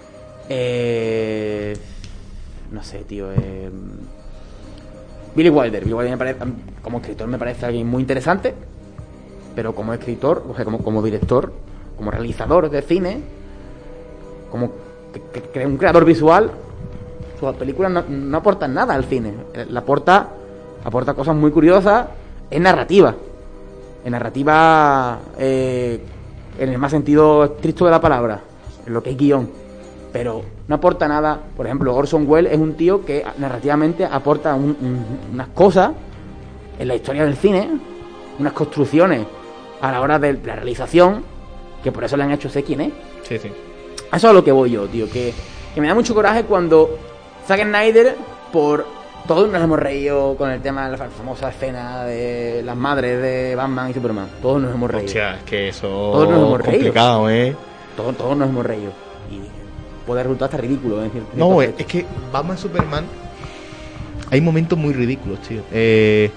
eh, no sé, tío, eh, Billy Wilder. Billy Wilder me parece, como escritor me parece alguien muy interesante, pero como escritor, o sea, como, como director, como realizador de cine, como que, que, que un creador visual, sus películas no, no aportan nada al cine. La aporta, aporta cosas muy curiosas en narrativa. En narrativa, eh, en el más sentido estricto de la palabra, en lo que es guión. Pero no aporta nada. Por ejemplo, Orson Welles es un tío que narrativamente aporta un, un, unas cosas en la historia del cine, unas construcciones a la hora de la realización, que por eso le han hecho ser quien es. Sí, sí. Eso es a lo que voy yo, tío, que, que me da mucho coraje cuando Zack Snyder, por todos nos hemos reído con el tema de la famosa escena de las madres de Batman y Superman. Todos nos hemos reído. Hostia, es que eso todos nos hemos complicado, reído. ¿eh? Todos, todos nos hemos reído. Y puede resultar hasta ridículo, ¿eh? No, es, es que Batman y Superman hay momentos muy ridículos, tío. Eh,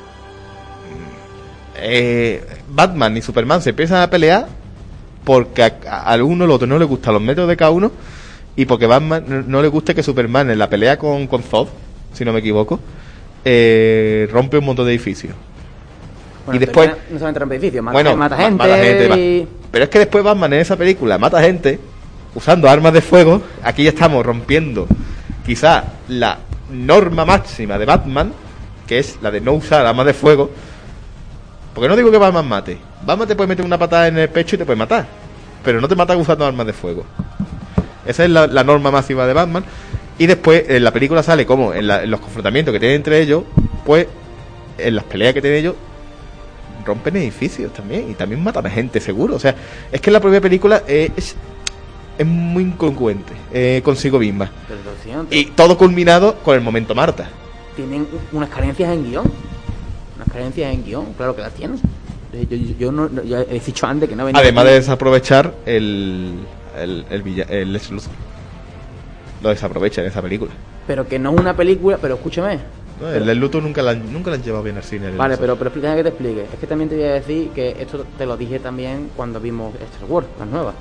eh, Batman y Superman se empiezan a pelear porque a, a, a uno o al otro no le gustan los métodos de cada uno, y porque Batman no, no le gusta que Superman en la pelea con, con Zod, si no me equivoco, eh, rompe un montón de edificios. Bueno, y después no solamente rompe edificios, mata, bueno, mata gente, mata gente y... pero es que después Batman en esa película mata gente usando armas de fuego. Aquí ya estamos rompiendo quizá la norma máxima de Batman, que es la de no usar armas de fuego. Porque no digo que Batman mate. Batman te puede meter una patada en el pecho y te puede matar, pero no te mata usando armas de fuego. Esa es la, la norma máxima de Batman. Y después en la película sale como en, la, en los confrontamientos que tienen entre ellos, pues en las peleas que tienen ellos rompen edificios también, y también matan a gente, seguro. O sea, es que la propia película eh, es, es muy incongruente eh, consigo misma. Pero, y todo culminado con el momento Marta. Tienen unas carencias en guión. Unas carencias en guión, claro que las tienen. Yo, yo, yo, no, yo he dicho antes que no venía. Además de desaprovechar el el, el, villa, el Lex Luthor. Lo desaprovecha en esa película. Pero que no es una película, pero escúchame. No, el Lex Luthor nunca la, nunca la han llevado bien al cine. Vale, pero, pero explícame que te explique. Es que también te voy a decir que esto te lo dije también cuando vimos Star Wars, las nuevas.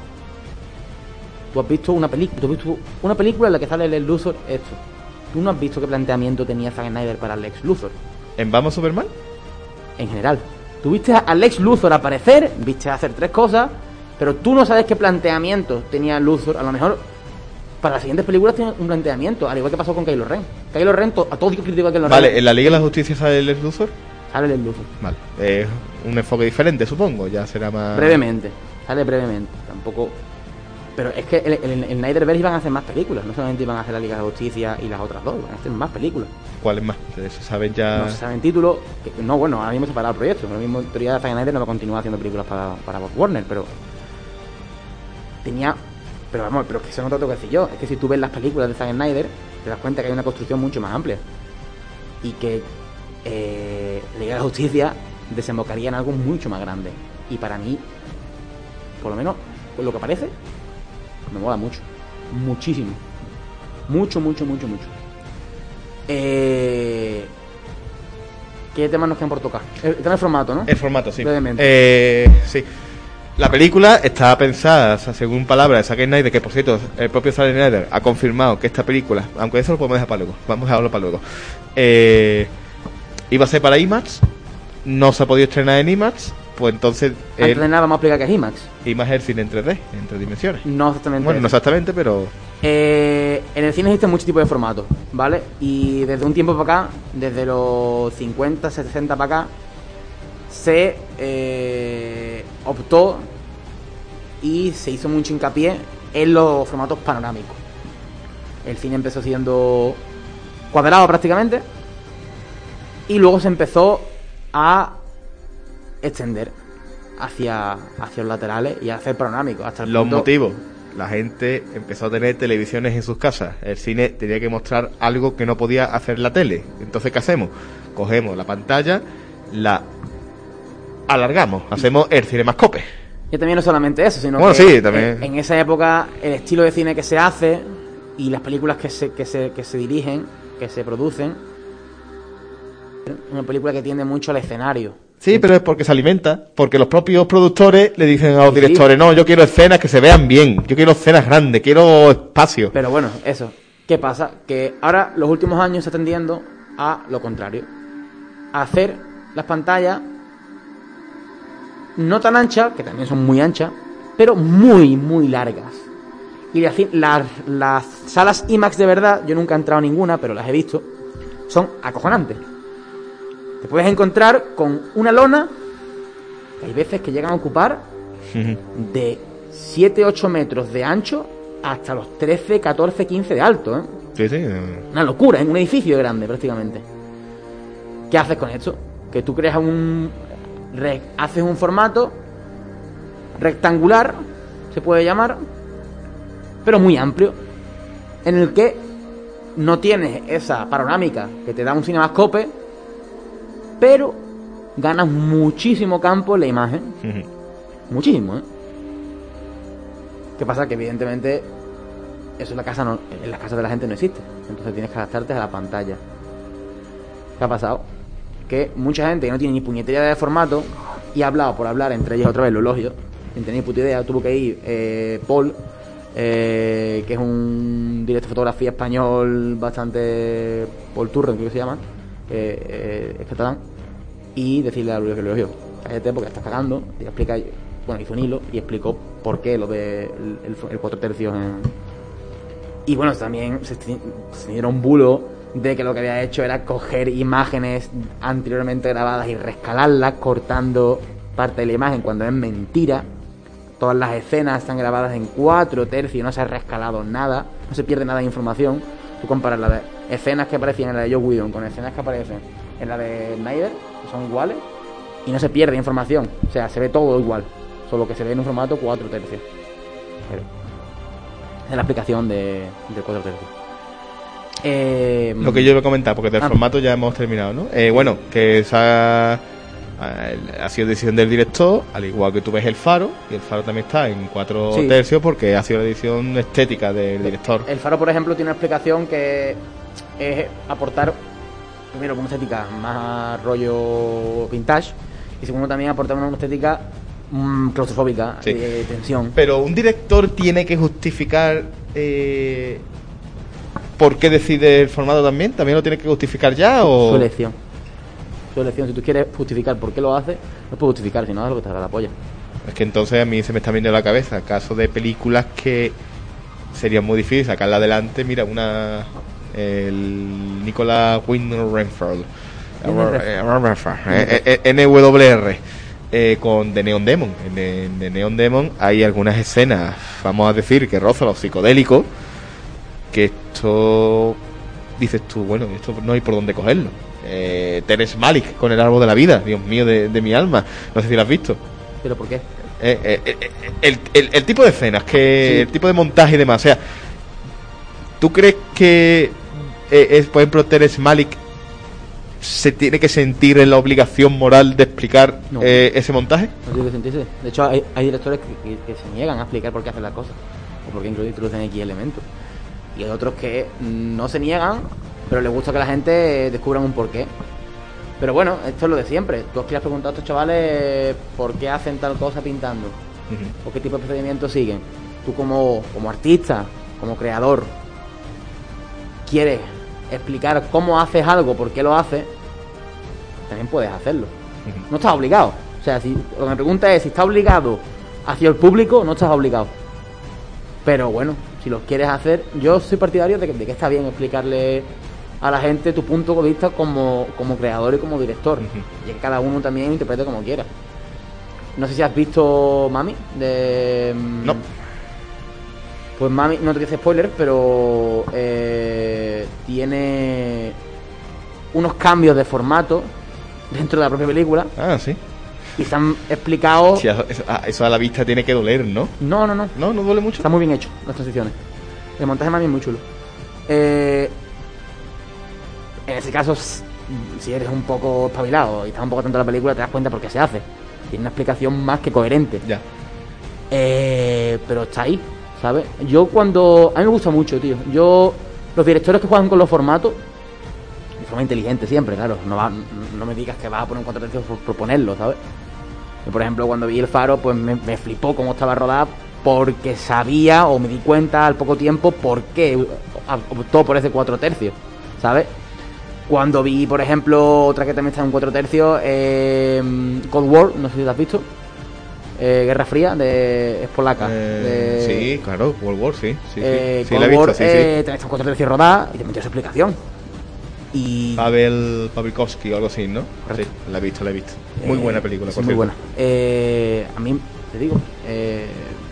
Tú has visto una película, tú has visto una película en la que sale el Lex Luthor esto. Tú no has visto qué planteamiento tenía Zack Snyder para el Lex Luthor. ¿En Vamos Superman? En general. Tú viste a Lex Luthor aparecer, viste a hacer tres cosas, pero tú no sabes qué planteamiento tenía Luthor. A lo mejor para las siguientes películas tiene un planteamiento, al igual que pasó con Kylo Ren. Kylo Ren, to, a todos los críticos de Kylo Ren. Vale, ¿en la Liga de la Justicia sale el Lex Luthor? Sale el Lex Luthor. Vale, eh, un enfoque diferente, supongo, ya será más... Brevemente, sale brevemente, tampoco... Pero es que el, el, el Snyderverse iban a hacer más películas, no solamente iban a hacer la Liga de la Justicia y las otras dos, iban a hacer más películas. ¿Cuáles más? ¿Se saben ya...? No se saben títulos, que, no, bueno, ahora mismo se ha parado el proyecto, ahora mismo en teoría Zack Snyder no va a continuar haciendo películas para, para Warner, pero... Tenía... Pero vamos, pero es que eso no te lo tengo que decir yo, es que si tú ves las películas de Zack Snyder, te das cuenta que hay una construcción mucho más amplia. Y que eh, la Liga de la Justicia desembocaría en algo mucho más grande. Y para mí, por lo menos, por lo que parece, me mola mucho. Muchísimo. Mucho, mucho, mucho, mucho. Eh... ¿Qué temas nos quedan por tocar? El tema del formato, ¿no? El formato, sí. Brevemente. Eh, sí. La película está pensada, o sea, según palabras de Zack Snyder, que por cierto, el propio Zack Snyder ha confirmado que esta película, aunque eso lo podemos dejar para luego, vamos a dejarlo para luego, eh, iba a ser para IMAX, no se ha podido estrenar en IMAX, pues entonces... Antes de nada vamos a explicar qué es IMAX. IMAX es el cine en tres D, en tres dimensiones. No exactamente. Bueno, no exactamente, pero... Eh, en el cine existen muchos tipos de formatos, ¿vale? Y desde un tiempo para acá, desde los cincuenta, sesenta para acá, se eh, optó y se hizo mucho hincapié en los formatos panorámicos. El cine empezó siendo cuadrado prácticamente y luego se empezó a extender hacia, hacia los laterales y a hacer panorámicos. Hasta el Los punto... motivos. La gente empezó a tener televisiones en sus casas. El cine tenía que mostrar algo que no podía hacer la tele. Entonces, ¿qué hacemos? Cogemos la pantalla, la alargamos, hacemos el cinemascope. Y también no solamente eso, sino bueno, que sí, también. En, en esa época el estilo de cine que se hace y las películas que se, que se, que se dirigen, que se producen, una película que tiende mucho al escenario. Sí, pero es porque se alimenta, porque los propios productores le dicen a los Sí. directores, no, yo quiero escenas que se vean bien, yo quiero escenas grandes, quiero espacio. Pero bueno, eso. ¿Qué pasa? Que ahora los últimos años se está tendiendo a lo contrario. A hacer las pantallas no tan anchas, que también son muy anchas, pero muy, muy largas. Y las, las, las salas IMAX de verdad, yo nunca he entrado a ninguna, pero las he visto, son acojonantes. Te puedes encontrar con una lona, que hay veces que llegan a ocupar de siete ocho metros de ancho hasta los trece, catorce, quince de alto, ¿eh? Sí, sí. Una locura, en un edificio grande prácticamente. ¿Qué haces con esto? Que tú creas un... Re, haces un formato rectangular, se puede llamar, pero muy amplio, en el que no tienes esa panorámica que te da un cinemascope, pero ganas muchísimo campo en la imagen. Uh-huh. Muchísimo, ¿eh? ¿Qué pasa? Que evidentemente eso en la casa no, en las casas de la gente no existe. Entonces tienes que adaptarte a la pantalla. ¿Qué ha pasado? Que mucha gente que no tiene ni puñetera idea de formato y ha hablado por hablar entre ellos otra vez, lo lógico, sin tener ni puta idea, tuvo que ir eh, Paul, eh, que es un director de fotografía español bastante... Paul Turren, creo que se llama, eh, eh, es catalán, y decirle a Luis que lo lógico, cállate porque estás cagando, y explica, bueno, hizo un hilo y explicó por qué lo de el, el, el cuatro tercios en... Y bueno, también se, se dieron un bulo de que lo que había hecho era coger imágenes anteriormente grabadas y rescalarlas, cortando parte de la imagen, cuando es mentira. Todas las escenas están grabadas en cuatro tercios, no se ha rescalado nada, no se pierde nada de información. Tú comparas las de escenas que aparecían en la de Joss Whedon con escenas que aparecen en la de Snyder, que son iguales, y no se pierde información, o sea, se ve todo igual, solo que se ve en un formato cuatro tercios. Pero es la aplicación de, del cuatro tercios. Eh, Lo que yo iba a comentar, porque del ah, formato ya hemos terminado, ¿no? Eh, bueno, que esa ha sido decisión del director, al igual que tú ves El Faro, y El Faro también está en cuatro sí. tercios porque ha sido la edición estética del director. El Faro, por ejemplo, tiene una explicación que es aportar, primero, una estética más rollo vintage, y segundo, también aportar una estética mmm, claustrofóbica, sí. de tensión. Pero un director tiene que justificar eh, por qué decide el formato también, ¿también lo tiene que justificar ya o...? Su elección. Su elección, si tú quieres justificar por qué lo hace, no puedes justificar, si no, es lo que te da la polla. Es que entonces a mí se me está viendo en la cabeza caso de películas que sería muy difícil sacarla adelante. Mira, una... el Nicolas Winding Refn, N W R, eh, con The Neon Demon. En The Neon Demon hay algunas escenas, vamos a decir, que rozan lo psicodélico, que esto dices tú, bueno, esto no hay por dónde cogerlo. eh, Terrence Malick con El Árbol de la Vida, Dios mío de, de mi alma, no sé si lo has visto. ¿Pero por qué? Eh, eh, eh, el, el, el tipo de escenas, que sí. El tipo de montaje y demás, o sea, ¿tú crees que eh, es, por ejemplo, Terrence Malick se tiene que sentir en la obligación moral de explicar no. eh, ese montaje? No tiene que sentirse. De hecho, hay, hay directores que, que, que se niegan a explicar por qué hacen las cosas o por qué introducen X elementos. Y hay otros que no se niegan, pero les gusta que la gente descubra un porqué. Pero bueno, esto es lo de siempre. Tú has querido preguntar a estos chavales por qué hacen tal cosa pintando, uh-huh. o qué tipo de procedimientos siguen. Tú como, como artista, como creador, quieres explicar cómo haces algo, por qué lo haces, también puedes hacerlo. Uh-huh. No estás obligado. O sea, si lo que me pregunta es si estás obligado hacia el público, no estás obligado. Pero bueno, si lo quieres hacer, yo soy partidario de que, de que está bien explicarle a la gente tu punto de vista como, como creador y como director. Uh-huh. Y que cada uno también interprete como quiera. No sé si has visto Mami de... No. Pues Mami, no te voy a hacer spoiler, pero eh, tiene unos cambios de formato dentro de la propia película. Ah, sí. Y están explicados... Sí, eso a la vista tiene que doler, ¿no? No, no, no. No, no duele mucho. Está muy bien hecho, las transiciones. El montaje de Mami es muy chulo. Eh, en ese caso, si eres un poco espabilado y estás un poco atento a la película, te das cuenta por qué se hace. Tiene una explicación más que coherente. Ya. Eh, pero está ahí, ¿sabes? Yo cuando... A mí me gusta mucho, tío. Yo... Los directores que juegan con los formatos, de forma inteligente siempre, claro. No, va, no me digas que vas a poner un cuatro tercios por, por ponerlo, ¿sabes? Yo, por ejemplo, cuando vi El Faro, pues me, me flipó cómo estaba rodada, porque sabía o me di cuenta al poco tiempo por qué optó por ese cuatro tercios, ¿sabes? Cuando vi, por ejemplo, otra que también está en cuatro tercios, eh, Cold War, no sé si la has visto, eh, Guerra Fría, de, es polaca. Eh, de, sí, claro, World War, sí. sí, eh, sí, sí Cold la he visto, War, sí, eh, sí. también está en cuatro tercios rodada y te metió su explicación. Y... Pavel Pawlikowski o algo así, ¿no? Correcto. Sí, la he visto, la he visto. Muy eh, buena película, sí, por muy cierto. buena. Eh, a mí, te digo, eh,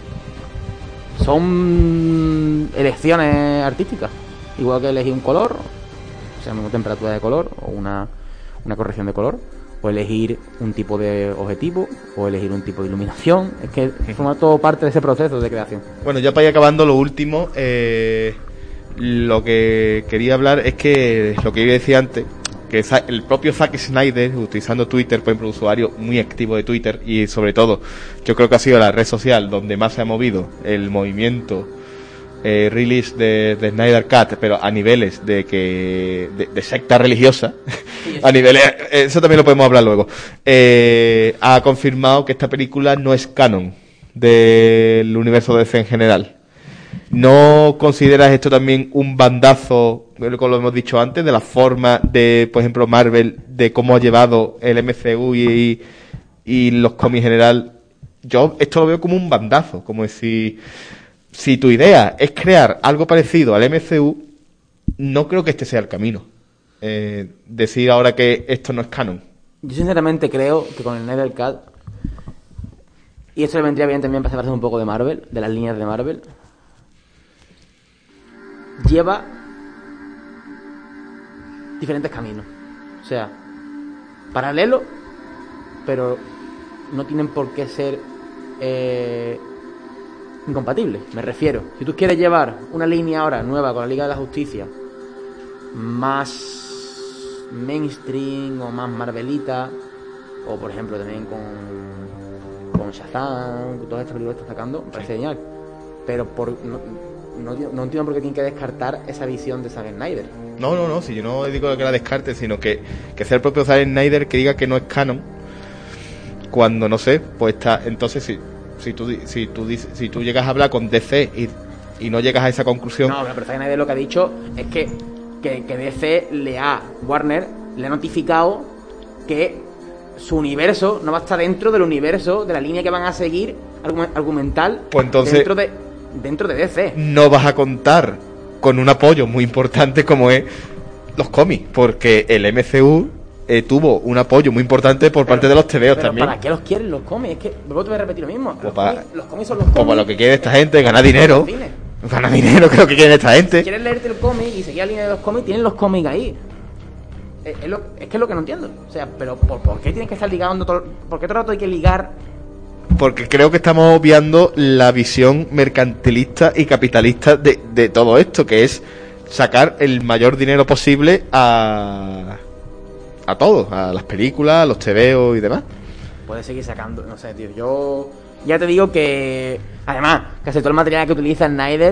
son elecciones artísticas. Igual que elegir un color, o sea, una temperatura de color o una, una corrección de color, o elegir un tipo de objetivo, o elegir un tipo de iluminación. Es que forma todo parte de ese proceso de creación. Bueno, ya para ir acabando lo último, eh, lo que quería hablar es que lo que yo decía antes, que el propio Zack Snyder, utilizando Twitter, por ejemplo, un usuario muy activo de Twitter, y sobre todo, yo creo que ha sido la red social donde más se ha movido el movimiento eh, release de, de Snyder Cut, pero a niveles de que de, de secta religiosa, a niveles, eso también lo podemos hablar luego, eh, ha confirmado que esta película no es canon del universo de D C en general. ¿No consideras esto también un bandazo, como lo hemos dicho antes, de la forma de, por ejemplo, Marvel, de cómo ha llevado el M C U y, y los cómics en general? Yo esto lo veo como un bandazo, como si, si tu idea es crear algo parecido al M C U, no creo que este sea el camino. Eh, decir ahora que esto no es canon. Yo sinceramente creo que con el Snyder Cut, y esto le vendría bien también para separarse un poco de Marvel, de las líneas de Marvel, lleva diferentes caminos, o sea, paralelos, pero no tienen por qué ser eh, incompatibles. Me refiero, si tú quieres llevar una línea ahora nueva con la Liga de la Justicia, más mainstream o más Marvelita, o por ejemplo también con con Shazam, con todas estas películas que está sacando, me parece genial, pero por no, No, no entiendo por qué tienen que descartar esa visión de Zack Snyder. No, no, no, si yo no digo que la descarte, sino que, que sea el propio Zack Snyder que diga que no es canon, cuando no sé, pues está, entonces si, si tú si tú dices, si tú llegas a hablar con D C y, y no llegas a esa conclusión. No, pero Zack Snyder lo que ha dicho es que, que, que D C le ha, Warner le ha notificado que su universo no va a estar dentro del universo, de la línea que van a seguir argumental, pues entonces, dentro de dentro de D C. No vas a contar con un apoyo muy importante como es los cómics, porque el M C U eh, tuvo un apoyo muy importante por pero, parte de los tebeos pero también. ¿Para qué los quieren los cómics? Es que luego te voy a repetir lo mismo. Los, para, cómics, los cómics son los cómics. Como lo que quiere esta gente, ganar dinero. Ganar dinero, creo que quiere esta gente. Si quieres leerte el cómic y seguir la línea de los cómics, tienen los cómics ahí. Es, es, lo, es que es lo que no entiendo. O sea, pero ¿por, por qué tienes que estar ligando todo? ¿Por qué todo el rato hay que ligar? Porque creo que estamos obviando la visión mercantilista y capitalista de, de todo esto, que es sacar el mayor dinero posible a a todo, a las películas, a los tebeos y demás. Puedes seguir sacando, no sé, tío. Yo ya te digo que, además, casi todo el material que utiliza Snyder,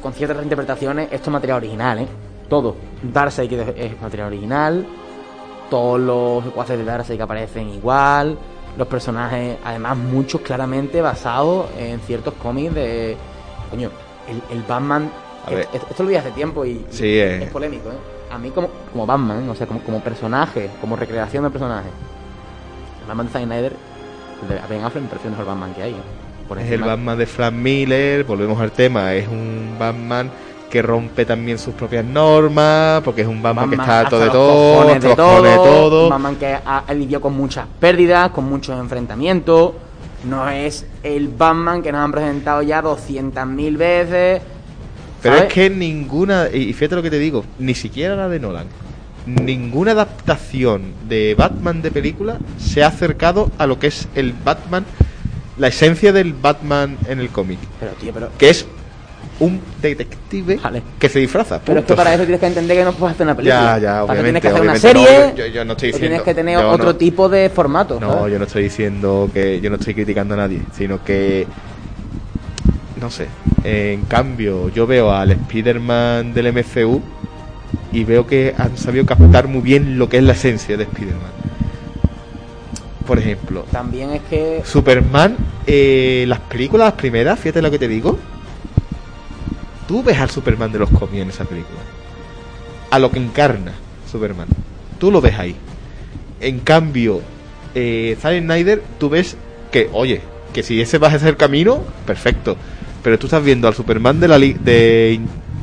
con ciertas reinterpretaciones, esto es material original, ¿eh? Todo. Darkseid es, es material original, todos los secuaces de Darkseid que aparecen igual, los personajes, además muchos claramente basados en ciertos cómics de... Coño, el, el Batman... Es, esto lo vi hace tiempo y, sí, y eh. es polémico, ¿eh? A mí como, como Batman, o sea, como, como personaje, como recreación del personaje, el Batman de Zack Snyder, el de Ben Affleck, me parece el mejor Batman que hay, ¿eh? Por Es el Batman de Frank Miller, volvemos al tema, es un Batman que rompe también sus propias normas, porque es un Batman, Batman que está todo de todo, cojones de todo, de todo. Un Batman que ha, ha lidiado con muchas pérdidas, con muchos enfrentamientos. No es el Batman que nos han presentado ya doscientas mil veces. Pero ¿sabes? es que ninguna, y fíjate lo que te digo, ni siquiera la de Nolan, ninguna adaptación de Batman de película se ha acercado a lo que es el Batman, la esencia del Batman en el cómic. Pero tío, pero... Que es un detective vale. que se disfraza. Pero es que para eso tienes que entender que no puedes hacer una película. Ya, ya, obviamente. Para tienes que hacer una No, serie. yo, yo no estoy diciendo, tienes que tener otro no, tipo de formato. No, ¿sabes? yo no estoy diciendo que yo no estoy criticando a nadie, sino que no sé. En cambio, yo veo al Spider-Man del M C U y veo que han sabido captar muy bien lo que es la esencia de Spider-Man. Por ejemplo, también es que Superman, eh, las películas, las primeras, fíjate lo que te digo. Tú ves al Superman de los cómics en esa película, a lo que encarna Superman, tú lo ves ahí. En cambio, eh, Zack Snyder, tú ves que, oye, que si ese va a ser el camino, perfecto. Pero tú estás viendo al Superman de la li- de,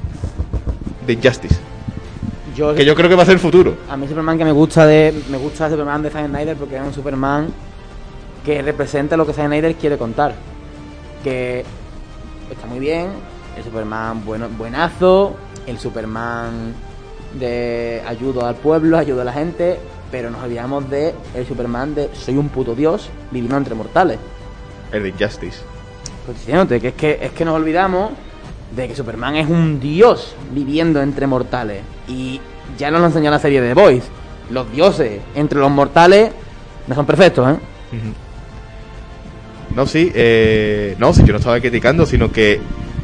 de Injustice. Yo, que yo creo que va a ser el futuro. A mí Superman que me gusta de me gusta el Superman de Zack Snyder porque es un Superman que representa lo que Zack Snyder quiere contar. Que está muy bien, el Superman bueno, buenazo, el Superman de ayudo al pueblo, ayudo a la gente, pero nos olvidamos de el Superman de soy un puto dios viviendo entre mortales. El de Injustice. Pues diciéndote que es que es que nos olvidamos de que Superman es un dios viviendo entre mortales. Y ya nos lo enseñó la serie de The Boys. Los dioses entre los mortales no son perfectos, ¿eh? No, sí, eh, no, sí, yo no estaba criticando, sino que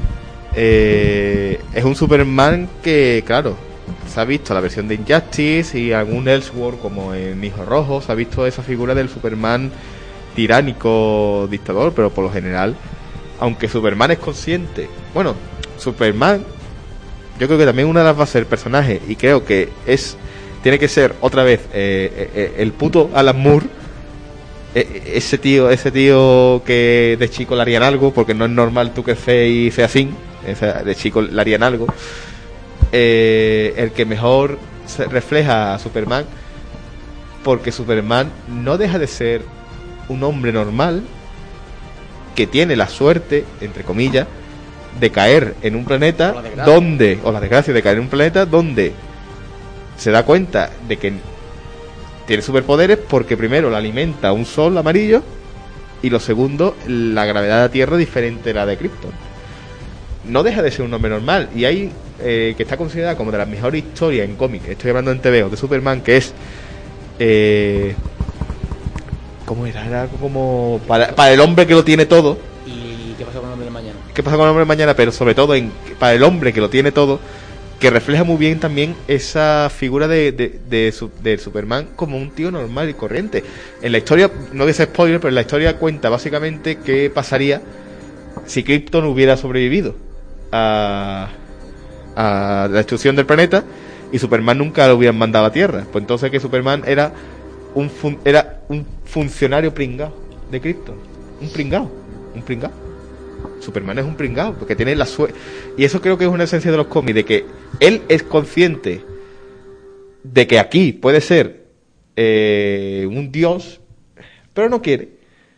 eh, es un Superman que, claro, se ha visto la versión de Injustice y algún Elseworld como en Hijo Rojo, se ha visto esa figura del Superman tiránico dictador, pero por lo general, aunque Superman es consciente, bueno, Superman, yo creo que también una de las bases del personaje, y creo que es tiene que ser otra vez eh, eh, el puto Alan Moore, eh, ese tío ese tío que de chico le harían algo, porque no es normal tú que seas y sea así, de chico le harían algo, eh, el que mejor se refleja a Superman, porque Superman no deja de ser un hombre normal que tiene la suerte, entre comillas, de caer en un planeta o donde, o la desgracia de caer en un planeta donde se da cuenta de que tiene superpoderes porque primero la alimenta un sol amarillo y lo segundo, la gravedad de la Tierra es diferente de la de Krypton. No deja de ser un hombre normal y hay eh, que está considerada como de las mejores historias en cómics, estoy hablando en T V O, de Superman, que es eh, ¿cómo era? Era algo como para, para el hombre que lo tiene todo. ¿Y qué pasa con el hombre de mañana? ¿Qué pasa con el hombre de mañana? Pero sobre todo en, para el hombre que lo tiene todo, que refleja muy bien también esa figura de, de, de, de, de Superman como un tío normal y corriente. En la historia, no dice spoiler, pero en la historia cuenta básicamente qué pasaría si Krypton hubiera sobrevivido a, a la destrucción del planeta y Superman nunca lo hubieran mandado a Tierra. Pues entonces que Superman era un fun, era un funcionario pringao de Krypton, un pringao, un pringao. Superman es un pringao porque tiene la suerte, y eso creo que es una esencia de los cómics, de que él es consciente de que aquí puede ser eh, un dios, pero no quiere,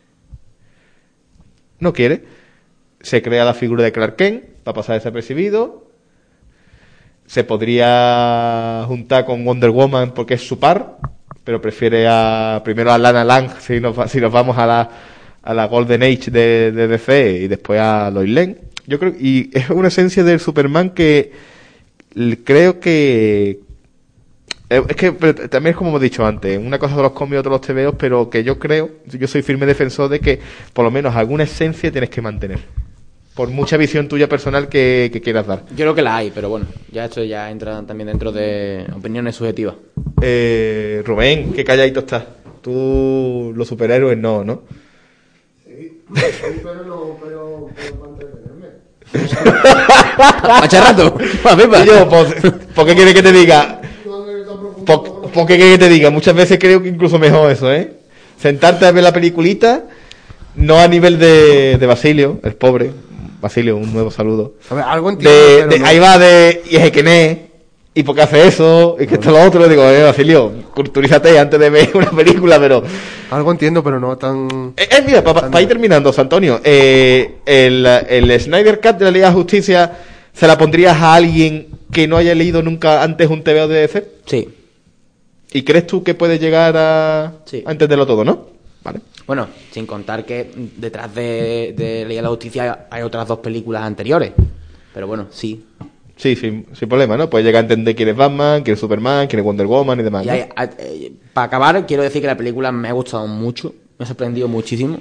no quiere, se crea la figura de Clark Kent para pasar desapercibido, se podría juntar con Wonder Woman porque es su par, pero prefiere a primero a Lana Lang si nos, si nos vamos a la a la Golden Age de, de D C y después a Lois Lane. Yo creo, y es una esencia del Superman que creo que es que también es como hemos dicho antes, una cosa de los cómics, otra de los T V Os, pero que yo creo, yo soy firme defensor de que por lo menos alguna esencia tienes que mantener, por mucha visión tuya personal que, que quieras dar. Yo creo que la hay, pero bueno, ya esto ya entra también dentro de opiniones subjetivas. Eh, Rubén, qué calladito estás. Tú, los superhéroes no, ¿no? Sí, pero no, pero, pero para entretenerme. Hace rato. Y yo, pues, ¿por qué quieres que te diga? ¿Por, ¿Por qué quieres que te diga? Muchas veces creo que incluso mejor eso, ¿eh? Sentarte a ver la peliculita, no a nivel de, de Basilio, el pobre. Basilio, un nuevo saludo. A ver, algo entiendo, de, pero de, no. Ahí va de, y es que ne, y por qué hace eso, y que esto lo otro, le digo, eh, Basilio, culturízate antes de ver una película, pero... Algo entiendo, pero no tan... Eh, eh mira, para pa, pa ir terminando, José Antonio, eh, el, el Snyder Cut de la Liga de Justicia, ¿se la pondrías a alguien que no haya leído nunca antes un T V O de D C? Sí. ¿Y crees tú que puede llegar a, sí. a entenderlo todo, no? Vale. Bueno, sin contar que detrás de, de Liga de la Justicia hay otras dos películas anteriores. Pero bueno, sí. Sí, sin, sin problema, ¿no? Puedes llegar a entender quién es Batman, quién es Superman, quién es Wonder Woman y demás, Y ¿no? hay, hay, eh, para acabar, quiero decir que la película me ha gustado mucho. Me ha sorprendido muchísimo.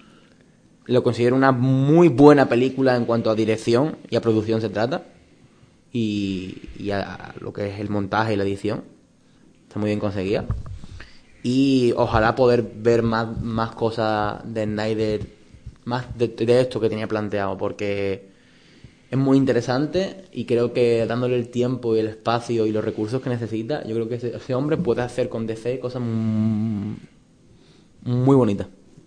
Lo considero una muy buena película en cuanto a dirección y a producción se trata. Y, y a lo que es el montaje y la edición. Está muy bien conseguida. Y ojalá poder ver más, más cosas de Snyder, más de, de esto que tenía planteado, porque es muy interesante y creo que dándole el tiempo y el espacio y los recursos que necesita, yo creo que ese, ese hombre puede hacer con D C cosas muy, muy bonitas.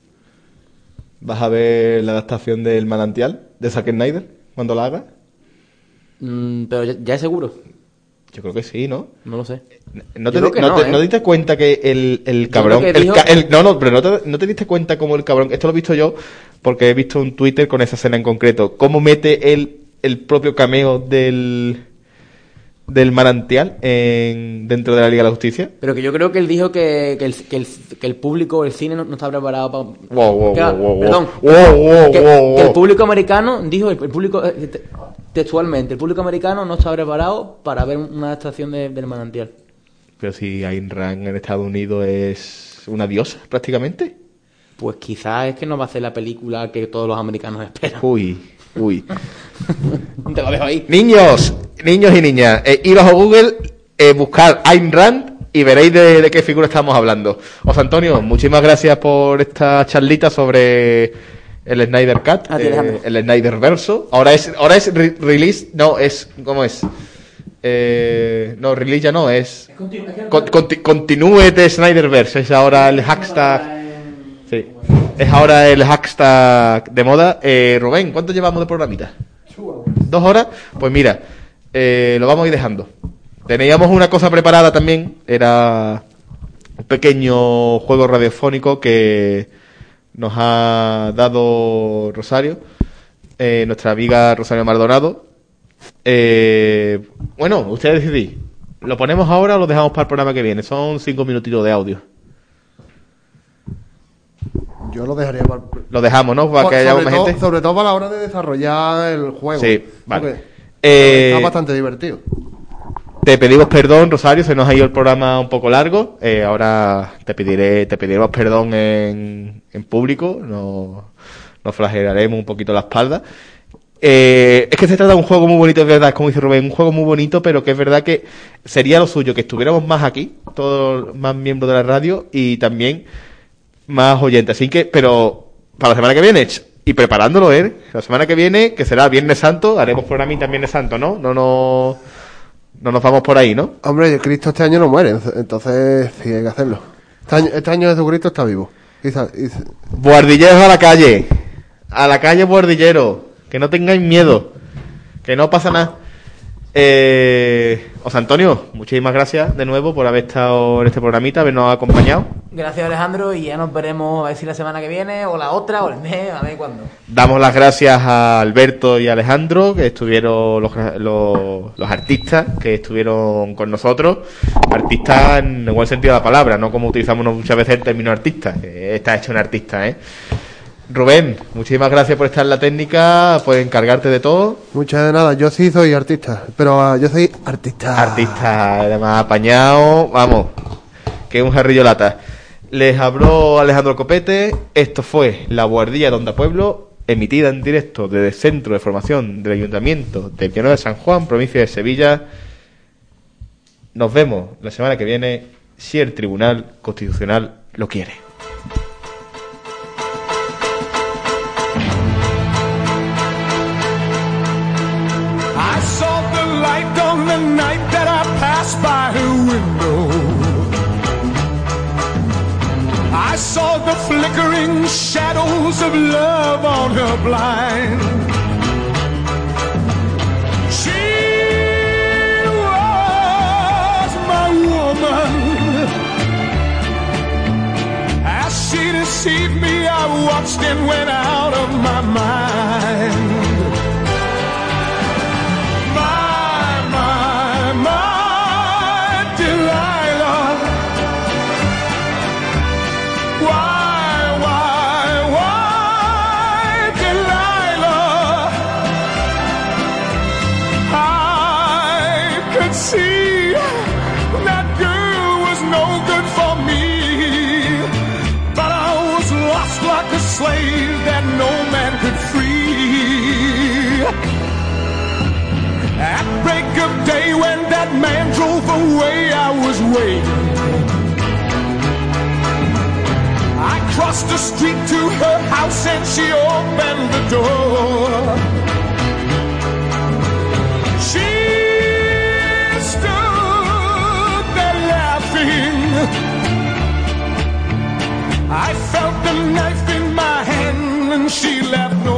¿Vas a ver la adaptación del Manantial de Zack Snyder cuando la haga? Mm, pero ya, ya es seguro. Yo creo que sí, ¿no? No lo sé. ¿No te, Yo creo que no, no, te, ¿eh? ¿no diste cuenta que el, el cabrón... que el dijo- ca- el- no, no, pero no te, no te diste cuenta como el cabrón... Esto lo he visto yo porque he visto un Twitter con esa escena en concreto. Cómo mete el, el propio cameo del... del Manantial en, dentro de la Liga de la Justicia. Pero que yo creo que él dijo que, que, el, que, el, que el público, el cine no, no está preparado para... Wow, wow, que, wow, wow, perdón. wow, wow, que, wow, que el wow. público americano, dijo el, el público, eh, te- textualmente, el público americano no está preparado para ver una adaptación de, del Manantial. Pero si Ayn Rand en Estados Unidos es una diosa, prácticamente. Pues quizás es que no va a ser la película que todos los americanos esperan. Uy, uy. Te lo dejo ahí. Niños, niños y niñas, eh, iros a Google, eh, buscar Ayn Rand y veréis de, de qué figura estamos hablando. José Antonio, muchísimas gracias por esta charlita sobre el Snyder Cut, A ti, eh, Alejandro. el Snyder Verso. Ahora es, ahora es re- release, no, es, ¿cómo es? Eh, no, release ya no, es... Con- conti- continúe de Snyderverse, es ahora el hashtag... Sí, es ahora el hashtag de moda. Eh, Rubén, ¿cuánto llevamos de programita? ¿Dos horas? Pues mira, eh, lo vamos a ir dejando. Teníamos una cosa preparada también, era un pequeño juego radiofónico que nos ha dado Rosario, eh, nuestra amiga Rosario Maldonado. Eh, bueno, ustedes decidís, ¿lo ponemos ahora o lo dejamos para el programa que viene? Son cinco minutitos de audio. Yo lo dejaría para... Lo dejamos, ¿no? Para Por- que haya sobre, más todo, gente. sobre todo para la hora de desarrollar el juego. Sí, vale. Porque Eh, está bastante divertido. Te pedimos perdón, Rosario, se nos ha ido el programa un poco largo. Eh, ahora te pediré, te pediremos perdón en, en público. Nos, nos flagelaremos un poquito la espalda. Eh, es que se trata de un juego muy bonito, es verdad, como dice Rubén, un juego muy bonito, pero que es verdad que sería lo suyo que estuviéramos más aquí, todos más miembros de la radio y también más oyentes. Así que, pero para la semana que viene, ch, y preparándolo, ¿eh? La semana que viene, que será Viernes Santo, haremos programita en Viernes Santo, ¿no? No nos, no nos vamos por ahí, ¿no? Hombre, Cristo este año no muere, entonces sí hay que hacerlo. Este año, este año Jesucristo está vivo. Y sa- y sa- Buhardilleros a la calle. A la calle, buhardilleros. Que no tengáis miedo. Que no pasa nada. Eh, José Antonio, muchísimas gracias de nuevo por haber estado en este programita, habernos acompañado. Gracias, Alejandro, y ya nos veremos a ver si la semana que viene, o la otra, o el mes, a ver cuándo. Damos las gracias a Alberto y a Alejandro, que estuvieron los, los, los artistas que estuvieron con nosotros. Artistas en el buen sentido de la palabra, no como utilizamos muchas veces el término artista. Que está hecho un artista, ¿eh? Rubén, muchísimas gracias por estar en la técnica, por encargarte de todo. Muchas de nada, yo sí soy artista, pero ah, yo soy artista. Artista, además apañado, vamos, que un jarrillo lata. Les habló Alejandro Copete, esto fue La Buhardilla de Onda Pueblo emitida en directo desde el Centro de Formación del Ayuntamiento del Llano de San Juan, provincia de Sevilla. Nos vemos la semana que viene, si el Tribunal Constitucional lo quiere. I saw the light on the night that I passed by her window. I saw the flickering shadows of love on her blind. She was my woman. As she deceived me, I watched and went out of my mind. Slave that no man could free. At break of day when that man drove away, I was waiting. I crossed the street to her house and she opened the door. She stood there laughing. I felt the knife in my hand and she left no